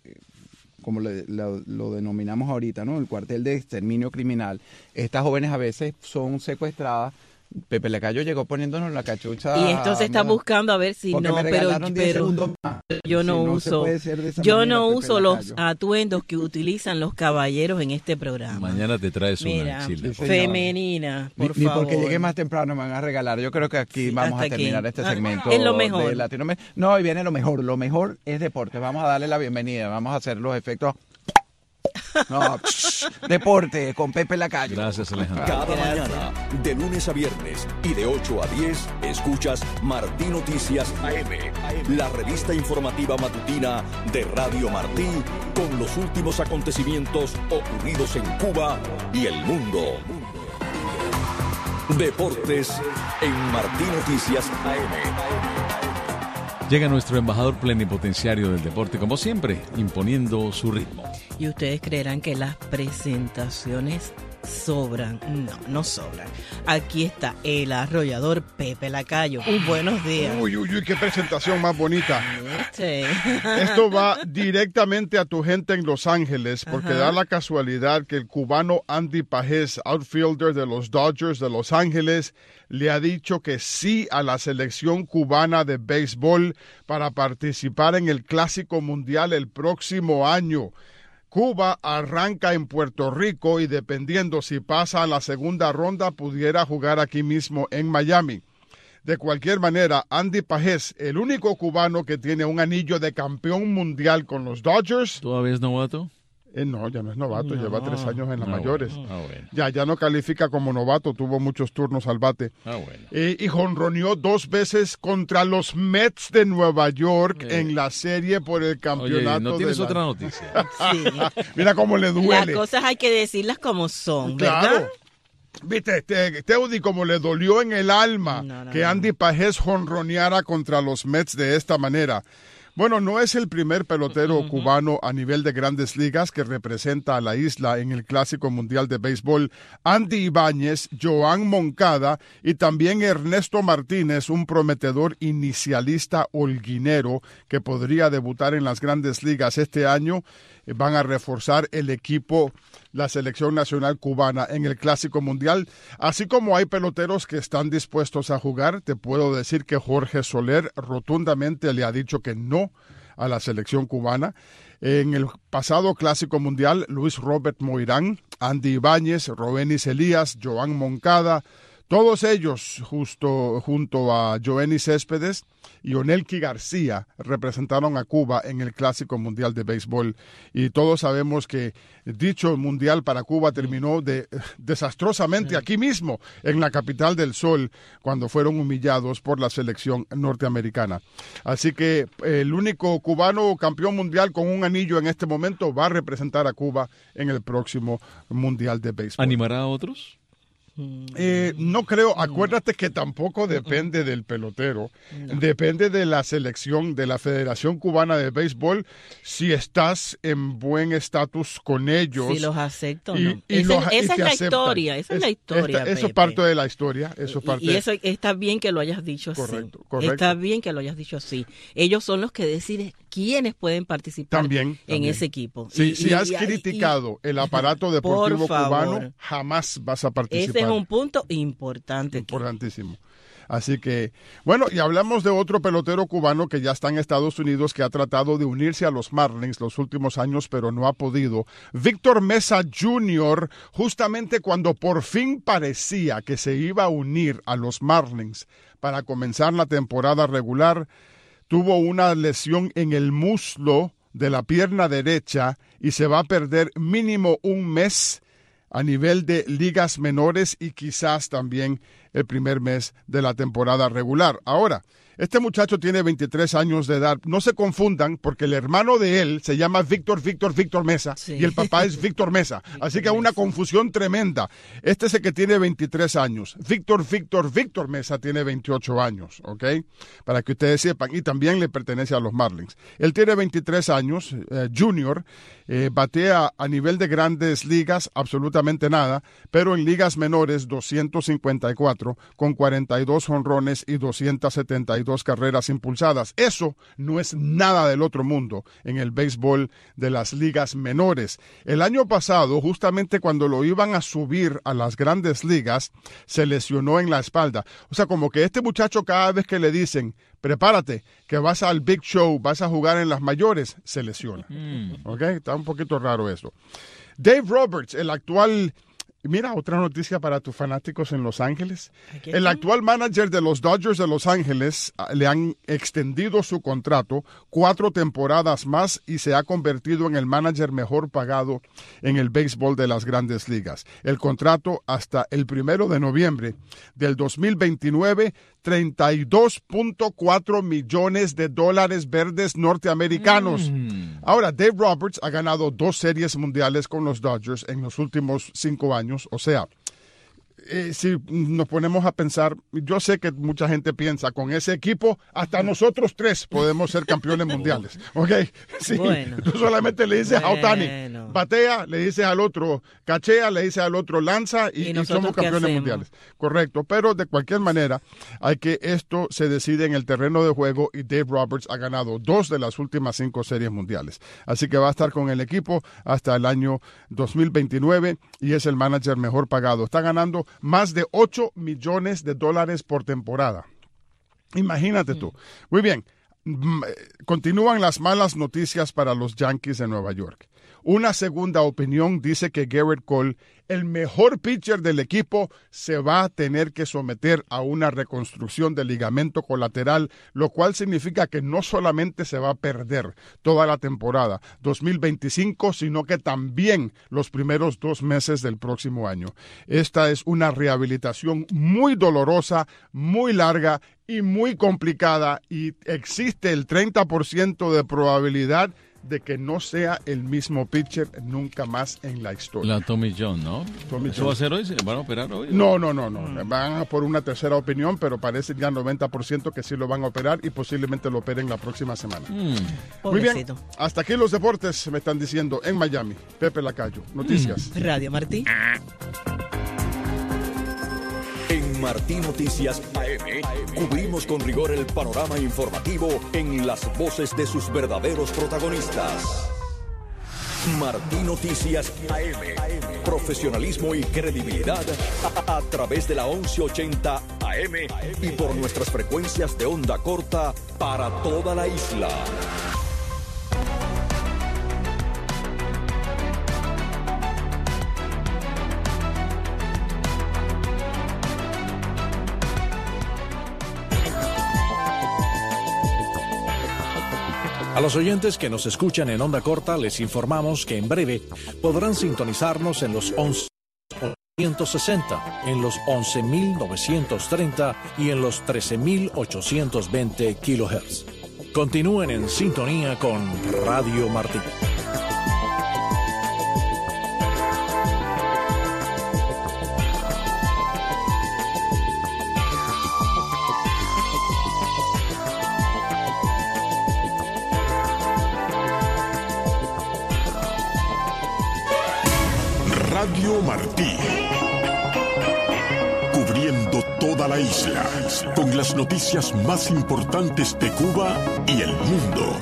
como le, lo, lo denominamos ahorita, ¿no? El cuartel de exterminio criminal. Estas jóvenes a veces son secuestradas, Pepe Lacayo llegó poniéndonos la cachucha. Y entonces está buscando a ver si no, pero, pero yo no si uso, no yo manera, no Pepe uso Lacayo. Los atuendos que utilizan los caballeros en este programa. Mañana te traes Mira, una Chile. Femenina, por ni, favor. Ni porque llegue más temprano me van a regalar. Yo creo que aquí sí, vamos a terminar aquí. este segmento. Es lo mejor. De Latinoamérica. No, ahí viene lo mejor. Lo mejor es deporte. Vamos a darle la bienvenida. Vamos a hacer los efectos. No, deporte con Pepe Lacayo. Gracias, Alejandro. Cada Gracias. mañana, de lunes a viernes y de ocho a diez, escuchas Martí Noticias A M, la revista informativa matutina de Radio Martí, con los últimos acontecimientos ocurridos en Cuba y el mundo. Deportes en Martí Noticias A M. Llega nuestro embajador plenipotenciario del deporte, como siempre, imponiendo su ritmo. Y ustedes creerán que las presentaciones sobran. No, no sobran. Aquí está el arrollador Pepe Lacayo. Un buenos días. Uy, uy, uy, qué presentación más bonita. Sí. Esto va directamente a tu gente en Los Ángeles, porque Ajá. da la casualidad que el cubano Andy Pajés, outfielder de los Dodgers de Los Ángeles, le ha dicho que sí a la selección cubana de béisbol para participar en el Clásico Mundial el próximo año. Cuba arranca en Puerto Rico y dependiendo si pasa a la segunda ronda pudiera jugar aquí mismo en Miami. De cualquier manera, Andy Pajés, el único cubano que tiene un anillo de campeón mundial con los Dodgers. ¿Todavía es novato? Eh, no, ya no es novato, no, lleva tres años en las ah, mayores. Bueno, ah, bueno. Ya, ya no califica como novato, tuvo muchos turnos al bate. Ah, bueno. eh, y jonroneó dos veces contra los Mets de Nueva York eh. en la serie por el campeonato. Oye, ¿no tienes de la... otra noticia? Sí. Mira cómo le duele. Las cosas hay que decirlas como son, claro. ¿verdad? Viste, este, Teudi, como le dolió en el alma no, no, que Andy Pajés jonroneara contra los Mets de esta manera. Bueno, no es el primer pelotero uh-huh. cubano a nivel de Grandes Ligas que representa a la isla en el Clásico Mundial de Béisbol. Andy Ibáñez, Joan Moncada y también Ernesto Martínez, un prometedor inicialista holguinero que podría debutar en las Grandes Ligas este año, van a reforzar el equipo, la selección nacional cubana en el Clásico Mundial. Así como hay peloteros que están dispuestos a jugar, te puedo decir que Jorge Soler rotundamente le ha dicho que no a la selección cubana. En el pasado Clásico Mundial, Luis Robert Moirán, Andy Ibáñez, Roenis Elías, Joan Moncada, todos ellos, justo junto a Joenny Céspedes y Onelki García, representaron a Cuba en el Clásico Mundial de Béisbol. Y todos sabemos que dicho mundial para Cuba terminó de, desastrosamente aquí mismo, en la capital del sol, cuando fueron humillados por la selección norteamericana. Así que el único cubano campeón mundial con un anillo en este momento va a representar a Cuba en el próximo Mundial de Béisbol. ¿Animará a otros? Eh, no creo, acuérdate que tampoco depende del pelotero, depende de la selección de la Federación Cubana de Béisbol, si estás en buen estatus con ellos. Si los acepto, y, ¿no? y Esa, los, esa y es la aceptan. historia, esa es, es la historia, esta, Eso Pepe. es parte de la historia, eso es parte y, y eso está bien que lo hayas dicho correcto, así. Correcto. Está bien que lo hayas dicho así. Ellos son los que deciden quiénes pueden participar también, en también. ese equipo. Sí, y, si y, has y, criticado y, el aparato deportivo cubano, favor. jamás vas a participar. Ese es un punto importante. Importantísimo. Así que, bueno, y hablamos de otro pelotero cubano que ya está en Estados Unidos, que ha tratado de unirse a los Marlins los últimos años, pero no ha podido. Víctor Mesa junior, justamente cuando por fin parecía que se iba a unir a los Marlins para comenzar la temporada regular, tuvo una lesión en el muslo de la pierna derecha y se va a perder mínimo un mes a nivel de ligas menores y quizás también el primer mes de la temporada regular. Ahora, este muchacho tiene veintitrés años de edad. No se confundan porque el hermano de él se llama Víctor, Víctor, Víctor Mesa sí. y el papá es Víctor Mesa. Así que hay una confusión tremenda. Este es el que tiene veintitrés años. Víctor, Víctor, Víctor Mesa tiene veintiocho años, ¿ok? Para que ustedes sepan. Y también le pertenece a los Marlins. Él tiene veintitrés años, eh, junior, eh, batea a nivel de grandes ligas absolutamente nada, pero en ligas menores doscientos cincuenta y cuatro con cuarenta y dos jonrones y doscientas setenta y dos dos carreras impulsadas. Eso no es nada del otro mundo en el béisbol de las ligas menores. El año pasado, justamente cuando lo iban a subir a las grandes ligas, se lesionó en la espalda. O sea, como que este muchacho cada vez que le dicen, prepárate, que vas al Big Show, vas a jugar en las mayores, se lesiona. Mm. ¿Ok? Está un poquito raro eso. Dave Roberts, el actual... Mira, otra noticia para tus fanáticos en Los Ángeles. El actual manager de los Dodgers de Los Ángeles le han extendido su contrato cuatro temporadas más y se ha convertido en el manager mejor pagado en el béisbol de las grandes ligas. El contrato hasta el primero de noviembre del dos mil veintinueve, treinta y dos punto cuatro millones de dólares verdes norteamericanos. Mm. Ahora, Dave Roberts ha ganado dos series mundiales con los Dodgers en los últimos cinco años. O sea, eh, si nos ponemos a pensar, yo sé que mucha gente piensa, con ese equipo, hasta nosotros tres podemos ser campeones mundiales. ¿Ok? Sí, bueno, tú solamente le dices bueno. a Ohtani, batea, le dices al otro, cachea, le dices al otro, lanza y, y, y somos campeones mundiales. Correcto, pero de cualquier manera, hay que esto se decide en el terreno de juego y Dave Roberts ha ganado dos de las últimas cinco series mundiales. Así que va a estar con el equipo hasta el año dos mil veintinueve y es el manager mejor pagado. Está ganando más de ocho millones de dólares por temporada. Imagínate tú. Muy bien. Continúan las malas noticias para los Yankees de Nueva York. Una segunda opinión dice que Gerrit Cole, el mejor pitcher del equipo, se va a tener que someter a una reconstrucción del ligamento colateral, lo cual significa que no solamente se va a perder toda la temporada dos mil veinticinco, sino que también los primeros dos meses del próximo año. Esta es una rehabilitación muy dolorosa, muy larga y muy complicada, y existe el treinta por ciento de probabilidad de que no sea el mismo pitcher nunca más en la historia. La Tommy John, ¿no? Tommy ¿Eso John. va a ser hoy? ¿Se van a operar hoy? No, no, no, no. Mm. Van a por una tercera opinión, pero parece ya noventa por ciento que sí lo van a operar y posiblemente lo operen la próxima semana. Mm. Muy bien, hasta aquí los deportes me están diciendo en Miami. Pepe Lacayo, noticias. Mm. Radio Martí. En Martí Noticias A M, cubrimos con rigor el panorama informativo en las voces de sus verdaderos protagonistas. Martí Noticias A M, profesionalismo y credibilidad a, a través de la once ochenta A M y por nuestras frecuencias de onda corta para toda la isla. A los oyentes que nos escuchan en onda corta les informamos que en breve podrán sintonizarnos en los once mil ochocientos sesenta, en los once mil novecientos treinta y en los trece mil ochocientos veinte kilohertz. Continúen en sintonía con Radio Martí. Radio Martí, cubriendo toda la isla, con las noticias más importantes de Cuba y el mundo.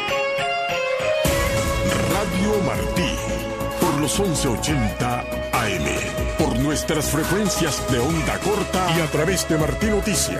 Radio Martí, por los once ochenta A M, por nuestras frecuencias de onda corta y a través de Martí Noticias.